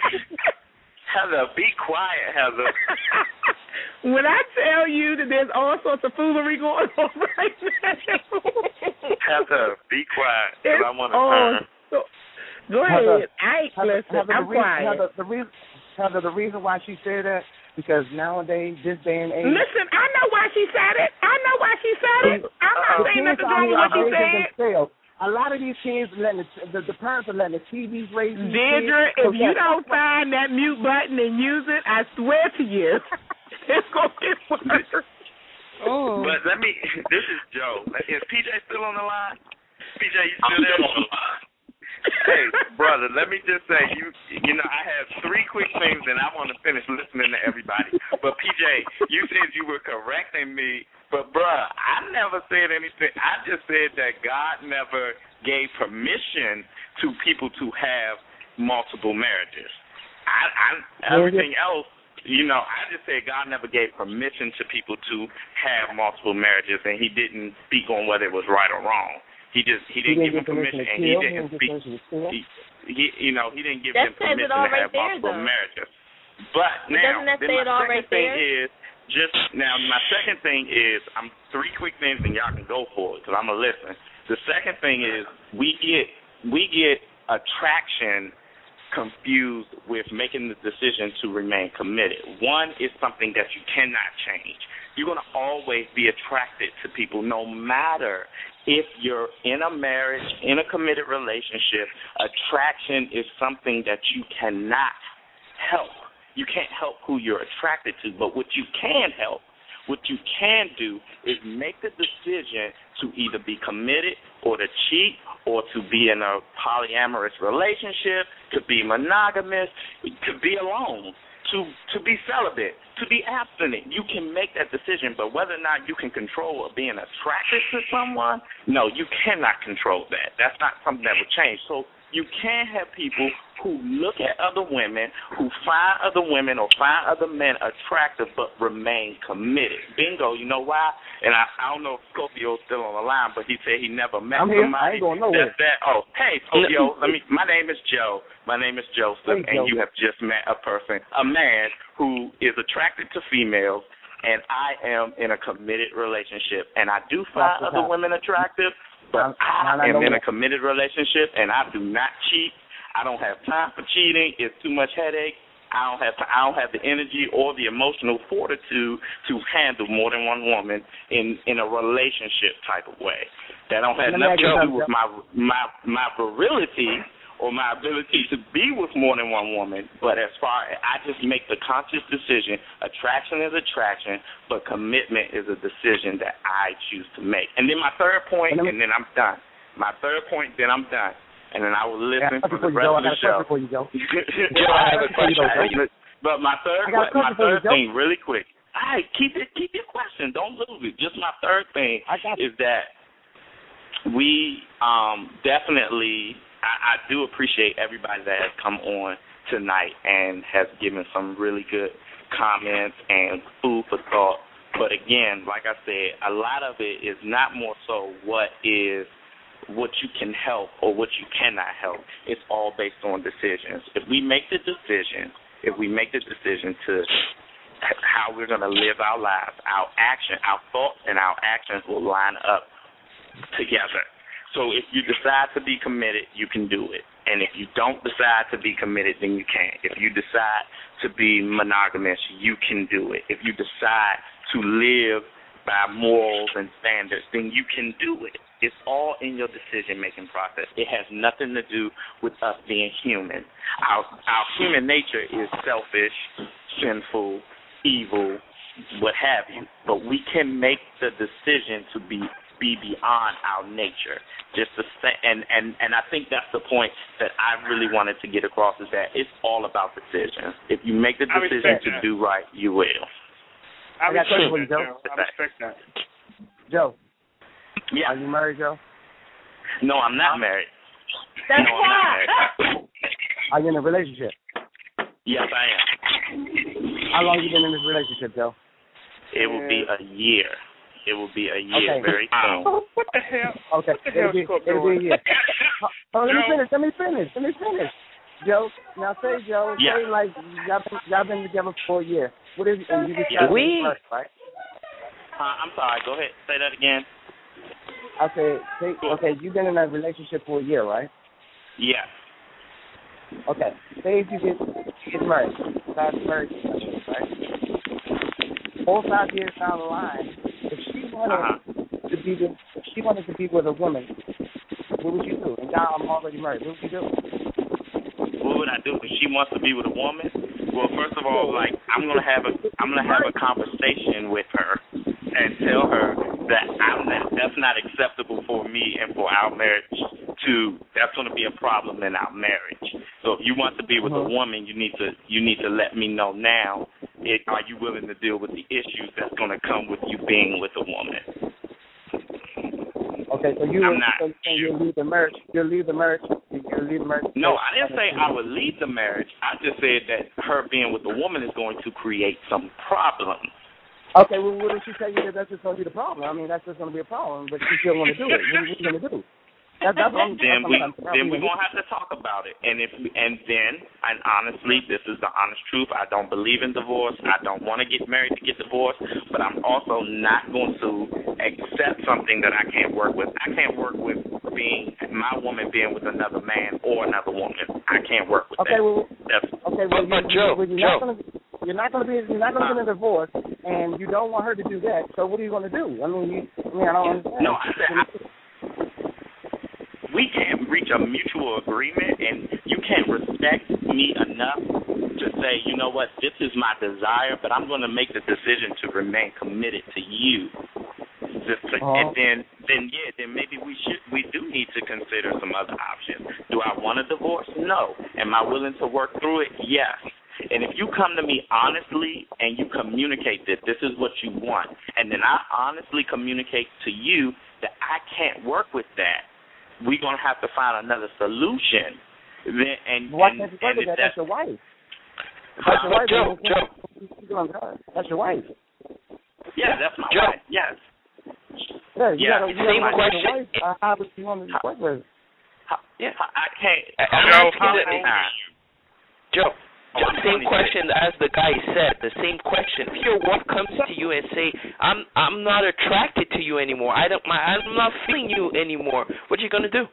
Heather, be quiet, Heather. When I tell you that there's all sorts of foolery going on right now, Heather, be quiet, because it's I want to all turn. so- Go Heather, ahead. I ain't Heather, listen. Heather, I'm the reason, quiet. Heather, the reason, Heather, the reason why she said that because nowadays, this day and age, Listen, I know why she said it. I know why she said it. I'm not the saying kids nothing out wrong here with what are she raising said. themselves. A lot of these kids letting the, the, the parents are letting the T Vs raise these Deirdre, kids. if you don't find that mute button and use it, I swear to you, it's going to get worse. oh, But let me, this is Joe. Is P J still on the line? P J, you I'm still there? still on the line. Hey, brother, let me just say, you you know, I have three quick things, and I want to finish listening to everybody. But, P J, you said you were correcting me, but, bruh, I never said anything. I just said that God never gave permission to people to have multiple marriages. I, I Everything else, you know, I just said God never gave permission to people to have multiple marriages, and he didn't speak on whether it was right or wrong. He just he didn't, He give them permission, and he didn't speak. He, he, you know, he didn't give That them says it permission all to right have there, multiple though. marriages. But now, Doesn't that then say my it all second right thing there? is just now. My second thing is I'm three quick things, and y'all can go for it because I'm gonna listen. The second thing is we get we get attraction confused with making the decision to remain committed. One is something that you cannot change. You're going to always be attracted to people no matter if you're in a marriage, in a committed relationship. Attraction is something that you cannot help. You can't help who you're attracted to, but what you can help, what you can do is make the decision to either be committed or to cheat or to be in a polyamorous relationship, to be monogamous, to be alone, to to be celibate, to be abstinent. You can make that decision, but whether or not you can control being attracted to someone, no, you cannot control that. That's not something that would change. So you can have people who look at other women, who find other women or find other men attractive but remain committed. Bingo, you know why? And I, I don't know if Scorpio's still on the line, but he said he never met I'm here. somebody. I ain't going nowhere. That's that. Oh, hey, Scorpio, let me. My name is Joe. My name is Joseph, Hey, and Joe. you have just met a person, a man who is attracted to females, and I am in a committed relationship, and I do find That's other what's women attractive, But I am in a committed relationship, and I do not cheat. I don't have time for cheating. It's too much headache. I don't have I don't have the energy or the emotional fortitude to handle more than one woman in, in a relationship type of way. That don't have nothing to do with my my my virility or my ability to be with more than one woman. But as far as I just make the conscious decision, attraction is attraction, but commitment is a decision that I choose to make. And then my third point, and then I'm done. My third point, then I'm done. And then I will listen yeah, for the rest of the show. You, Joe. Joe, I have a question. But my third, my third thing, really quick. All right, keep it, keep your question. Don't lose it. Just my third thing is that we um, definitely, I, I do appreciate everybody that has come on tonight and has given some really good comments and food for thought. But again, like I said, a lot of it is not more so what is what you can help or what you cannot help. It's all based on decisions. If we make the decision, if we make the decision to how we're going to live our lives, our action, our thoughts and our actions will line up together. So if you decide to be committed, you can do it. And if you don't decide to be committed, then you can't. If you decide to be monogamous, you can do it. If you decide to live by morals and standards, then you can do it. It's all in your decision-making process. It has nothing to do with us being human. Our, our human nature is selfish, sinful, evil, what have you. But we can make the decision to be be beyond our nature. Just to say, and, and, and I think that's the point that I really wanted to get across is that it's all about decisions. If you make the decision to that. do right, you will. I respect that, Joe. I respect that. Joe. Yeah. Are you married, Joe? No, I'm not married. That's no, I'm not married. Are you in a relationship? Yes, I am. How long have you been in this relationship, Joe? It will be a year. It will be a year okay. very soon. What the hell? Okay. What the hell it'll, be, it'll be a year. Oh, let me finish. Let me finish. Let me finish. Joe, now say, Joe, yeah. say like y'all been, y'all been together for a year. What is and you yeah. we first, right? Uh, I'm sorry. Go ahead. Say that again. I said, say, okay, you've been in a relationship for a year, right? Yeah. Okay. Say if you get get married, five married, right? Four or five years down the line, if she wanted uh-huh. to be with, if she wanted to be with a woman, what would you do? And now I'm already married. What would you do? What would I do if she wants to be with a woman? Well, first of all, like I'm gonna have a I'm gonna have a conversation with her and tell her that I'm not, that's not acceptable for me and for our marriage. To that's gonna be a problem in our marriage. So if you want to be with a woman, you need to you need to let me know now. It, are you willing to deal with the issues that's gonna come with you being with a woman? Okay, so you I'm will, not so you'll leave the marriage. You'll leave the marriage. You'll leave the marriage. No, I didn't say I would leave the marriage. I just said that her being with a woman is going to create some problems. Okay, well, what did she tell you that that's just going to be the problem? I mean, that's just going to be a problem, but she still want to do it. What are you going to do? That, that's what I'm, then that's we I'm, then we're gonna have to talk about it. And if we, and then and honestly, this is the honest truth. I don't believe in divorce. I don't want to get married to get divorced. But I'm also not going to accept something that I can't work with. I can't work with being my woman being with another man or another woman. I can't work with okay, that. Well, That's, okay, well, but, but you, Joe, well, you're Joe. not gonna, you're not going to be you're not going to get a divorce, and you don't want her to do that. So what are you going to do? I mean, you, I mean, I don't understand. No, I said. I, we can't reach a mutual agreement, and you can't respect me enough to say, you know what, this is my desire, but I'm going to make the decision to remain committed to you. Just to, uh-huh. And then, then yeah, then maybe we should, we do need to consider some other options. Do I want a divorce? No. Am I willing to work through it? Yes. And if you come to me honestly and you communicate that this is what you want, and then I honestly communicate to you that I can't work with that, we're going to have to find another solution. Then, and, Why and, can't you work with that? That's your wife. That's your wife. Joe, Joe. That's your wife. Yeah, that's my Joe. wife. Yes. Yeah, you yeah. gotta, you Same gotta question. Wife. Uh, how would you want to work with? Yeah, I can't. Joe, Joe, Joe. The same question as the guy said. The same question. If your wife comes to you and say, "I'm I'm not attracted to you anymore. I don't. My, I'm not feeling you anymore." What are you gonna do?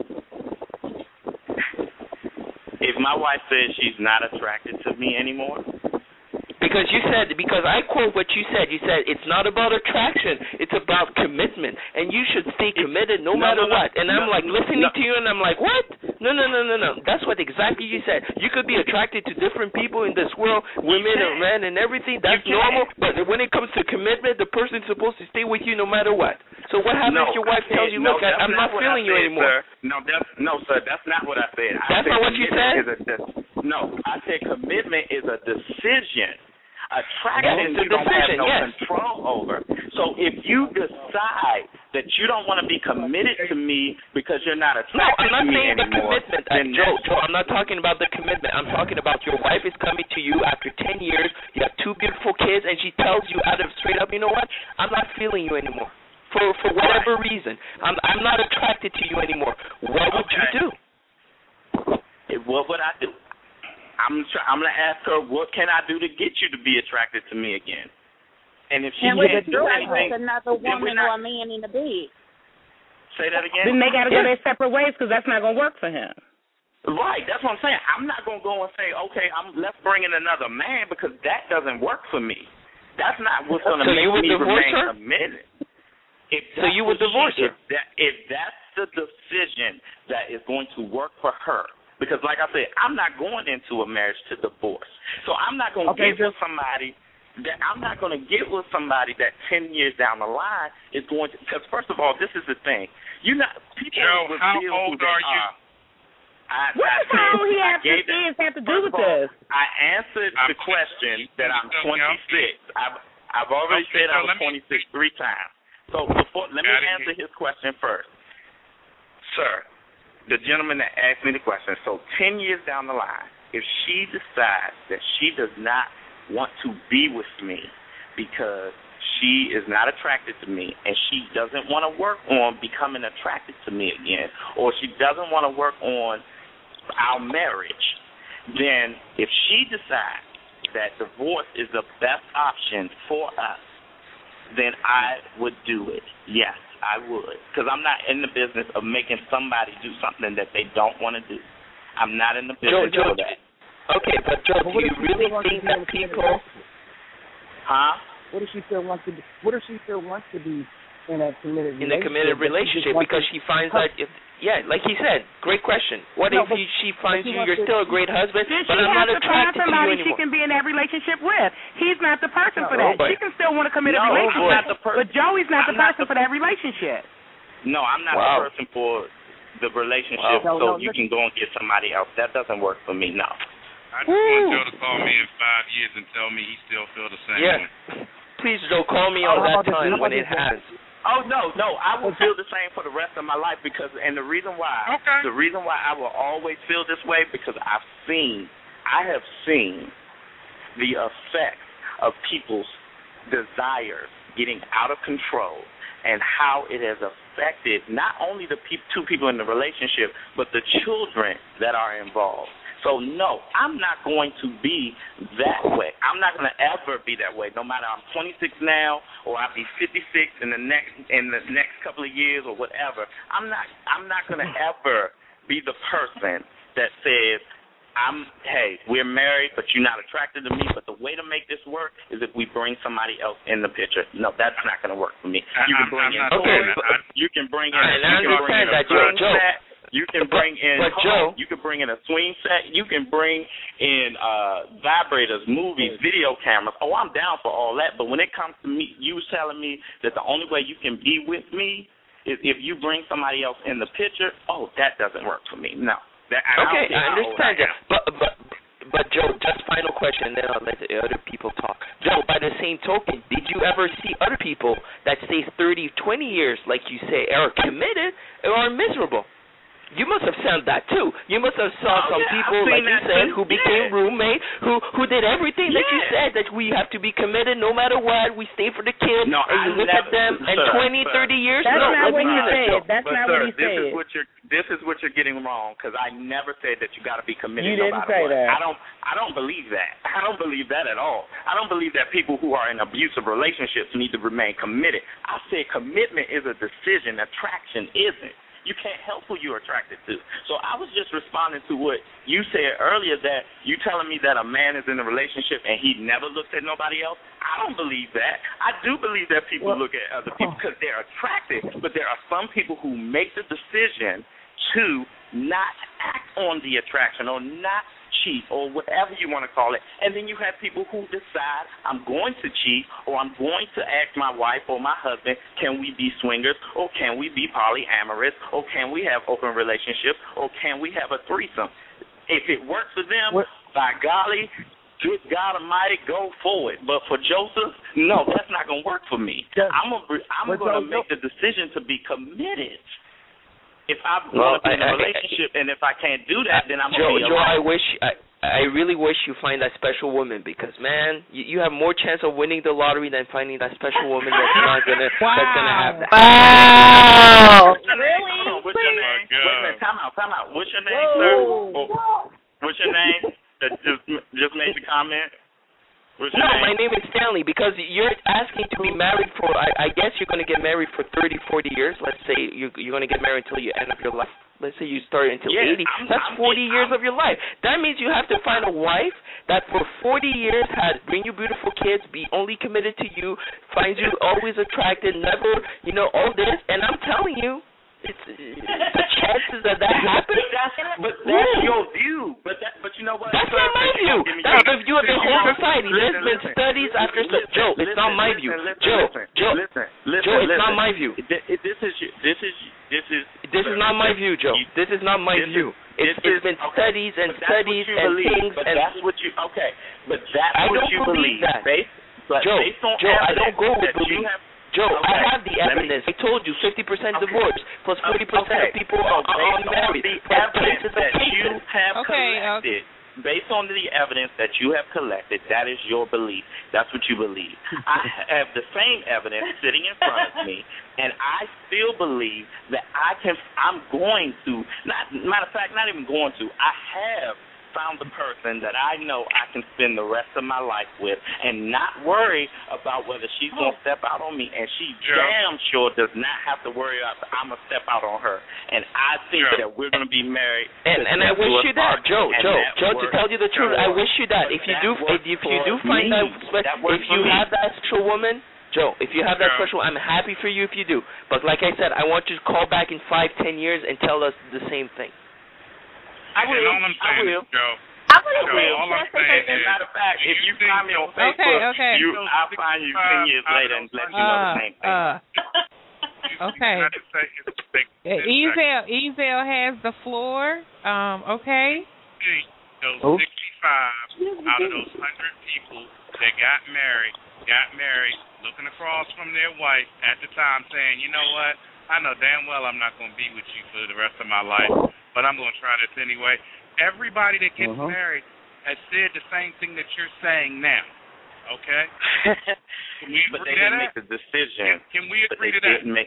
If my wife says she's not attracted to me anymore. Because you said, because I quote what you said. You said it's not about attraction, it's about commitment, and you should stay committed no, no matter no, no, what. And no, I'm like listening no. to you, and I'm like, what? No, no, no, no, no. That's what exactly you said. You could be attracted to different people in this world, women and men and everything. That's normal. But when it comes to commitment, the person's supposed to stay with you no matter what. So what happens no, if your wife tells you, no, look, I, I'm not, not feeling said, you anymore? Sir. No, that's, no, sir, that's not what I said. I that's said not what you said? Is a, no, I said commitment is a decision. Attraction yes, you don't decision, have no yes. control over. So if you decide that you don't want to be committed to me because you're not attracted no, I'm not to me saying anymore, the commitment. Uh, Joe, Joe, I'm not talking about the commitment. I'm talking about your wife is coming to you after ten years. You have two beautiful kids, and she tells you out of straight up, you know what? I'm not feeling you anymore for for whatever reason. I'm I'm not attracted to you anymore. What would okay. you do? What would I do? I'm try, I'm gonna ask her, what can I do to get you to be attracted to me again? And if she and can't do anything, anything, another woman not, or a man in the bed. Say that again. Then they got to go yeah. their separate ways because that's not gonna work for him. Right, that's what I'm saying. I'm not gonna go and say, okay, I'm let's bring in another man because that doesn't work for me. That's not what's gonna so make you would me divorce remain her? committed. If so you would divorce she, her? If, that, if that's the decision that is going to work for her. Because, like I said, I'm not going into a marriage to divorce. So I'm not going to okay, get with somebody that I'm not going to get with somebody that ten years down the line is going to. Because first of all, this is the thing. You not people. Joe, how old are you? Are. I, what I does how old he has to that, have to do with all, this? I answered I'm the question that I'm twenty-six. I've I've already okay, said I was me, twenty-six three times. So before, let me answer his question first, sir. The gentleman that asked me the question, so ten years down the line, if she decides that she does not want to be with me because she is not attracted to me and she doesn't want to work on becoming attracted to me again, or she doesn't want to work on our marriage, then if she decides that divorce is the best option for us, then I would do it, yes. I would, because I'm not in the business of making somebody do something that they don't want to do. I'm not in the business Joe, Joe, of that. Okay, but Joe, do you really think that people? Huh? What if she still wants to? Be, what if she still wants to be in a committed in a committed relationship because she finds out if yeah, like he said, great question. What no, if but, he, she finds you you're still a great husband, then but she I'm has not to attracted find somebody to you anymore. she can be in that relationship with. He's not the person no, for that. But, she can still want to commit no, a relationship, I'm not the per- but Joey's not I'm the person not the, for that relationship. No, I'm not wow. the person for the relationship, wow. so no, no, you can go and get somebody else. That doesn't work for me. No. I just Woo. want Joe to call me in five years and tell me he still feels the same yeah. way. Please, Joe, call me on that time when it happens. Oh no, no, I will feel the same for the rest of my life because, and the reason why, okay. the reason why I will always feel this way because I've seen, I have seen the effect of people's desires getting out of control and how it has affected not only the pe- two people in the relationship but the children that are involved. So, no, I'm not going to be that way. I'm not going to ever be that way, no matter I'm twenty-six now or I'll be fifty-six in the next in the next couple of years or whatever. I'm not I'm not going to ever be the person that says, I'm hey, we're married, but you're not attracted to me, but the way to make this work is if we bring somebody else in the picture. No, that's not going to work for me. You can bring in okay. you can bring in I you can bring in a swing set. You can bring in but, but Joe, you can bring in a swing set. You can bring in uh, vibrators, movies, video cameras. Oh, I'm down for all that. But when it comes to me, you telling me that the only way you can be with me is if you bring somebody else in the picture. Oh, that doesn't work for me. No. That, I okay, I understand that. But but but Joe, just final question, and then I'll let the other people talk. Joe, by the same token, did you ever see other people that stay thirty, twenty years, like you say, are committed or are miserable? You must have seen that too. You must have saw oh, some yeah, people, like you said, too. who became yeah. roommates, who who did everything yeah. that you said, that we have to be committed no matter what. We stay for the kids, no, and you I look never, at them, sir, and twenty, sir, thirty years. That's no, not what he said. That's but not sir, what he this said. Is what you're, this is what you're getting wrong, because I never said that you got to be committed. You no didn't matter say what. that. I don't. I don't believe that. I don't believe that at all. I don't believe that people who are in abusive relationships need to remain committed. I said commitment is a decision. Attraction isn't. You can't help who you're attracted to. So I was just responding to what you said earlier, that you telling me that a man is in a relationship and he never looks at nobody else. I don't believe that. I do believe that people well, look at other people because they're attracted, but there are some people who make the decision to not act on the attraction or not cheat or whatever you want to call it, and then you have people who decide, I'm going to cheat, or I'm going to ask my wife or my husband, can we be swingers, or can we be polyamorous, or can we have open relationships, or can we have a threesome? If it works for them, what? by golly, good God Almighty, go for it. But for Joseph, no, that's not going to work for me. Yeah. I'm going I'm to make the decision to be committed. If I well, want to be in a I, relationship, I, and if I can't do that, then I'm Joe, going to be Joe, alone. I wish, I, I really wish you find that special woman, because man, you, you have more chance of winning the lottery than finding that special woman that's not gonna wow. that's gonna have that. Wow! Really? Oh, what's your name? Wait a minute, time out, time out. What's your name, Whoa. sir? Oh, what's your name? That just just made the comment. What's your no, name? my name is Stanley, because you're asking to be married for, I, I guess you're going to get married for thirty, forty years. Let's say you're, you're going to get married until the end of your life. Let's say you start until yeah, eighty. I'm, That's I'm, forty I'm, years of your life. That means you have to find a wife that for forty years has bring you beautiful kids, be only committed to you, finds you always attracted, never, you know, all this. And I'm telling you, it's, the chances that that happens. But that's, but that's your view. But that, but you know what? That's not my view. That's the view of the whole society. There's been studies after studies. Joe, it's not my view. Joe, Joe, listen, listen, Joe, it's listen. not my view. This is this is this is this is not my view, Joe. This is not my view. It's, it's been studies and studies and things. But and that's what you okay. But that's I what don't you believe believe. that. Based, but Joe, based on Joe, I don't go with belief. Joe, okay. I have the evidence. Me, I told you, fifty percent okay. divorce plus forty percent okay. of people so are, are unmarried. The evidence that you have okay, collected, okay. based on the evidence that you have collected, that is your belief. That's what you believe. I have the same evidence sitting in front of me, and I still believe that I can. I'm going to. Not matter of fact, not even going to. I have found the person that I know I can spend the rest of my life with and not worry about whether she's going to step out on me, and she Joe. damn sure does not have to worry about I'm going to step out on her. And I think Joe. that we're going to be married. And, and I wish you that, Joe, Joe, Joe, to tell you the truth, I wish you that. If you do if you, if you do find that, that if you have that special woman, Joe, if you have that special, I'm happy for you if you do. But like I said, I want you to call back in five, ten years and tell us the same thing. I will. all I'm saying I will. Is, Joe, I would Joe, agree. all I'm saying is, matter of fact, if you find me on Facebook, okay, okay. You, I'll find you ten years later and let you know the same thing. Uh, okay. Ezel, Ezel has the floor. Um, okay. Those oh. sixty-five out of those one hundred people that got married, got married, looking across from their wife at the time saying, you know what, I know damn well I'm not going to be with you for the rest of my life, but I'm going to try this anyway. Everybody that gets uh-huh. married has said the same thing that you're saying now. Okay? Can we but agree they to didn't that? make the decision. Can, can we agree to that? Make...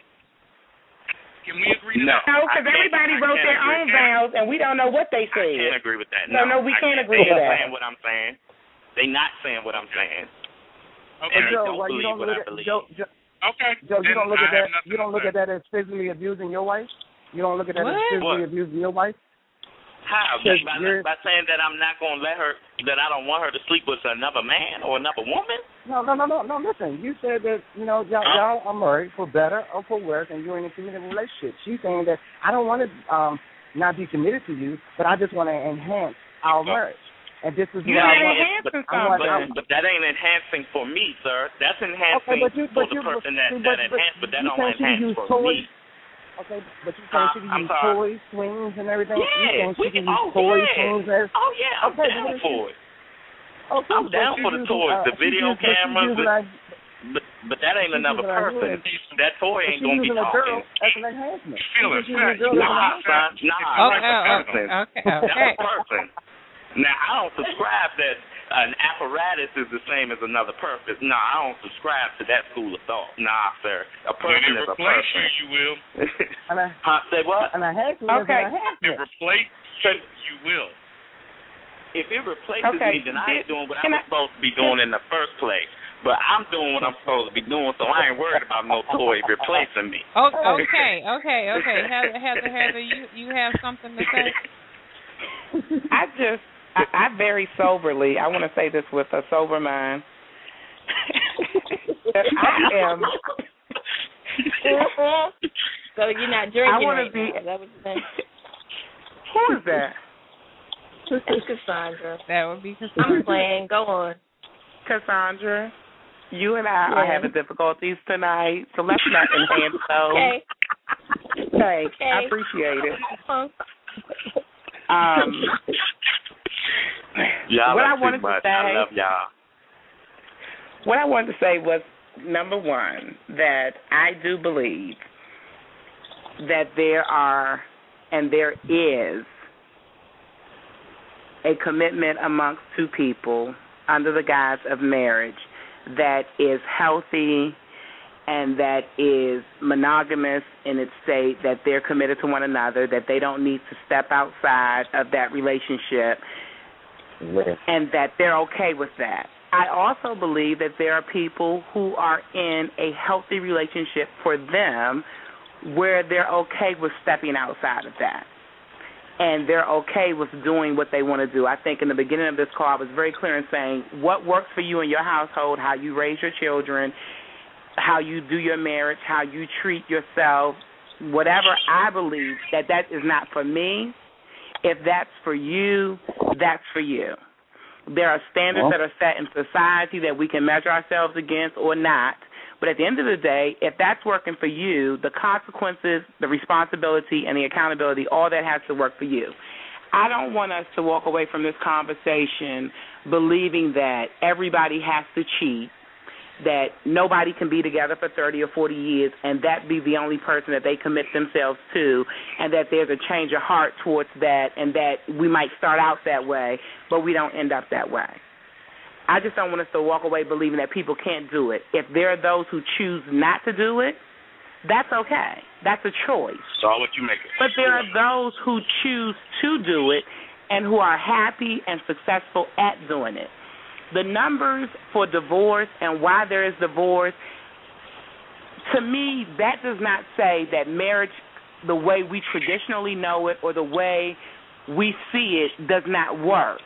Can we agree to no, that? No, because everybody wrote their own vows, and we don't know what they said. I can't agree with that. No, no, no, we I can't can't agree with that. They're saying what I'm saying. They're not saying what I'm saying. Okay. And Joe, don't well, you believe don't what look I at, believe. Joe, Joe, okay. Joe, you don't look I at that. You don't look say. at that as physically abusing your wife. You don't look at that what? as physically What? abusing your wife. How? By, by saying that I'm not going to let her, that I don't want her to sleep with another man or another woman? No, no, no, no, no. Listen, you said that, you know, y'all, huh? y'all are married for better or for worse, and you're in a committed relationship. She's saying that I don't want to um, not be committed to you, but I just want to enhance our marriage. And this is you what I want. But, I want but, but that ain't enhancing for me, sir. That's enhancing okay, but you, but for you, the person that, but, that but, enhanced, but that you don't enhance for toys? me. Okay, but you saying she can uh, use sorry. toys, swings, and everything? Yeah, you saying she we can can, use oh, toys, yeah. swings, and Oh, yeah, I'm okay, down for it. Okay, I'm down for the using, toys, uh, the video using, cameras. Using, the, but, But that ain't another person. That toy ain't gonna be talking. That's an enhancement. Feel it. Nah, son. Nah, okay, that's a person. Okay, okay. That's a person. Now, I don't subscribe that an apparatus is the same as another person. Nah, I don't subscribe to that school of thought. Nah, sir. A person is a person. When it replace you, you will. And I, huh? Say what? And I had to. Okay. If it replace you, you will. If it replaces okay. me, then I ain't doing what I Can was I, supposed to be doing in the first place. But I'm doing what I'm supposed to be doing, so I ain't worried about no toy replacing me. Okay, okay, okay, okay. Heather, Heather, Heather, you you have something to say? I just, I, I very soberly, I want to say this with a sober mind, that I am. So you're not drinking I want right to be. now. Is that what you're saying? Who is that? It's Cassandra. That would be Cassandra. I'm playing. Go on. Cassandra, you and I yeah. are having difficulties tonight, so let's not enhance those. Okay. Hey, okay. I appreciate it. Um, y'all what I too wanted much. to say, I love y'all. What I wanted to say was, number one, that I do believe that there are and there is a commitment amongst two people under the guise of marriage that is healthy and that is monogamous in its state, that they're committed to one another, that they don't need to step outside of that relationship, and that they're okay with that. I also believe that there are people who are in a healthy relationship for them where they're okay with stepping outside of that. And they're okay with doing what they want to do. I think in the beginning of this call, I was very clear in saying what works for you in your household, how you raise your children, how you do your marriage, how you treat yourself, whatever. I believe that that is not for me. If that's for you, that's for you. There are standards that are set in society that we can measure ourselves against or not. But at the end of the day, if that's working for you, the consequences, the responsibility, and the accountability, all that has to work for you. I don't want us to walk away from this conversation believing that everybody has to cheat, that nobody can be together for thirty or forty years and that be the only person that they commit themselves to, and that there's a change of heart towards that, and that we might start out that way, but we don't end up that way. I just don't want us to walk away believing that people can't do it. If there are those who choose not to do it, that's okay. That's a choice. It's all what you make it. But there are those who choose to do it and who are happy and successful at doing it. The numbers for divorce and why there is divorce, to me, that does not say that marriage, the way we traditionally know it or the way we see it, does not work.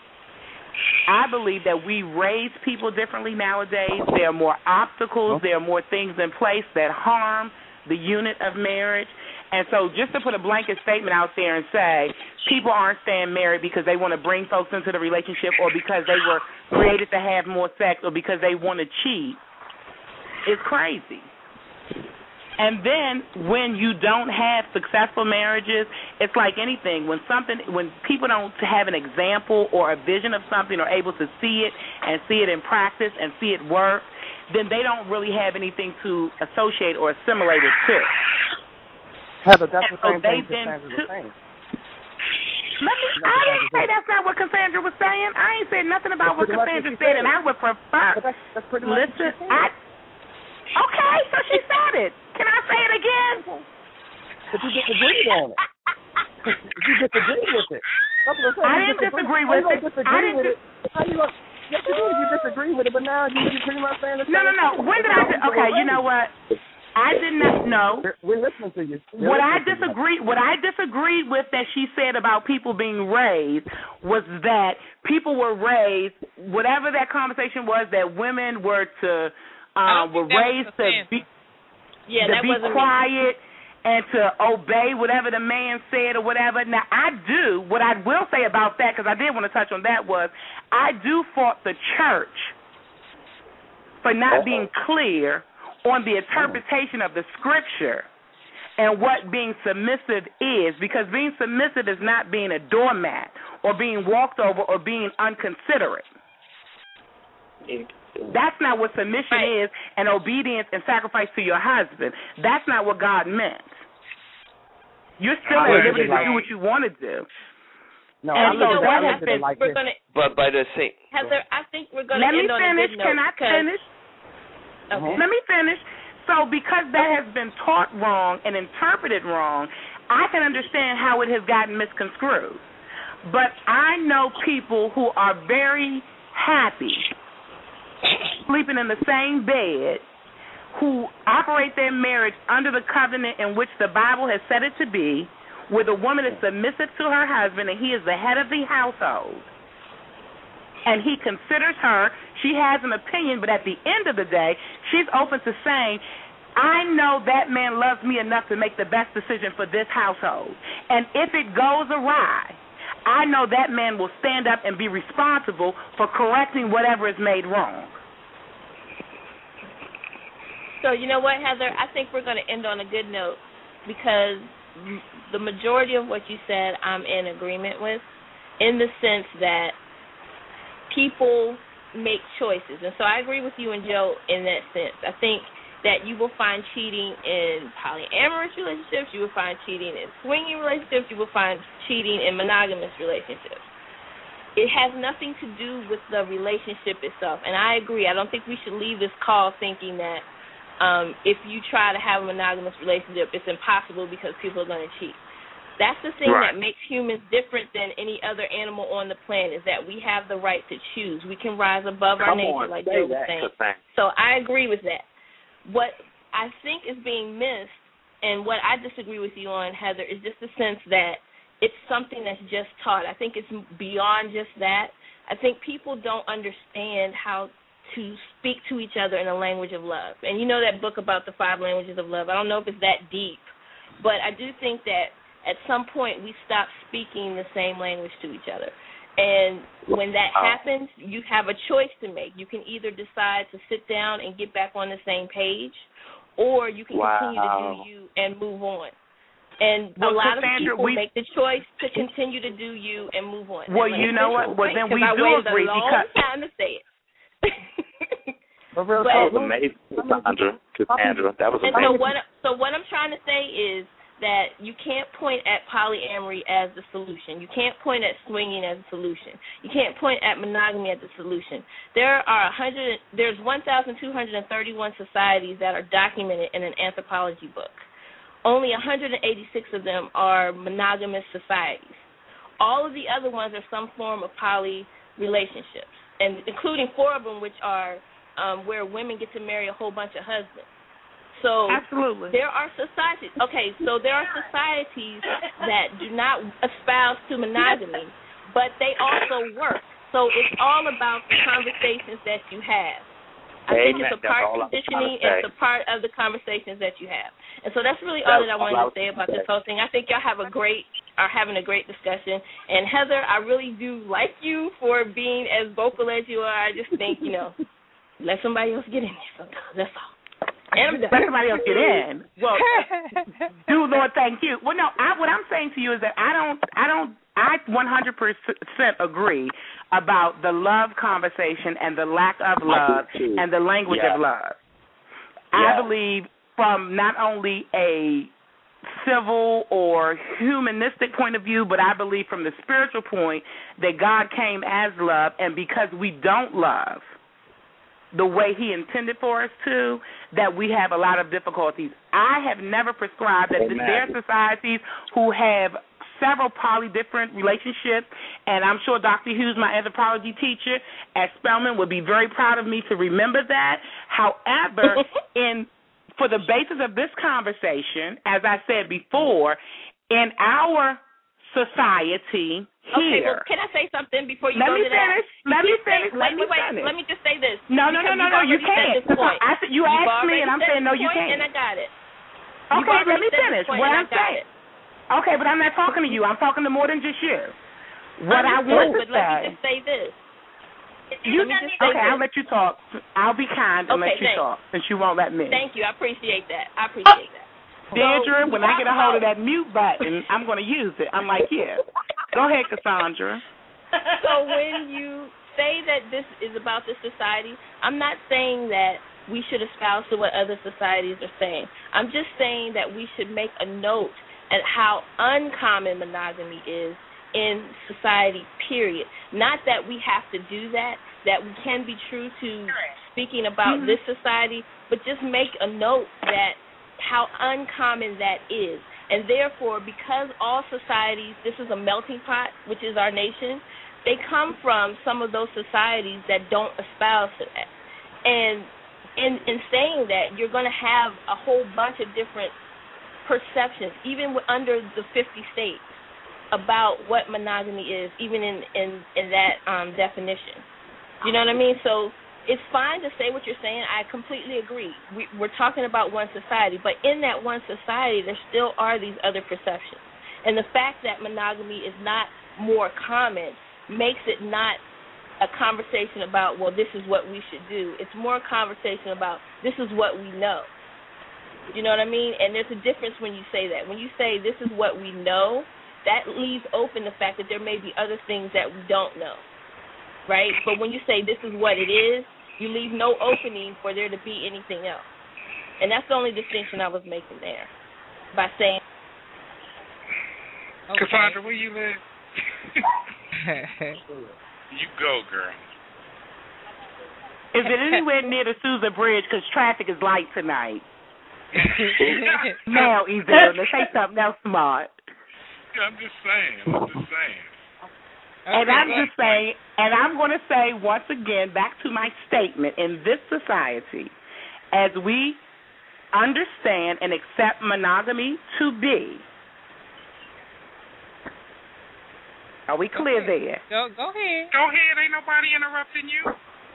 I believe that we raise people differently nowadays. There are more obstacles. There are more things in place that harm the unit of marriage. And so just to put a blanket statement out there and say people aren't staying married because they want to bring folks into the relationship or because they were created to have more sex or because they want to cheat is crazy. And then when you don't have successful marriages, it's like anything. When something, when people don't have an example or a vision of something or able to see it and see it in practice and see it work, then they don't really have anything to associate or assimilate it to. Heather, that's the so same thing Cassandra was saying. Let me, I didn't say that's not what Cassandra was saying. I ain't said nothing about what Cassandra said, and I would prefer. That's, that's pretty much listen, I. Okay, so she said it. Can I say it again? But you disagreed on it. You disagreed with it. I didn't disagree with it. I didn't. With it. How you gonna, yes, you did. You disagree with it, but now you you pretty much saying the same No, no, no. When did I? Okay, you know what? I did not know. We're listening to you. We're what I listening disagreed, what I disagreed with that she said about people being raised was that people were raised, whatever that conversation was, that women were to um, were raised to be, yeah, to that be wasn't quiet me. And to obey whatever the man said or whatever. Now I do. What I will say about that, because I did want to touch on that, was I do fault the church for not being clear on the interpretation of the scripture and what being submissive is, because being submissive is not being a doormat or being walked over or being inconsiderate. That's not what submission right. is, and obedience and sacrifice to your husband. That's not what God meant. You're still at liberty to do what you want to do. No, and I so look that at, has been. like this. Gonna, but by the same. Heather, I think we're going to end on finish. a good note. Can I finish? Okay. Let me finish. So because that has been taught wrong and interpreted wrong, I can understand how it has gotten misconstrued. But I know people who are very happy sleeping in the same bed, who operate their marriage under the covenant in which the Bible has said it to be, where the woman is submissive to her husband and he is the head of the household. And he considers her, she has an opinion, but at the end of the day, she's open to saying, I know that man loves me enough to make the best decision for this household. And if it goes awry, I know that man will stand up and be responsible for correcting whatever is made wrong. So you know what, Heather? I think we're going to end on a good note because the majority of what you said I'm in agreement with, in the sense that people make choices. And so I agree with you and Joe in that sense. I think that you will find cheating in polyamorous relationships, you will find cheating in swinging relationships, you will find cheating in monogamous relationships. It has nothing to do with the relationship itself. And I agree. I don't think we should leave this call thinking that um, if you try to have a monogamous relationship, it's impossible because people are going to cheat. That's the thing right. that makes humans different than any other animal on the planet, is that we have the right to choose. We can rise above Come our nature, on, like Joe was saying. So I agree with that. What I think is being missed, and what I disagree with you on, Heather, is just the sense that it's something that's just taught. I think it's beyond just that. I think people don't understand how to speak to each other in a language of love. And you know that book about the five languages of love. I don't know if it's that deep, but I do think that at some point we stop speaking the same language to each other. And when that happens, you have a choice to make. You can either decide to sit down and get back on the same page, or you can wow. continue to do you and move on. And well, a lot Cassandra, of people we, make the choice to continue to do you and move on. Well, you know what? Well, then we I do waited agree a long because time to say it. But that was amazing, Cassandra. Cassandra, that was and amazing. so what? So what I'm trying to say is that you can't point at polyamory as the solution. You can't point at swinging as a solution. You can't point at monogamy as the solution. There are a hundred. There's one thousand two hundred thirty-one societies that are documented in an anthropology book. Only one hundred eighty-six of them are monogamous societies. All of the other ones are some form of poly relationships, and including four of them, which are um, where women get to marry a whole bunch of husbands. So absolutely, there are societies. Okay, so there are societies that do not espouse to monogamy, but they also work. So it's all about the conversations that you have. I think it's a part of conditioning. It's a part of the conversations that you have. And so that's really all that I wanted to say about this whole thing. I think y'all have a great, are having a great discussion. And Heather, I really do like you for being as vocal as you are. I just think, you know, let somebody else get in there sometimes. That's all. And let somebody else get in. Well, do Lord, thank you. Well, no, I, what I'm saying to you is that I don't, I don't, I one hundred percent agree about the love conversation and the lack of love and the language yeah. of love. Yeah. I believe from not only a civil or humanistic point of view, but I believe from the spiritual point that God came as love, and because we don't love the way he intended for us to, that we have a lot of difficulties. I have never prescribed that Amen. there are societies who have several poly different relationships, and I'm sure Doctor Hughes, my anthropology teacher at Spelman, would be very proud of me to remember that. However, in for the basis of this conversation, as I said before, in our society Okay, here. well, can I say something before you let go me to finish. that? Let me finish. Say, Let wait, me wait, finish. Let me just say this. No, no, no, no, no. You can't. I said you asked me, and I'm saying no, you can't. And I got it. Okay, let me finish. What I'm saying. Okay, but I'm not talking to you. I'm talking to more than just you. What I want to but say. Let me just say this. You, okay, this. I'll let you talk. I'll be kind and okay, let you thanks. talk, since you won't let me. Thank you. I appreciate that. I appreciate that. Deirdre, so, when I get a hold of that mute button, I'm going to use it. I'm like, yeah. Go ahead, Cassandra. So when you say that this is about this society, I'm not saying that we should espouse to what other societies are saying. I'm just saying that we should make a note at how uncommon monogamy is in society, period. Not that we have to do that, that we can be true to speaking about mm-hmm. this society, but just make a note that how uncommon that is. And therefore, because all societies, this is a melting pot, which is our nation, they come from some of those societies that don't espouse to that. And in, in saying that, you're going to have a whole bunch of different perceptions, even under the fifty states, about what monogamy is, even in, in, in that um, definition. You know what I mean? So it's fine to say what you're saying. I completely agree. We, we're talking about one society, but in that one society, there still are these other perceptions. And the fact that monogamy is not more common makes it not a conversation about, well, this is what we should do. It's more a conversation about, this is what we know. You know what I mean? And there's a difference when you say that. When you say this is what we know, that leaves open the fact that there may be other things that we don't know, right? But when you say this is what it is, you leave no opening for there to be anything else. And that's the only distinction I was making there by saying. Okay. Cassandra, where you live? You go, girl. Is it anywhere near the Susan Bridge? Because traffic is light tonight. Now, Ezell, let's say something else smart. Yeah, I'm just saying. I'm just saying. Okay. And I'm just saying, and I'm going to say once again, back to my statement, in this society, as we understand and accept monogamy to be, are we clear go there? Go, go ahead. Go ahead. Ain't nobody interrupting you.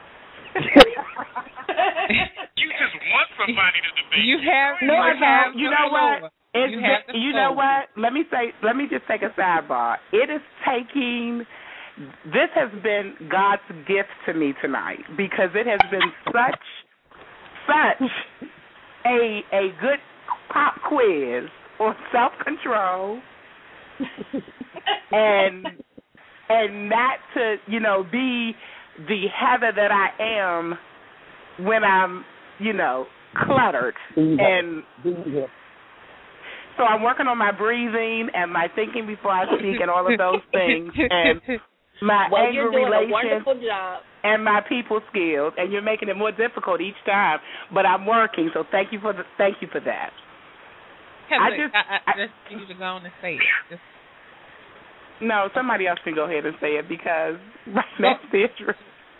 You just want somebody to debate. You have no, you have you know what? It's you have the, you know what? Let me say. Let me just take a sidebar. It is taking. This has been God's gift to me tonight because it has been such, such a a good pop quiz on self control, and and not to you know be the Heather that I am when I'm, you know, cluttered. And so I'm working on my breathing and my thinking before I speak and all of those things. And my well, anger you're doing relations a wonderful job. And my people skills. And you're making it more difficult each time. But I'm working, so thank you for the, thank you for that. Heather, I just I, I, I just need you to go on and say it. Just No, somebody else can go ahead and say it because that's the truth.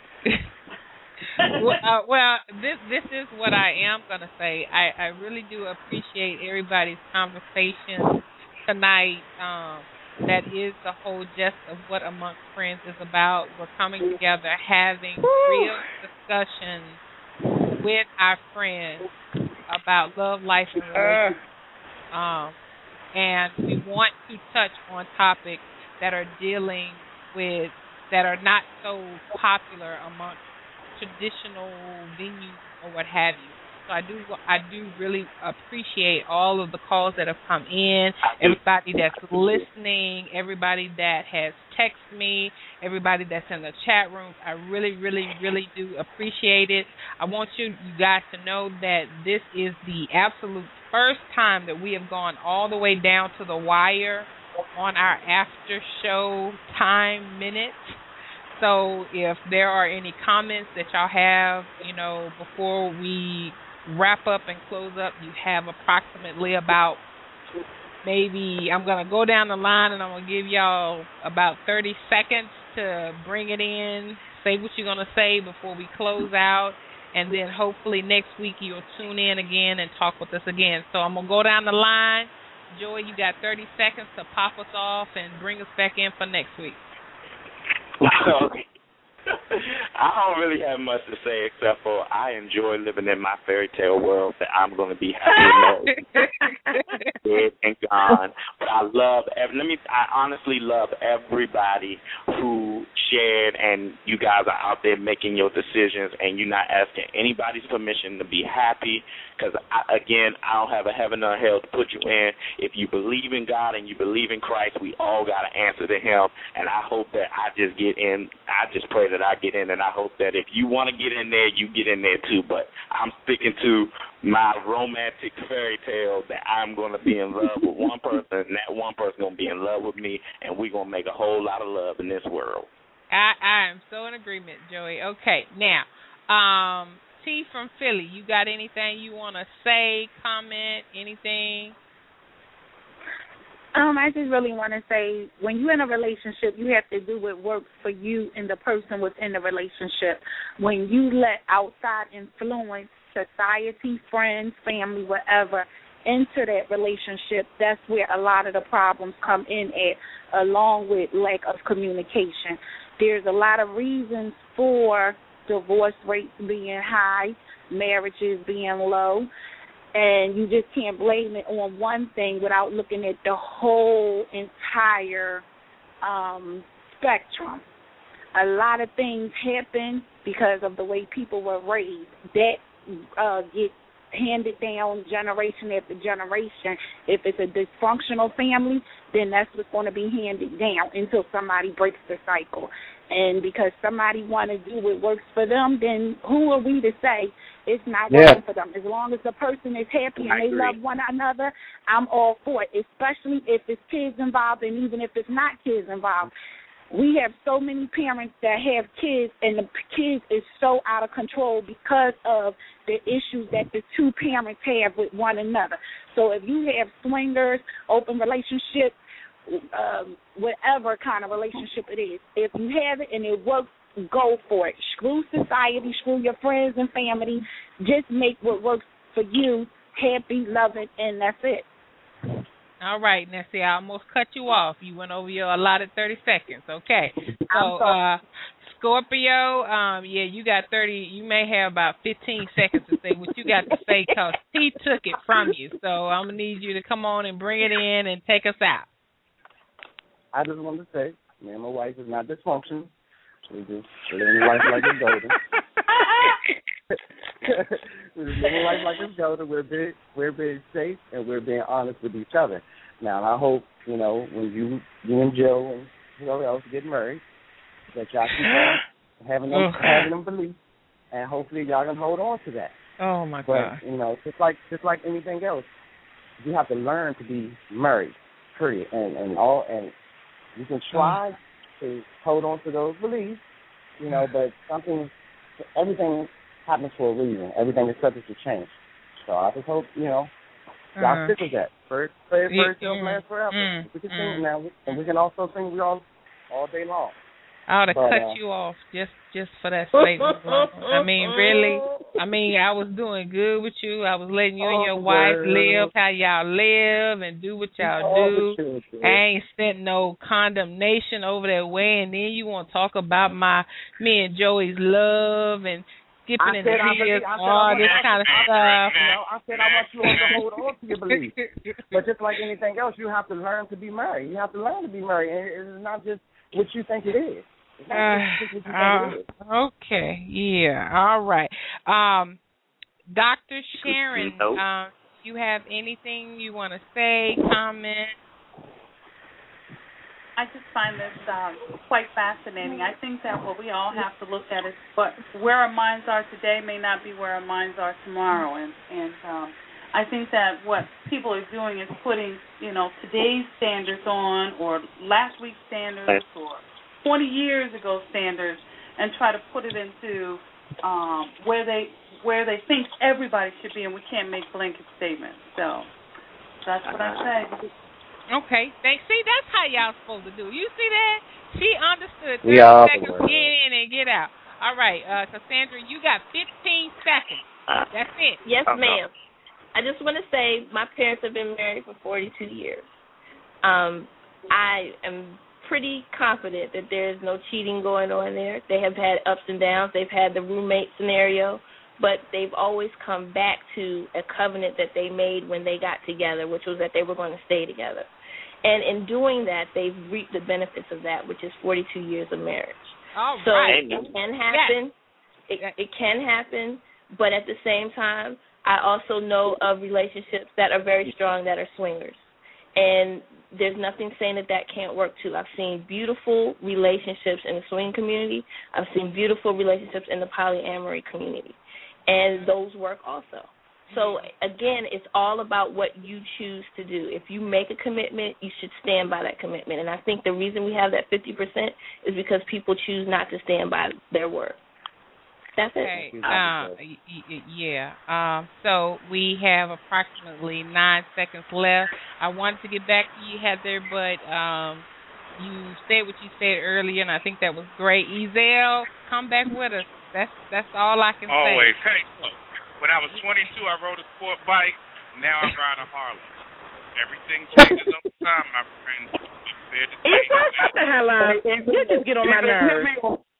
well, uh, well, this this is what I am going to say. I, I really do appreciate everybody's conversation tonight. Um, that is the whole gist of what Amongst Friends is about. We're coming together, having real discussions with our friends about love, life, and relationships. Um, and we want to touch on topics that are dealing with, that are not so popular amongst traditional venues or what have you. So I do, I do really appreciate all of the calls that have come in, everybody that's listening, everybody that has texted me, everybody that's in the chat rooms. I really, really, really do appreciate it. I want you, you guys to know that this is the absolute first time that we have gone all the way down to the wire on our after show time minutes. So if there are any comments that y'all have, you know, before we wrap up and close up, you have approximately about maybe, I'm going to go down the line and I'm going to give y'all about thirty seconds to bring it in, say what you're going to say before we close out, and then hopefully next week you'll tune in again and talk with us again. So I'm going to go down the line. Joy, you got thirty seconds to pop us off and bring us back in for next week. Okay. I don't really have much to say except for I enjoy living in my fairy tale world that I'm going to be happy dead and gone. But I love, every, let me, I honestly love everybody who know, shared, and you guys are out there making your decisions, and you're not asking anybody's permission to be happy. Because, again, I don't have a heaven or hell to put you in. If you believe in God and you believe in Christ, we all got to answer to him. And I hope that I just get in. I just pray that I get in, and I hope that if you want to get in there, you get in there too. But I'm sticking to my romantic fairy tale that I'm going to be in love with one person, and that one person going to be in love with me, and we're going to make a whole lot of love in this world. I, I am so in agreement, Joey. Okay, now, um, T from Philly, you got anything you want to say, comment, anything? Um, I just really want to say, when you're in a relationship, you have to do what works for you and the person within the relationship. When you let outside influence, society, friends, family, whatever, into that relationship, that's where a lot of the problems come in at, along with lack of communication. There's a lot of reasons for divorce rates being high, marriages being low, and you just can't blame it on one thing without looking at the whole entire um, spectrum. A lot of things happen because of the way people were raised. That uh, gets handed down generation after generation. If it's a dysfunctional family, then that's what's going to be handed down until somebody breaks the cycle. And because somebody want to do what works for them, then who are we to say it's not yeah. working for them? As long as the person is happy and I they agree. love one another, I'm all for it, especially if it's kids involved and even if it's not kids involved. We have so many parents that have kids, and the kids is so out of control because of the issues that the two parents have with one another. So if you have swingers, open relationships, um, whatever kind of relationship it is, if you have it and it works, go for it. Screw society, screw your friends and family. Just make what works for you happy, loving, and that's it. All right, now see, I almost cut you off. You went over your allotted thirty seconds. Okay. So, uh, Scorpio, um, yeah, you got thirty. You may have about fifteen seconds to say what you got to say because he took it from you. So I'm going to need you to come on and bring it in and take us out. I just wanted to say, me and my wife is not dysfunctional. We just living life like it's golden. We're just living life like it's golden. We're being, we're being safe and we're being honest with each other. Now, I hope, you know, when you, you and Joe and whoever else get married, that y'all keep on having them, having them belief, and hopefully y'all can hold on to that. Oh, my but, God. you know, just like just like anything else, you have to learn to be married, period. And, and all and you can try to hold on to those beliefs, you know, but something, everything happens for a reason. Everything is subject to change. So I just hope, you know, y'all uh-huh. stick with that. First, play it first, it'll last forever. Mm, we can mm. sing now, and we can also sing we all all day long. I ought to but, cut uh, you off just just for that statement. I mean, really. I mean, I was doing good with you. I was letting you and your oh, wife word. live how y'all live and do what y'all do. I ain't sent no condemnation over that way. And then you want to talk about my me and Joey's love and skipping in the tears, all this kind of stuff. You know, I said I want you all to hold on to your beliefs. But just like anything else, you have to learn to be married. You have to learn to be married. And it's not just what you think it is. Uh, uh, okay, yeah, all right. Um, Doctor Sharon, uh, you have anything you want to say, comment? I just find this um, quite fascinating. I think that what we all have to look at is what, where our minds are today may not be where our minds are tomorrow, and and um, I think that what people are doing is putting, you know, today's standards on, or last week's standards, or twenty years ago standards, and try to put it into um, where they where they think everybody should be, and we can't make blanket statements. So that's what I say. Okay, thanks. See, that's how y'all supposed to do. You see that? She understood. thirty yeah, seconds, get in and get out. All right, uh, Cassandra, you got fifteen seconds. That's it. Yes, ma'am. I just want to say my parents have been married for forty-two years. Um, I am pretty confident that there is no cheating going on there. They have had ups and downs. They've had the roommate scenario, but they've always come back to a covenant that they made when they got together, which was that they were going to stay together. And in doing that, they've reaped the benefits of that, which is forty-two years of marriage. All so right. it can happen. Yes. It, it can happen, but at the same time, I also know of relationships that are very strong that are swingers. And there's nothing saying that that can't work, too. I've seen beautiful relationships in the swing community. I've seen beautiful relationships in the polyamory community. And those work also. So, again, it's all about what you choose to do. If you make a commitment, you should stand by that commitment. And I think the reason we have that fifty percent is because people choose not to stand by their word. That's okay. it. Uh, yeah. Um, so we have approximately nine seconds left. I wanted to get back to you, Heather, but um, you said what you said earlier, and I think that was great. Ezel, come back with us. That's that's all I can Always. say. Always. Hey, look, when I was twenty-two, I rode a sport bike. Now I'm riding a Harley. Everything changes over time, my friend. Ezel, shut the hell up. You just get on my nerves.